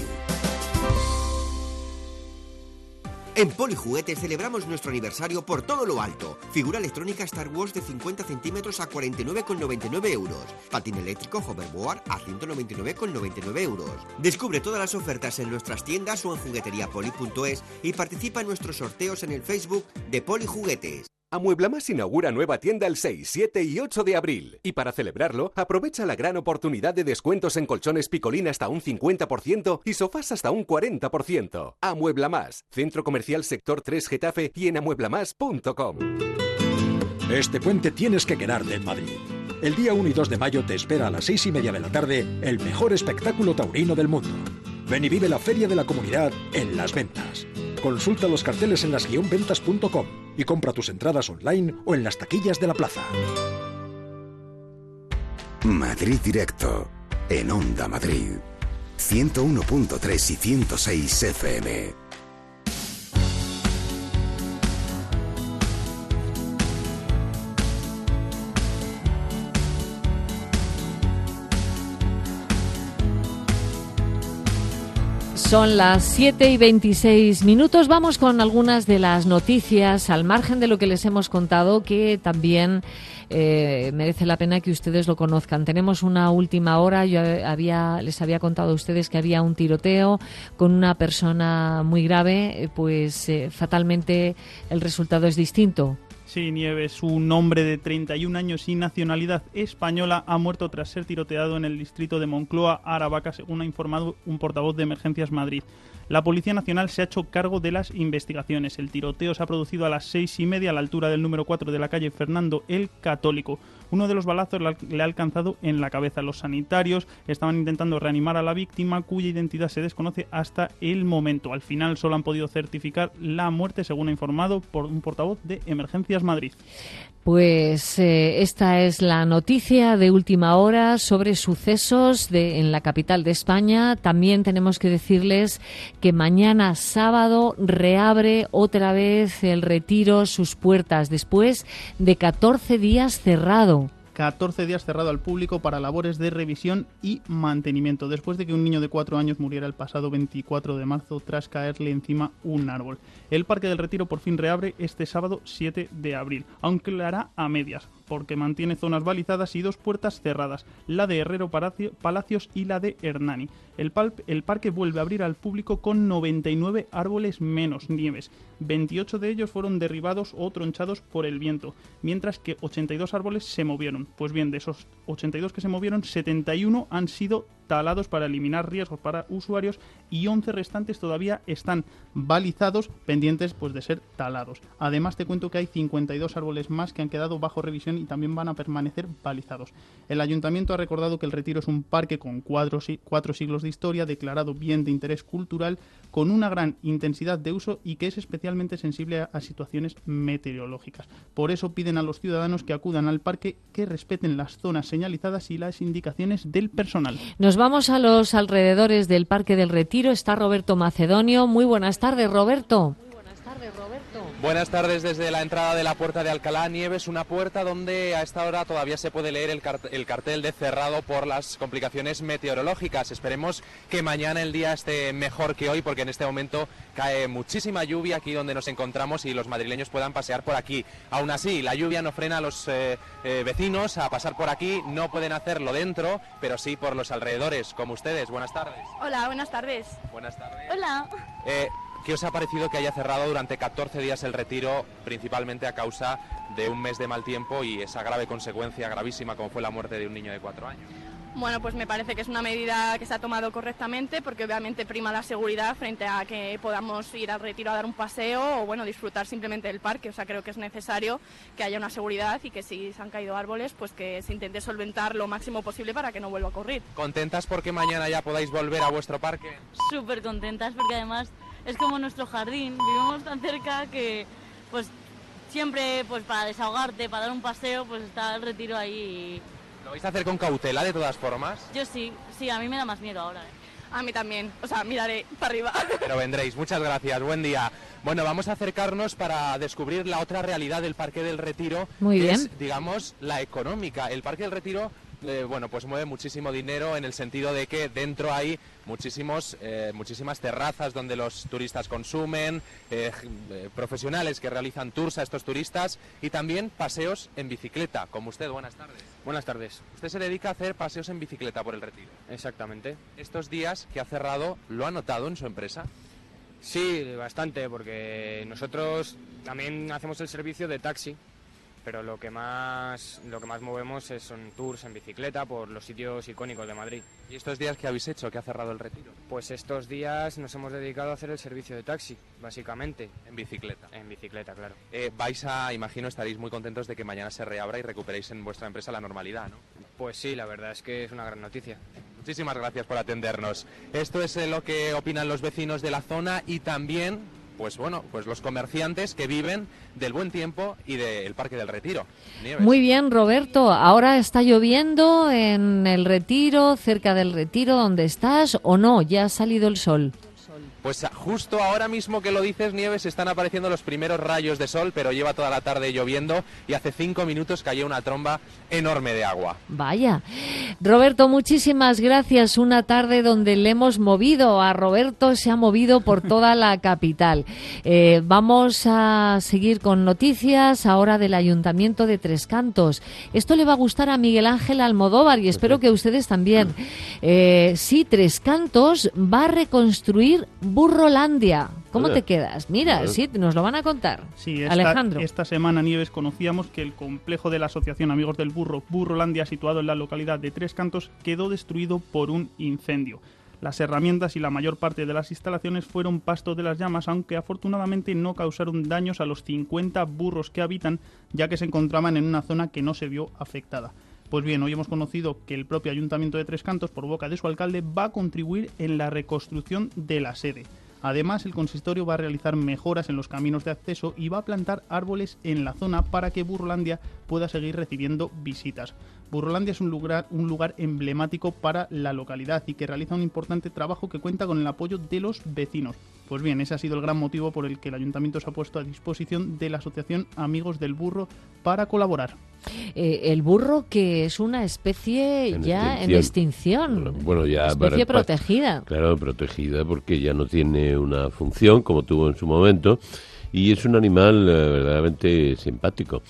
En Polijuguetes celebramos nuestro aniversario por todo lo alto. Figura electrónica Star Wars de cincuenta centímetros a cuarenta y nueve con noventa y nueve euros. Patín eléctrico Hoverboard a ciento noventa y nueve con noventa y nueve euros. Descubre todas las ofertas en nuestras tiendas o en jugueteriapoli punto es y participa en nuestros sorteos en el Facebook de Polijuguetes. Amuebla Más inaugura nueva tienda el seis, siete y ocho de abril. Y para celebrarlo, aprovecha la gran oportunidad de descuentos en colchones Picolín hasta un cincuenta por ciento y sofás hasta un cuarenta por ciento. Amuebla Más, Centro Comercial Sector tres Getafe y en amuebla más punto com. Este puente tienes que quedarte en Madrid. El día uno y dos de mayo te espera a las seis y media de la tarde el mejor espectáculo taurino del mundo. Ven y vive la Feria de la Comunidad en Las Ventas. Consulta los carteles en las guion ventas punto com y compra tus entradas online o en las taquillas de la plaza. Madrid Directo, en Onda Madrid. ciento uno punto tres y ciento seis F M. Son las siete y veintiséis minutos. Vamos con algunas de las noticias, al margen de lo que les hemos contado, que también eh, merece la pena que ustedes lo conozcan. Tenemos una última hora. Yo había, les había contado a ustedes que había un tiroteo con una persona muy grave. Eh, pues eh, fatalmente el resultado es distinto. Sí, Nieves, un hombre de treinta y un años y nacionalidad española ha muerto tras ser tiroteado en el distrito de Moncloa, Aravaca, según ha informado un portavoz de Emergencias Madrid. La Policía Nacional se ha hecho cargo de las investigaciones. El tiroteo se ha producido a las seis y media a la altura del número cuatro de la calle Fernando el Católico. Uno de los balazos le ha alcanzado en la cabeza. Los sanitarios estaban intentando reanimar a la víctima, cuya identidad se desconoce hasta el momento. Al final solo han podido certificar la muerte, según ha informado por un portavoz de Emergencias Madrid. Pues eh, esta es la noticia de última hora sobre sucesos de, en la capital de España. También tenemos que decirles que mañana sábado reabre otra vez el Retiro sus puertas después de catorce días cerrado. catorce días cerrado al público para labores de revisión y mantenimiento, después de que un niño de cuatro años muriera el pasado veinticuatro de marzo tras caerle encima un árbol. El Parque del Retiro por fin reabre este sábado siete de abril, aunque lo hará a medias. porque mantiene zonas balizadas y dos puertas cerradas, la de Herrero Palacios y la de Hernani. El, pal- el parque vuelve a abrir al público con noventa y nueve árboles menos Nieves. veintiocho de ellos fueron derribados o tronchados por el viento, mientras que ochenta y dos árboles se movieron. Pues bien, de esos ochenta y dos que se movieron, setenta y uno han sido talados para eliminar riesgos para usuarios y once restantes todavía están balizados, pendientes pues de ser talados. Además te cuento que hay cincuenta y dos árboles más que han quedado bajo revisión y también van a permanecer balizados. El Ayuntamiento ha recordado que el Retiro es un parque con cuatro, cuatro siglos de historia, declarado bien de interés cultural, con una gran intensidad de uso y que es especialmente sensible a, a situaciones meteorológicas. Por eso piden a los ciudadanos que acudan al parque que respeten las zonas señalizadas y las indicaciones del personal. Nos vamos a los alrededores del Parque del Retiro. Está Roberto Macedonio. Muy buenas tardes, Roberto. Buenas tardes desde la entrada de la Puerta de Alcalá Nieves, una puerta donde a esta hora todavía se puede leer el, cart- el cartel de cerrado por las complicaciones meteorológicas. Esperemos que mañana el día esté mejor que hoy, porque en este momento cae muchísima lluvia aquí donde nos encontramos y los madrileños puedan pasear por aquí. Aún así, la lluvia no frena a los eh, eh, vecinos a pasar por aquí, no pueden hacerlo dentro, pero sí por los alrededores, como ustedes. Buenas tardes. Hola, buenas tardes. Buenas tardes. Hola. Eh, ¿Qué os ha parecido que haya cerrado durante catorce días el Retiro, principalmente a causa de un mes de mal tiempo y esa grave consecuencia gravísima como fue la muerte de un niño de cuatro años? Bueno, pues me parece que es una medida que se ha tomado correctamente, porque obviamente prima la seguridad frente a que podamos ir al Retiro a dar un paseo o bueno, disfrutar simplemente del parque. O sea, creo que es necesario que haya una seguridad y que si se han caído árboles, pues que se intente solventar lo máximo posible para que no vuelva a ocurrir. ¿Contentas porque mañana ya podáis volver a vuestro parque? Súper contentas porque además es como nuestro jardín, vivimos tan cerca que pues siempre pues para desahogarte, para dar un paseo, pues está el Retiro ahí. ¿Lo vais a hacer con cautela de todas formas? Yo sí, sí, a mí me da más miedo ahora. ¿eh? A mí también, o sea, miraré para arriba. Pero vendréis, muchas gracias, buen día. Bueno, vamos a acercarnos para descubrir la otra realidad del Parque del Retiro. Muy bien. Es, digamos, la económica. El Parque del Retiro Eh, bueno, pues mueve muchísimo dinero en el sentido de que dentro hay muchísimos, eh, muchísimas terrazas donde los turistas consumen, eh, eh, profesionales que realizan tours a estos turistas y también paseos en bicicleta, como usted. Buenas tardes. Buenas tardes. Usted se dedica a hacer paseos en bicicleta por el Retiro. Exactamente. Estos días que ha cerrado, ¿lo ha notado en su empresa? Sí, bastante, porque nosotros también hacemos el servicio de taxi, pero lo que más lo que más movemos es, son tours en bicicleta por los sitios icónicos de Madrid. ¿Y estos días qué habéis hecho, que ha cerrado el Retiro? Pues estos días nos hemos dedicado a hacer el servicio de taxi, básicamente. ¿En bicicleta? En bicicleta, claro. Eh, vais a, imagino, estaréis muy contentos de que mañana se reabra y recuperéis en vuestra empresa la normalidad, ¿no? Pues sí, la verdad es que es una gran noticia. Muchísimas gracias por atendernos. Esto es lo que opinan los vecinos de la zona y también pues bueno, pues los comerciantes que viven del buen tiempo y del Parque del Retiro. Nieves. Muy bien, Roberto. Ahora está lloviendo en el Retiro, cerca del Retiro donde estás, ¿o no? ¿Ya ha salido el sol? Pues justo ahora mismo que lo dices, Nieves, están apareciendo los primeros rayos de sol, pero lleva toda la tarde lloviendo y hace cinco minutos cayó una tromba enorme de agua. Vaya. Roberto, muchísimas gracias. Una tarde donde le hemos movido. A Roberto se ha movido por toda la capital. Eh, vamos a seguir con noticias ahora del Ayuntamiento de Tres Cantos. Esto le va a gustar a Miguel Ángel Almodóvar y espero que a ustedes también. Eh, sí, Tres Cantos va a reconstruir Burrolandia. ¿Cómo te quedas? Mira, sí, nos lo van a contar. Sí, esta, Alejandro. Esta semana, Nieves, conocíamos que el complejo de la Asociación Amigos del Burro, Burrolandia, situado en la localidad de Tres Cantos, quedó destruido por un incendio. Las herramientas y la mayor parte de las instalaciones fueron pasto de las llamas, aunque afortunadamente no causaron daños a los cincuenta burros que habitan, ya que se encontraban en una zona que no se vio afectada. Pues bien, hoy hemos conocido que el propio Ayuntamiento de Tres Cantos, por boca de su alcalde, va a contribuir en la reconstrucción de la sede. Además, el consistorio va a realizar mejoras en los caminos de acceso y va a plantar árboles en la zona para que Burrolandia pueda seguir recibiendo visitas. Burrolandia es un lugar, un lugar emblemático para la localidad y que realiza un importante trabajo que cuenta con el apoyo de los vecinos. Pues bien, ese ha sido el gran motivo por el que el Ayuntamiento se ha puesto a disposición de la Asociación Amigos del Burro para colaborar. Eh, el burro, que es una especie en ya extinción. en extinción. Bueno, ya especie para, protegida. Claro, protegida porque ya no tiene una función como tuvo en su momento y es un animal eh, verdaderamente simpático,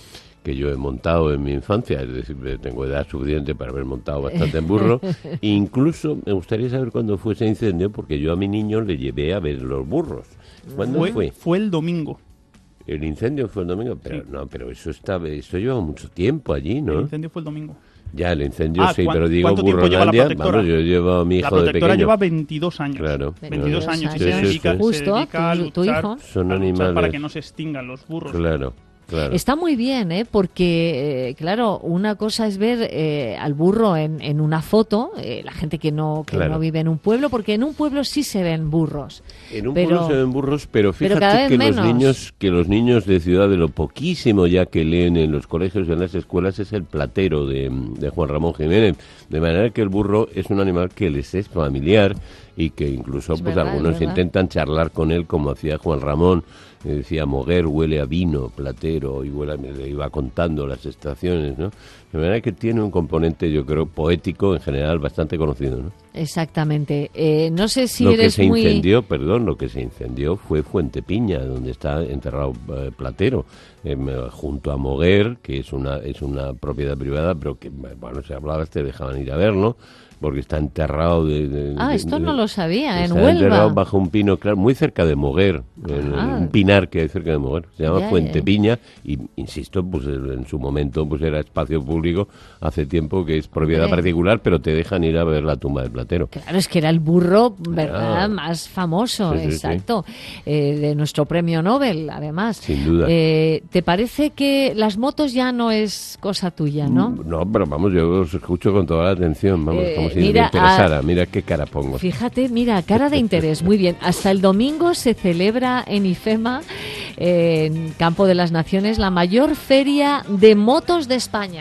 que yo he montado en mi infancia, es decir, tengo edad suficiente para haber montado bastante en burro. Incluso me gustaría saber cuándo fue ese incendio, porque yo a mi niño le llevé a ver los burros. ¿Cuándo fue? Fue, fue el domingo. El incendio fue el domingo, pero sí. no, pero eso está, eso lleva mucho tiempo allí, ¿no? El incendio fue el domingo. Ya, el incendio ah, sí, pero digo Burrolandia, vamos, yo llevo a mi hijo de pequeño. La protectora lleva veintidós años. Claro. veintidós claro. años. Sí, y se, sí, dedica, sí. se dedica a luchar, tu hijo. Son a luchar animales. para que no se extingan los burros. Claro. Claro. Está muy bien, ¿eh? Porque, eh, claro, una cosa es ver eh, al burro en, en una foto, eh, la gente que no que claro. no vive en un pueblo, porque en un pueblo sí se ven burros. En un pero, pueblo se ven burros, pero fíjate pero que menos. los niños que los niños de ciudad, de lo poquísimo ya que leen en los colegios y en las escuelas, es el platero de, de Juan Ramón Jiménez. De manera que el burro es un animal que les es familiar y que incluso es pues verdad, algunos intentan charlar con él como hacía Juan Ramón. Decía, Moguer huele a vino, platero, y huele, le iba contando las estaciones, ¿no? De manera que tiene un componente, yo creo, poético en general bastante conocido, ¿no? Exactamente. Eh, no sé si lo eres que se muy... incendió, perdón, lo que se incendió fue Fuente Piña, donde está enterrado eh, Platero, eh, junto a Moguer, que es una es una propiedad privada, pero que, bueno, se hablaba, te dejaban ir a verlo, porque está enterrado de... de ah, de, esto de, no lo sabía, en Está Huelva. enterrado bajo un pino, claro, muy cerca de Moguer, en, un pinar que hay cerca de Moguer. Se llama ya, Fuente ya. Piña y, insisto, pues en su momento pues era espacio público, hace tiempo que es propiedad Hombre. particular, pero te dejan ir a ver la tumba del Platero. Claro, es que era el burro, ¿verdad?, Ah. más famoso, Sí, sí, exacto, eh, de nuestro premio Nobel, además. Sin duda. Eh, ¿Te parece que las motos ya no es cosa tuya, no? No, pero vamos, yo os escucho con toda la atención, vamos, Eh, como si mira, me interesara. a- Mira qué cara pongo. Fíjate, mira, cara de interés, muy bien. Hasta el domingo se celebra en IFEMA, eh, en Campo de las Naciones, la mayor feria de motos de España.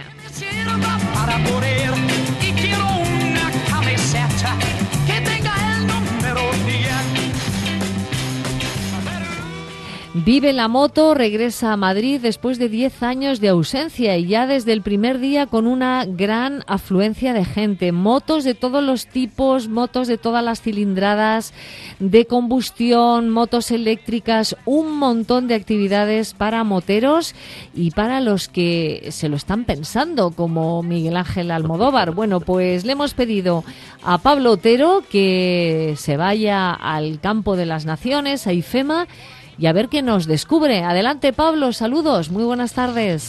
Para poder y quiero una camiseta que tenga el número diez. Vive la moto, regresa a Madrid después de diez años de ausencia y ya desde el primer día con una gran afluencia de gente. Motos de todos los tipos, motos de todas las cilindradas, de combustión, motos eléctricas, un montón de actividades para moteros y para los que se lo están pensando, como Miguel Ángel Almodóvar. Bueno, pues le hemos pedido a Pablo Otero que se vaya al Campo de las Naciones, a IFEMA, y a ver qué nos descubre. Adelante, Pablo, saludos, muy buenas tardes.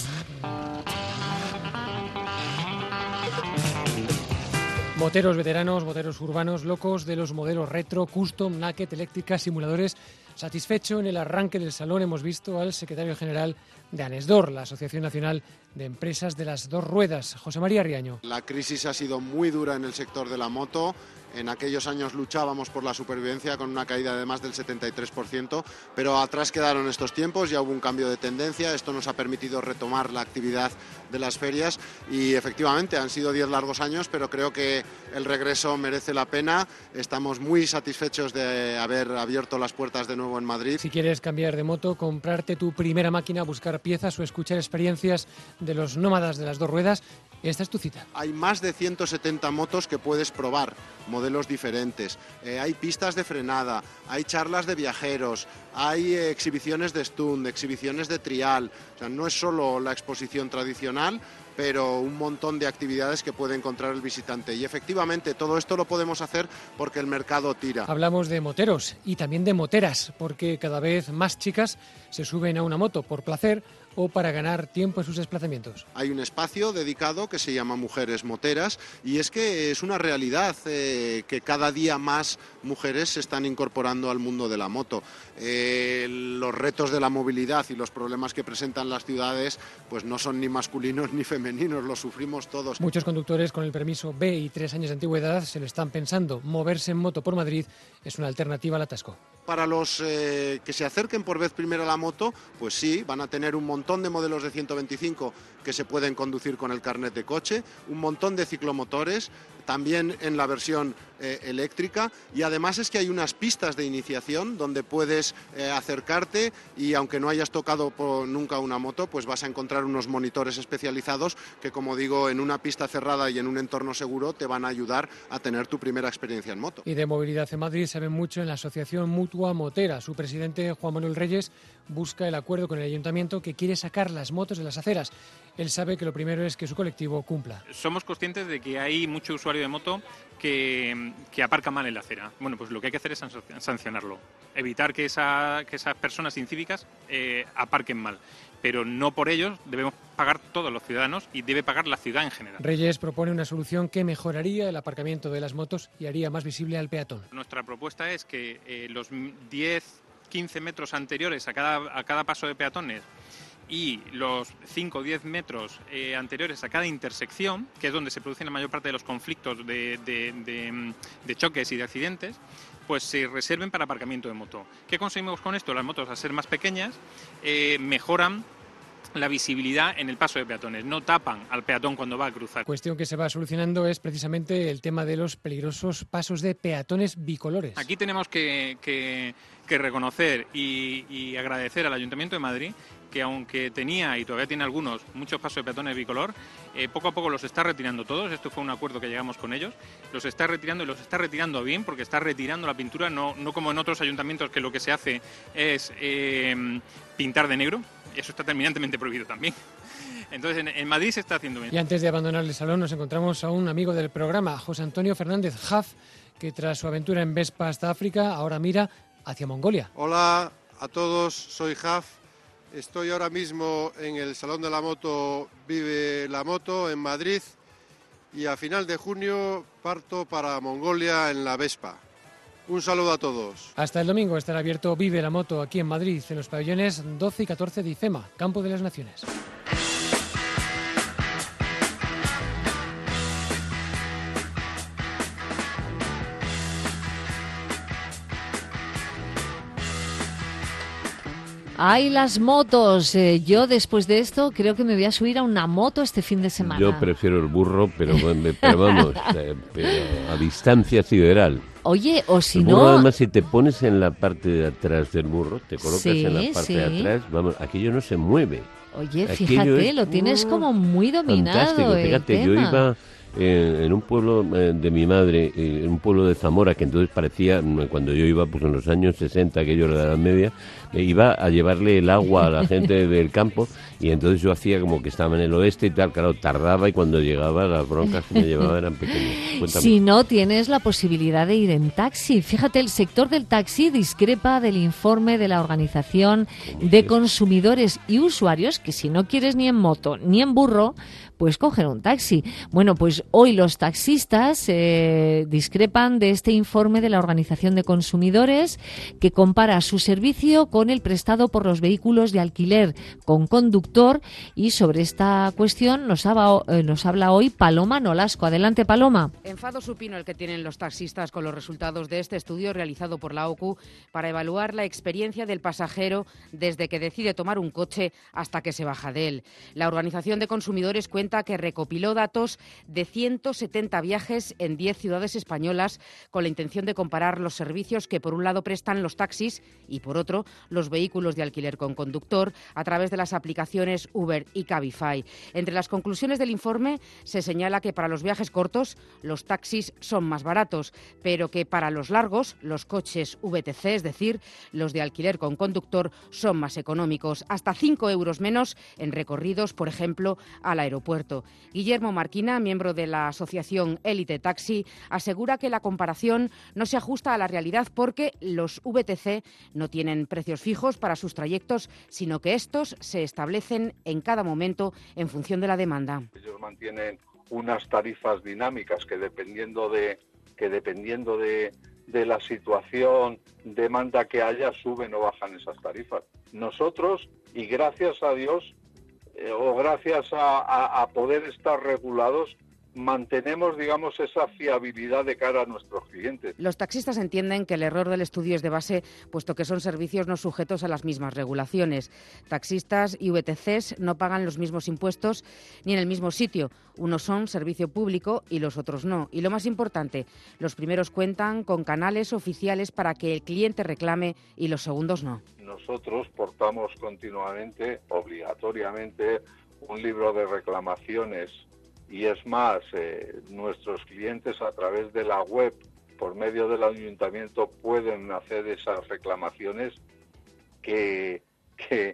Moteros veteranos, moteros urbanos, locos de los modelos retro, custom, naked, eléctricas, simuladores. Satisfecho en el arranque del salón hemos visto al secretario general de ANESDOR, la Asociación Nacional de Empresas de las Dos Ruedas, José María Riaño. La crisis ha sido muy dura en el sector de la moto. En aquellos años luchábamos por la supervivencia con una caída de más del setenta y tres por ciento, pero atrás quedaron estos tiempos, ya hubo un cambio de tendencia, esto nos ha permitido retomar la actividad de las ferias y efectivamente han sido diez largos años, pero creo que el regreso merece la pena. Estamos muy satisfechos de haber abierto las puertas de nuevo en Madrid. Si quieres cambiar de moto, comprarte tu primera máquina, buscar piezas o escuchar experiencias de los nómadas de las dos ruedas, esta es tu cita. Hay más de ciento setenta motos que puedes probar, modelos diferentes, eh, hay pistas de frenada, hay charlas de viajeros, hay eh, exhibiciones de stunt, exhibiciones de trial, o sea, no es solo la exposición tradicional, pero un montón de actividades que puede encontrar el visitante. Y efectivamente todo esto lo podemos hacer porque el mercado tira. Hablamos de moteros y también de moteras, porque cada vez más chicas se suben a una moto por placer o para ganar tiempo en sus desplazamientos. Hay un espacio dedicado que se llama Mujeres Moteras y es que es una realidad eh, que cada día más mujeres se están incorporando al mundo de la moto. Eh, los retos de la movilidad y los problemas que presentan las ciudades pues no son ni masculinos ni femeninos, los sufrimos todos. Muchos conductores con el permiso B y tres años de antigüedad se lo están pensando. Moverse en moto por Madrid es una alternativa al atasco. Para los eh, que se acerquen por vez primera a la moto, pues sí, van a tener un montón de modelos de ciento veinticinco que se pueden conducir con el carnet de coche, un montón de ciclomotores, también en la versión eh, eléctrica, y además es que hay unas pistas de iniciación donde puedes eh, acercarte y aunque no hayas tocado por nunca una moto, pues vas a encontrar unos monitores especializados que, como digo, en una pista cerrada y en un entorno seguro te van a ayudar a tener tu primera experiencia en moto. Y de movilidad en Madrid saben mucho en la Asociación Mutua Motera. Su presidente, Juan Manuel Reyes, busca el acuerdo con el ayuntamiento que quiere sacar las motos de las aceras. Él sabe que lo primero es que su colectivo cumpla. Somos conscientes de que hay mucho usuario de moto que, que aparca mal en la acera. Bueno, pues lo que hay que hacer es sancionarlo, evitar que, esa, que esas personas incívicas eh, aparquen mal. Pero no por ellos debemos pagar todos los ciudadanos y debe pagar la ciudad en general. Reyes propone una solución que mejoraría el aparcamiento de las motos y haría más visible al peatón. Nuestra propuesta es que eh, los diez, quince metros anteriores a cada, a cada paso de peatones y los cinco o diez metros eh, anteriores a cada intersección, que es donde se producen la mayor parte de los conflictos de, de, de, de choques y de accidentes, pues se reserven para aparcamiento de moto. ¿Qué conseguimos con esto? Las motos, al ser más pequeñas, eh, mejoran la visibilidad en el paso de peatones, no tapan al peatón cuando va a cruzar. Cuestión que se va solucionando es precisamente el tema de los peligrosos pasos de peatones bicolores. Aquí tenemos que, que, que reconocer y, y agradecer al Ayuntamiento de Madrid que, aunque tenía y todavía tiene algunos muchos pasos de peatones bicolor, eh, poco a poco los está retirando todos. Esto fue un acuerdo que llegamos con ellos. Los está retirando y los está retirando bien, porque está retirando la pintura, no, no como en otros ayuntamientos que lo que se hace es eh, pintar de negro. Eso está terminantemente prohibido también. Entonces, en, en Madrid se está haciendo bien. Y antes de abandonar el salón nos encontramos a un amigo del programa, José Antonio Fernández Jaf, que tras su aventura en Vespa hasta África, ahora mira hacia Mongolia. Hola a todos, soy Jaf. Estoy ahora mismo en el Salón de la Moto Vive la Moto en Madrid y a final de junio parto para Mongolia en la Vespa. Un saludo a todos. Hasta el domingo estará abierto Vive la Moto aquí en Madrid, en los pabellones doce y catorce de IFEMA, Campo de las Naciones. ¡Ay, las motos! Eh, yo después de esto creo que me voy a subir a una moto este fin de semana. Yo prefiero el burro, pero, pero vamos, eh, pero a distancia sideral. Oye, o si el burro, no... además, si te pones en la parte de atrás del burro, te colocas sí, en la parte sí. de atrás, vamos, aquello no se mueve. Oye, Aquello fíjate, es, lo tienes uh, como muy dominado. Fantástico, el fíjate, tema. yo iba... Eh, en un pueblo eh, de mi madre, eh, en un pueblo de Zamora, que entonces parecía, cuando yo iba pues en los años sesenta, aquello era de la Edad Media, eh, iba a llevarle el agua a la gente del campo, y entonces yo hacía como que estaba en el oeste y tal, claro, tardaba, y cuando llegaba las broncas que me llevaba eran pequeñas. Cuéntame. Si no, tienes la posibilidad de ir en taxi. Fíjate, el sector del taxi discrepa del informe de la Organización de Consumidores y Usuarios, que si no quieres ni en moto ni en burro, pues coger un taxi. Bueno, pues hoy los taxistas eh, discrepan de este informe de la Organización de Consumidores, que compara su servicio con el prestado por los vehículos de alquiler con conductor, y sobre esta cuestión nos, haba, eh, nos habla hoy Paloma Nolasco. Adelante, Paloma. Enfado supino el que tienen los taxistas con los resultados de este estudio realizado por la O C U para evaluar la experiencia del pasajero desde que decide tomar un coche hasta que se baja de él. La Organización de Consumidores cuenta que recopiló datos de ciento setenta viajes en diez ciudades españolas con la intención de comparar los servicios que por un lado prestan los taxis y por otro los vehículos de alquiler con conductor a través de las aplicaciones Uber y Cabify. Entre las conclusiones del informe se señala que para los viajes cortos los taxis son más baratos, pero que para los largos los coches V T C, es decir, los de alquiler con conductor, son más económicos, hasta cinco euros menos en recorridos, por ejemplo, al aeropuerto. Guillermo Marquina, miembro de la asociación Élite Taxi, asegura que la comparación no se ajusta a la realidad porque los V T C no tienen precios fijos para sus trayectos, sino que estos se establecen en cada momento en función de la demanda. Ellos mantienen unas tarifas dinámicas que dependiendo de que dependiendo de, de la situación, demanda que haya, suben o bajan esas tarifas. Nosotros, y gracias a Dios, Eh, o gracias a, a, a poder estar regulados, mantenemos, digamos, esa fiabilidad de cara a nuestros clientes. Los taxistas entienden que el error del estudio es de base, puesto que son servicios no sujetos a las mismas regulaciones. Taxistas y V T Cs no pagan los mismos impuestos ni en el mismo sitio. Unos son servicio público y los otros no. Y lo más importante, los primeros cuentan con canales oficiales para que el cliente reclame y los segundos no. Nosotros portamos continuamente, obligatoriamente, un libro de reclamaciones. Y es más, eh, nuestros clientes a través de la web, por medio del ayuntamiento, pueden hacer esas reclamaciones que, que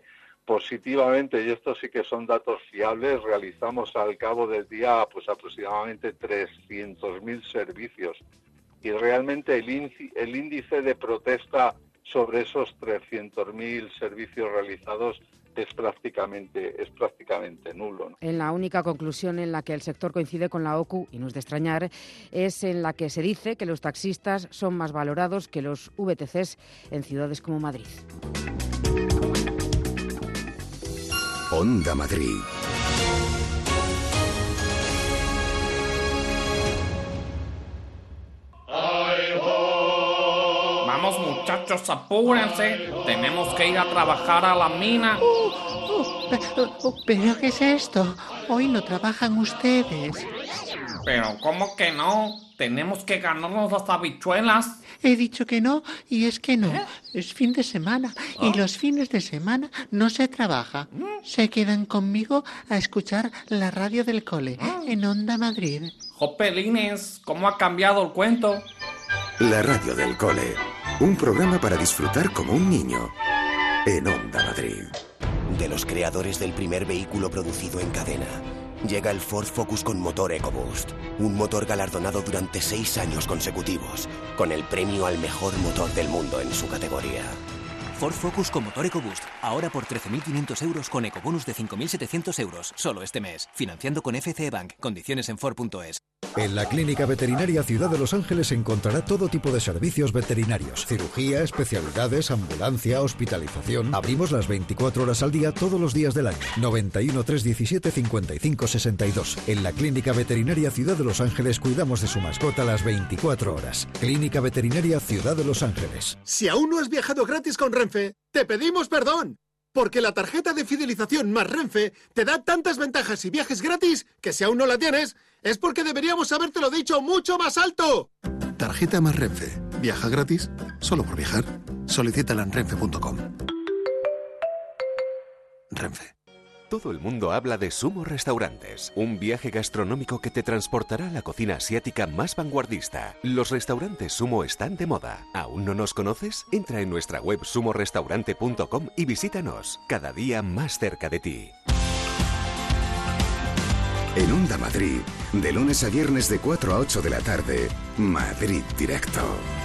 positivamente, y estos sí que son datos fiables, realizamos al cabo del día pues aproximadamente trescientos mil servicios. Y realmente el índice, el índice de protesta sobre esos trescientos mil servicios realizados es prácticamente es prácticamente nulo, ¿no? En la única conclusión en la que el sector coincide con la O C U, y no es de extrañar, es en la que se dice que los taxistas son más valorados que los V T Cs en ciudades como Madrid. Onda Madrid. Vamos muchachos, apúrense. Tenemos que ir a trabajar a la mina. Uh, uh, pero, uh, ¿Pero qué es esto? Hoy no trabajan ustedes. Pero ¿cómo que no? Tenemos que ganarnos las habichuelas. He dicho que no, y es que no. ¿Eh? Es fin de semana, ¿Oh? Y los fines de semana no se trabaja. ¿Mm? Se quedan conmigo a escuchar la radio del cole, ¿Oh? En Onda Madrid. Jopelines, ¿cómo ha cambiado el cuento? La radio del cole. Un programa para disfrutar como un niño. En Onda Madrid. De los creadores del primer vehículo producido en cadena, llega el Ford Focus con motor EcoBoost. Un motor galardonado durante seis años consecutivos, con el premio al mejor motor del mundo en su categoría. Ford Focus con motor EcoBoost. Ahora por trece mil quinientos euros con ecobonus de cinco mil setecientos euros. Solo este mes. Financiando con F C E Bank. Condiciones en Ford punto es. En la Clínica Veterinaria Ciudad de Los Ángeles encontrará todo tipo de servicios veterinarios. Cirugía, especialidades, ambulancia, hospitalización. Abrimos las veinticuatro horas al día todos los días del año. noventa y uno, trescientos diecisiete, cincuenta y cinco sesenta y dos. En la Clínica Veterinaria Ciudad de Los Ángeles cuidamos de su mascota las veinticuatro horas. Clínica Veterinaria Ciudad de Los Ángeles. Si aún no has viajado gratis con Renfe, te pedimos perdón. Porque la tarjeta de fidelización más Renfe te da tantas ventajas y viajes gratis que si aún no la tienes, es porque deberíamos habértelo dicho mucho más alto. Tarjeta más Renfe. Viaja gratis solo por viajar. Solicítala en renfe punto com. Renfe. Todo el mundo habla de Sumo Restaurantes, un viaje gastronómico que te transportará a la cocina asiática más vanguardista. Los restaurantes Sumo están de moda. ¿Aún no nos conoces? Entra en nuestra web sumo restaurante punto com y visítanos, cada día más cerca de ti. En Onda Madrid, de lunes a viernes de cuatro a ocho de la tarde, Madrid Directo.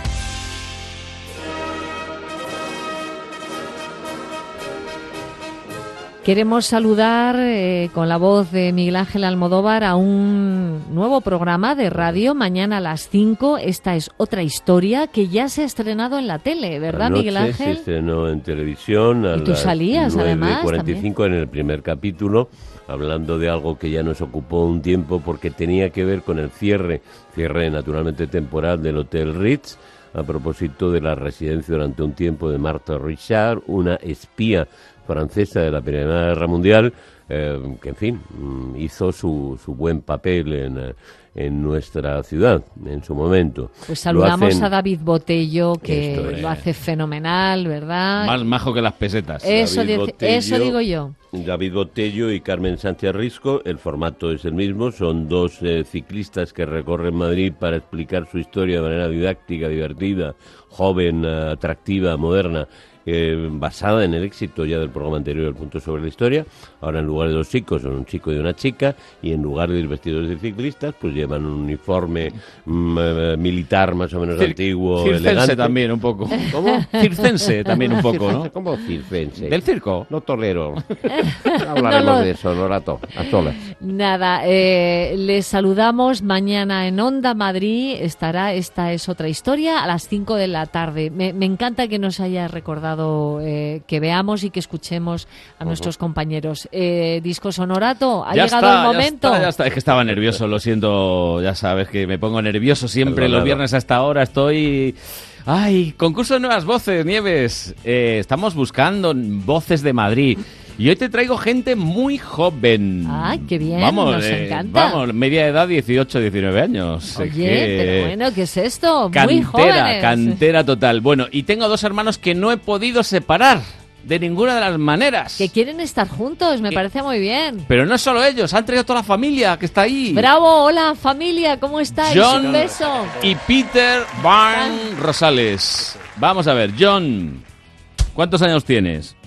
Queremos saludar eh, con la voz de Miguel Ángel Almodóvar a un nuevo programa de radio mañana a las cinco. Esta es otra historia que ya se ha estrenado en la tele, ¿verdad, Anoche Miguel Ángel? Se estrenó en televisión a y tú las salías, además, nueve cuarenta y cinco en el primer capítulo, hablando de algo que ya nos ocupó un tiempo porque tenía que ver con el cierre, cierre naturalmente temporal del Hotel Ritz, a propósito de la residencia durante un tiempo de Marthe Richard, una espía francesa de la Primera Guerra Mundial, eh, que en fin, hizo su, su buen papel en, en nuestra ciudad en su momento. Pues saludamos hacen... a David Botello, que Esto es. lo hace fenomenal, ¿verdad? Más majo que las pesetas. Eso, David dice, Botello, eso digo yo. David Botello y Carmen Sánchez Risco, el formato es el mismo, son dos eh, ciclistas que recorren Madrid para explicar su historia de manera didáctica, divertida, joven, eh, atractiva, moderna, eh, basada en el éxito ya del programa anterior, El Punto sobre la Historia. Ahora en lugar de dos chicos son un chico y una chica, y en lugar de ir vestidos de ciclistas, pues llevan un uniforme mm, eh, militar más o menos Cir antiguo, circense elegante. también un poco. ¿Cómo? Circense también un poco, ¿no? ¿Cómo circense? ¿Del circo? No tolero. Hablaremos no lo... de eso, Lorato, a solas. Nada, eh, les saludamos mañana en Onda Madrid, estará Esta es otra historia a las cinco de la tarde. Me, me encanta que nos haya recordado eh, que veamos y que escuchemos a uh-huh. nuestros compañeros. Eh, Disco Sonorato, ha ya llegado está, el momento. Ya está, ya está. Es que estaba nervioso, lo siento, ya sabes que me pongo nervioso siempre. Perdonado. Los viernes a esta hora estoy... ¡Ay! Concurso de nuevas voces, Nieves. Eh, estamos buscando voces de Madrid. Y hoy te traigo gente muy joven. ¡Ay, qué bien! Vamos, nos eh, encanta. Vamos, media edad dieciocho, diecinueve años. Oye, que... pero bueno, ¿qué es esto? Cantera, muy jóvenes. Cantera total. Bueno, y tengo dos hermanos que no he podido separar de ninguna de las maneras. Que quieren estar juntos, me ¿Qué? Parece muy bien. Pero no solo ellos, han traído toda la familia que está ahí. ¡Bravo! Hola, familia, ¿cómo estáis? John Un beso. Y Peter Van Rosales. Vamos a ver, John, ¿cuántos años tienes?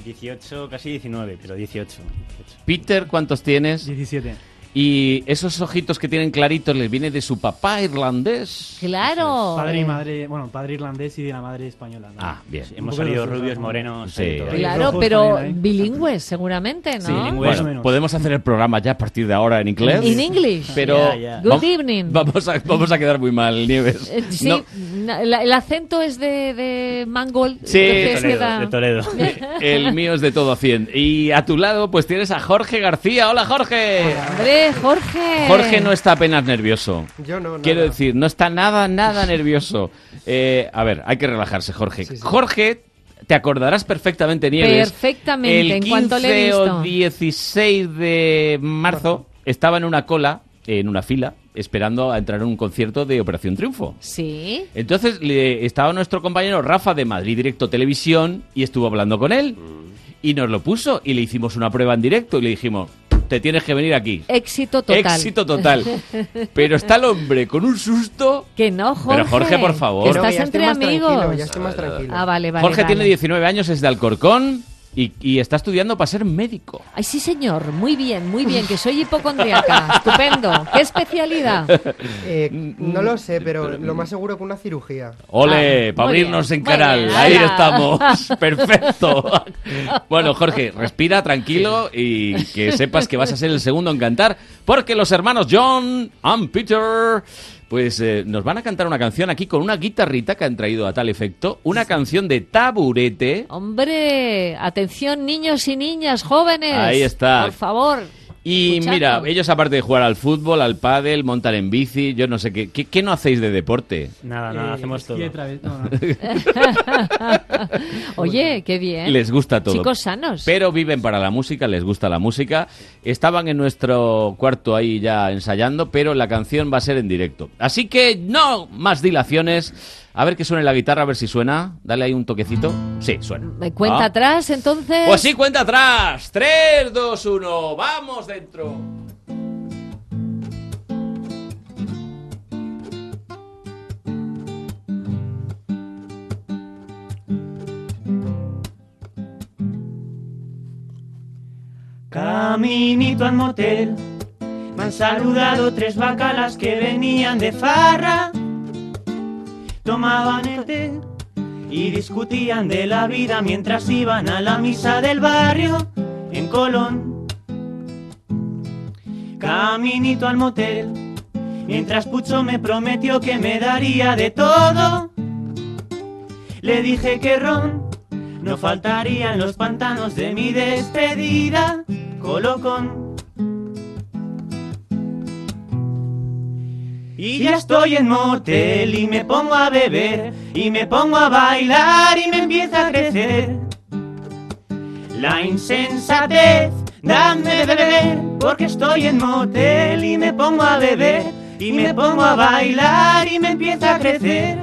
dieciocho, casi diecinueve, pero dieciocho. Peter, ¿cuántos tienes? diecisiete. Y esos ojitos que tienen claritos les viene de su papá irlandés. Claro. Padre y madre, bueno, padre irlandés y de la madre española, ¿no? Ah, bien. Sí, hemos salido rubios, morenos. Sí. Claro, pero bilingües seguramente, ¿no? Sí, bueno, podemos hacer el programa ya a partir de ahora en inglés. In English. Pero Yeah, yeah. Good evening. Vamos a, vamos a quedar muy mal, Nieves. Eh, sí, No. na- la- el acento es de, de Mangold. Sí, entonces de Toledo, queda- de Toledo. El mío es de todo a cien. Y a tu lado pues tienes a Jorge García. Hola, Jorge. Hombre, Jorge. Jorge no está apenas nervioso. Yo no, nada. Quiero decir, no está nada, nada nervioso. Eh, a ver, hay que relajarse, Jorge. Jorge, te acordarás perfectamente, Nieves. Perfectamente, el en cuanto le he quince o visto. dieciséis de marzo estaba en una cola, en una fila, esperando a entrar en un concierto de Operación Triunfo. Sí. Entonces le, estaba nuestro compañero Rafa de Madrid Directo Televisión y estuvo hablando con él y nos lo puso y le hicimos una prueba en directo y le dijimos, te tienes que venir aquí. Éxito total. Éxito total. Pero está el hombre con un susto. Que no, Jorge. Pero Jorge, por favor. Que estás Que ya entre estoy más amigos. tranquilo, ya estoy más tranquilo. Ah, vale, vale. Jorge vale. tiene diecinueve años, es de Alcorcón y, y está estudiando para ser médico. Ay, sí, señor. Muy bien, muy bien. Que soy hipocondriaca. Estupendo. ¿Qué especialidad? Eh, no lo sé, pero lo más seguro que una cirugía. Ole, Ah, para muy abrirnos bien, en muy canal. bien. Ahí Ala. estamos. Perfecto. Bueno, Jorge, respira tranquilo y que sepas que vas a ser el segundo en cantar porque los hermanos John and Peter pues eh, nos van a cantar una canción aquí con una guitarrita que han traído a tal efecto, una canción de Taburete. Hombre, atención, niños y niñas, jóvenes. Ahí está. Por favor. Y Escuchadlo. mira, ellos aparte de jugar al fútbol, al pádel, montar en bici, yo no sé qué, ¿qué, qué no hacéis de deporte? Nada, nada, hacemos todo. Oye, qué bien. Les gusta todo. Chicos sanos. Pero viven para la música, les gusta la música. Estaban en nuestro cuarto ahí ya ensayando, pero la canción va a ser en directo. Así que no más dilaciones. A ver que suene la guitarra, a ver si suena. Dale ahí un toquecito. Sí, suena. ¿Me cuenta Ah. atrás, entonces? Pues sí, cuenta atrás. tres, dos, uno. ¡Vamos dentro! Caminito al motel, me han saludado tres bacalas que venían de farra. Tomaban el té y discutían de la vida mientras iban a la misa del barrio en Colón. Caminito al motel, mientras Pucho me prometió que me daría de todo. Le dije que ron no faltaría en los pantanos de mi despedida, Colocón. Y ya estoy en motel y me pongo a beber y me pongo a bailar y me empieza a crecer la insensatez. Dame de beber porque estoy en motel y me pongo a beber y me pongo a bailar y me empieza a crecer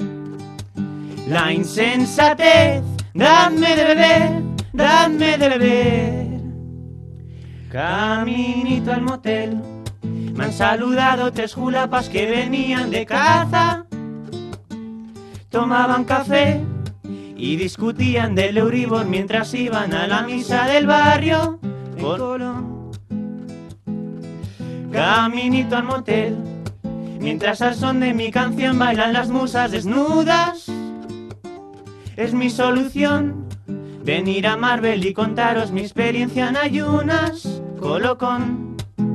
la insensatez. Dame de beber, dame de beber. Caminito al motel, me han saludado tres julapas que venían de caza. Tomaban café y discutían del Euribor mientras iban a la misa del barrio en Colón. Caminito al motel, mientras al son de mi canción bailan las musas desnudas. Es mi solución venir a Marvel y contaros mi experiencia en ayunas, Colocón.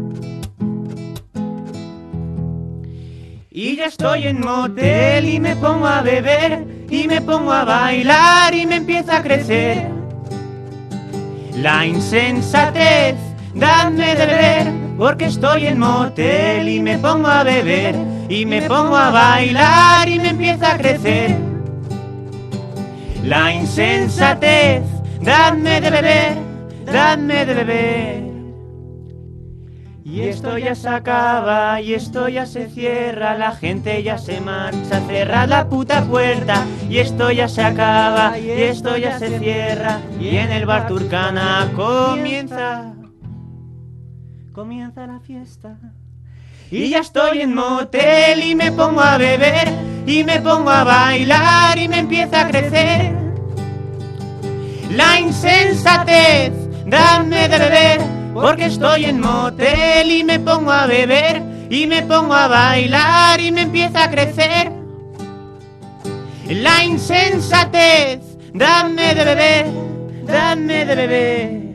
Y ya estoy en motel y me pongo a beber y me pongo a bailar y me empieza a crecer la insensatez. Dame de beber porque estoy en motel y me pongo a beber y me pongo a bailar y me empieza a crecer la insensatez. Dame de beber, dame de beber. Y esto ya se acaba, y esto ya se cierra, la gente ya se marcha, cerrad la puta puerta. Y esto ya se acaba, y esto ya se cierra, y en el bar Turcana comienza, comienza la fiesta. Y ya estoy en motel y me pongo a beber, y me pongo a bailar y me empieza a crecer la insensatez, dame de beber, porque estoy en motel y me pongo a beber, y me pongo a bailar y me empieza a crecer. La insensatez, dame de beber, dame de beber.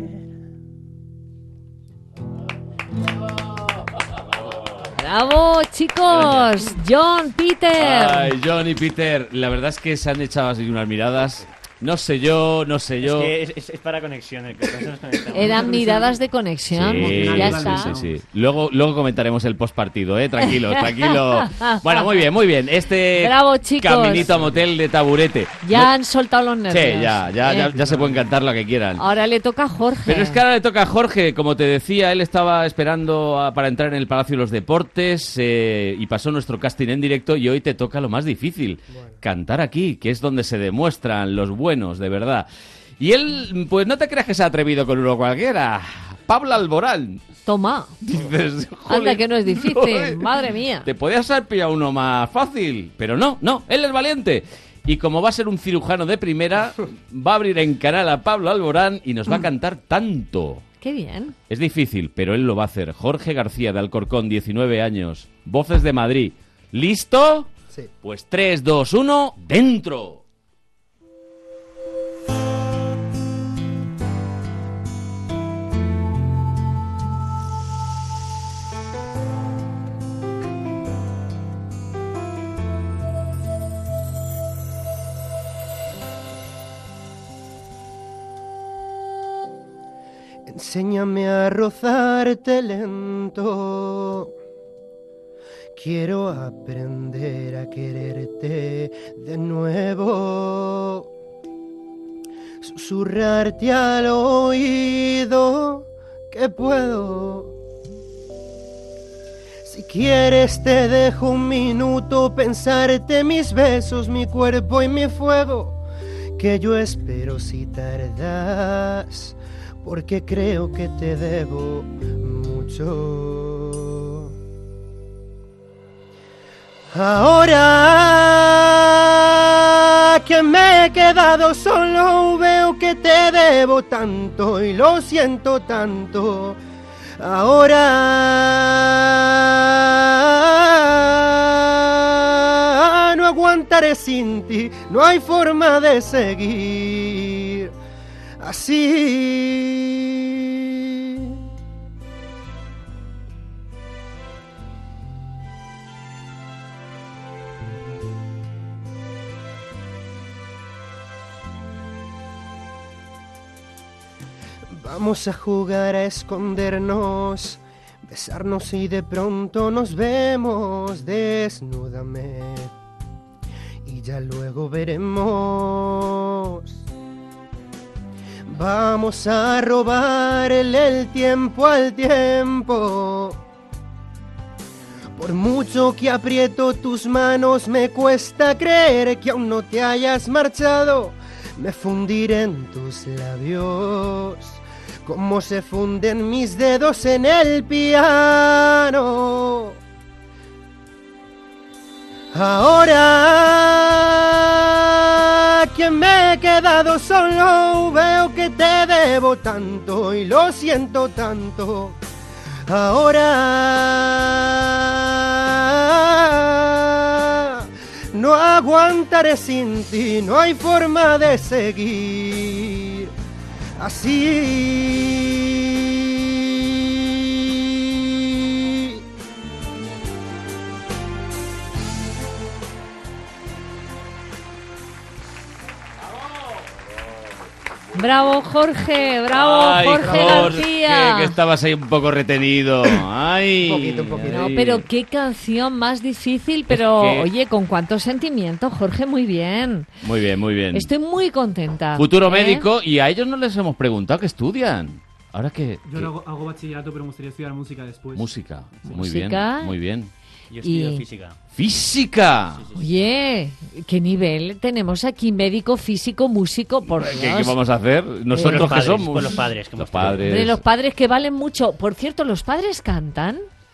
¡Bravo, chicos! John, Peter. Ay, John y Peter, la verdad es que se han echado así unas miradas. No sé yo, no sé yo. Es que es, es, es para conexiones, que por eso nos conectamos. Eran miradas de conexión. Sí, ya está. sí, sí, sí. Luego, luego comentaremos el postpartido, ¿eh? Tranquilo, tranquilo. Bueno, muy bien, muy bien. Este Bravo, chicos. caminito a motel de taburete. Ya No- han soltado los nervios. Sí, ya, ya, ¿eh? ya, ya se pueden cantar lo que quieran. Ahora le toca a Jorge. Pero es que ahora le toca a Jorge, como te decía, él estaba esperando a- para entrar en el Palacio de los Deportes eh, y pasó nuestro casting en directo y hoy te toca lo más difícil, cantar aquí, que es donde se demuestran los buenos, de verdad. Y él, pues no te creas que se ha atrevido con uno cualquiera. Pablo Alborán. Toma. Dices, Anda, "Jolín, que no es difícil. joder, Madre mía. te podías haber pillado uno más fácil, pero no, no, él es valiente. Y como va a ser un cirujano de primera, va a abrir en canal a Pablo Alborán y nos va a cantar tanto. Qué bien. Es difícil, pero él lo va a hacer. Jorge García de Alcorcón, diecinueve años. Voces de Madrid. ¿Listo? Sí. Pues tres, dos, uno, ¡dentro! Enséñame a rozarte lento. Quiero aprender a quererte de nuevo. Susurrarte al oído que puedo. Si quieres te dejo un minuto pensarte mis besos, mi cuerpo y mi fuego. Que yo espero si tardas, porque creo que te debo mucho. Ahora que me he quedado solo, veo que te debo tanto y lo siento tanto. Ahora no aguantaré sin ti, no hay forma de seguir así. Vamos a jugar a escondernos, besarnos y de pronto nos vemos. Desnúdame y ya luego veremos. Vamos a robarle el tiempo al tiempo. Por mucho que aprieto tus manos, me cuesta creer que aún no te hayas marchado. Me fundiré en tus labios, como se funden mis dedos en el piano. Ahora que me he quedado solo, veo que te debo tanto y lo siento tanto. Ahora no aguantaré sin ti, no hay forma de seguir así. Bravo, Jorge. Bravo, Ay, Jorge, Jorge, García. que estabas ahí un poco retenido. Ay, Un poquito, un poquito. No, ay. pero qué canción más difícil, pero que- oye, con cuánto sentimiento, Jorge, muy bien. Muy bien, muy bien. Estoy muy contenta. Futuro ¿eh? médico, y a ellos no les hemos preguntado qué estudian. Ahora que... Yo no hago, hago bachillerato, pero me gustaría estudiar música después. Música, muy Música. bien, muy bien. Yo estudio Y- física. ¡Física! Oye, ¿qué nivel tenemos aquí? Médico, físico, músico, por Dios. ¿Qué, qué vamos a hacer? Nosotros Los que padres, somos... por los padres, que Los hemos padres. Hombre, los padres que valen mucho. Por cierto, ¿los padres cantan?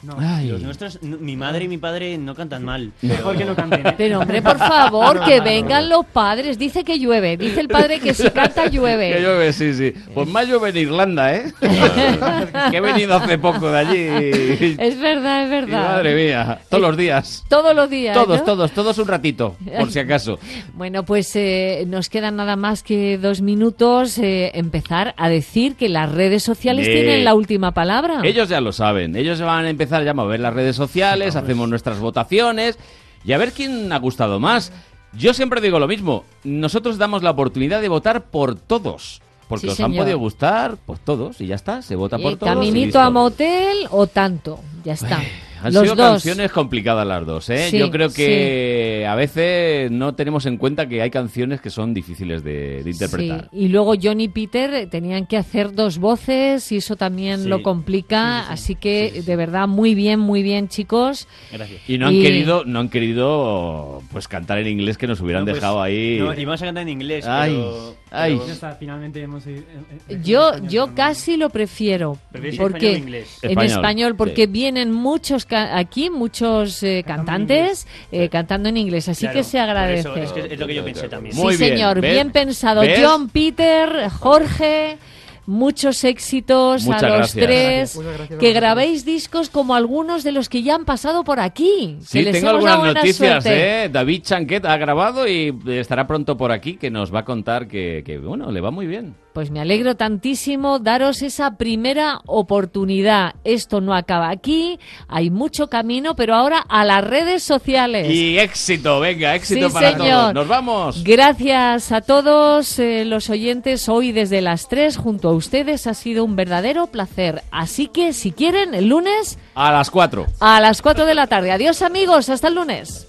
No. Ay. Los nuestros, n- mi madre y mi padre no cantan mal. Mejor que no canten, ¿eh? Pero hombre, por favor, que vengan los padres. Dice que llueve. Dice el padre que si canta llueve. Que llueve, sí, sí. Pues más llueve en Irlanda, ¿eh? Que he venido hace poco de allí. Es verdad, es Y verdad. madre mía, todos los días. Todos los días. Todos, ¿no? todos, todos un ratito, por si acaso. Bueno, pues eh, nos quedan nada más que dos minutos. Eh, empezar a decir que las redes sociales Eh, tienen la última palabra. Ellos ya lo saben. Ellos van a empezar ya a mover las redes sociales, hacemos nuestras votaciones y a ver quién ha gustado más. Yo siempre digo lo mismo. Nosotros damos la oportunidad de votar por todos. Porque Sí, os han señor. podido gustar, pues todos, y ya está, se vota por Eh, todos. y Caminito listo. a motel o tanto. Ya está. Han Los sido dos. canciones complicadas las dos, ¿eh? Sí, Yo creo que a veces no tenemos en cuenta que hay canciones que son difíciles de, de interpretar. Sí, y luego John y Peter eh, tenían que hacer dos voces y eso también Sí. lo complica, así que de verdad muy bien, muy bien, chicos. Gracias. Y no han Y- querido, no han querido pues cantar en inglés, que nos hubieran No, pues, dejado ahí. No, íbamos a cantar en inglés, Ay, pero... ay. pero- Ya está, finalmente hemos... eh, eh, Yo, yo casi lo prefiero, ¿Prefieres porque español o inglés? en Español, español, porque sí. vienen muchos ca- aquí muchos eh, cantantes eh, cantando en inglés, así Claro, que se por agradece. eso, es, que es lo que yo pensé también. Muy sí, bien, señor, ¿ves? bien pensado. ¿Ves? John, Peter, Jorge, muchos éxitos Muchas a los gracias. tres. Muchas gracias a Que vosotros. grabéis discos como algunos de los que ya han pasado por aquí. Sí, que les tengo hemos algunas dado buena noticias, suerte. ¿eh? David Chanquet ha grabado y estará pronto por aquí, que nos va a contar que, que bueno, le va muy bien. Pues me alegro tantísimo daros esa primera oportunidad. Esto no acaba aquí, hay mucho camino, pero ahora a las redes sociales. Y éxito, venga, éxito Sí, para señor. todos. Nos vamos. Gracias a todos eh, los oyentes hoy desde las tres junto a ustedes. Ha sido un verdadero placer. Así que si quieren, el lunes A las cuatro. a las cuatro de la tarde. Adiós amigos, hasta el lunes.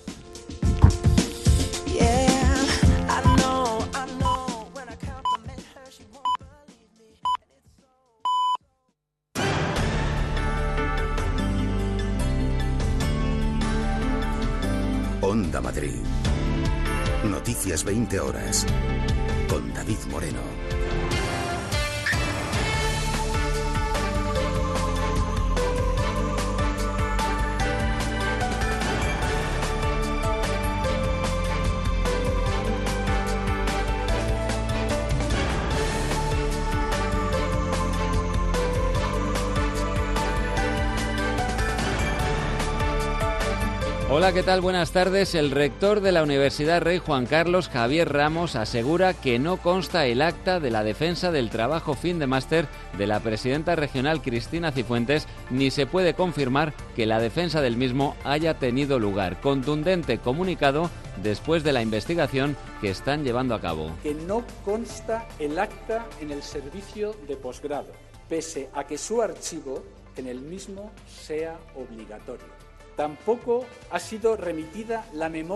Onda Madrid. Noticias veinte horas. Con David Moreno. Hola, ¿qué tal? Buenas tardes. El rector de la Universidad Rey Juan Carlos, Javier Ramos, asegura que no consta el acta de la defensa del trabajo fin de máster de la presidenta regional Cristina Cifuentes, ni se puede confirmar que la defensa del mismo haya tenido lugar. Contundente comunicado después de la investigación que están llevando a cabo. Que no consta el acta en el servicio de posgrado, pese a que su archivo en el mismo sea obligatorio. Tampoco ha sido remitida la memoria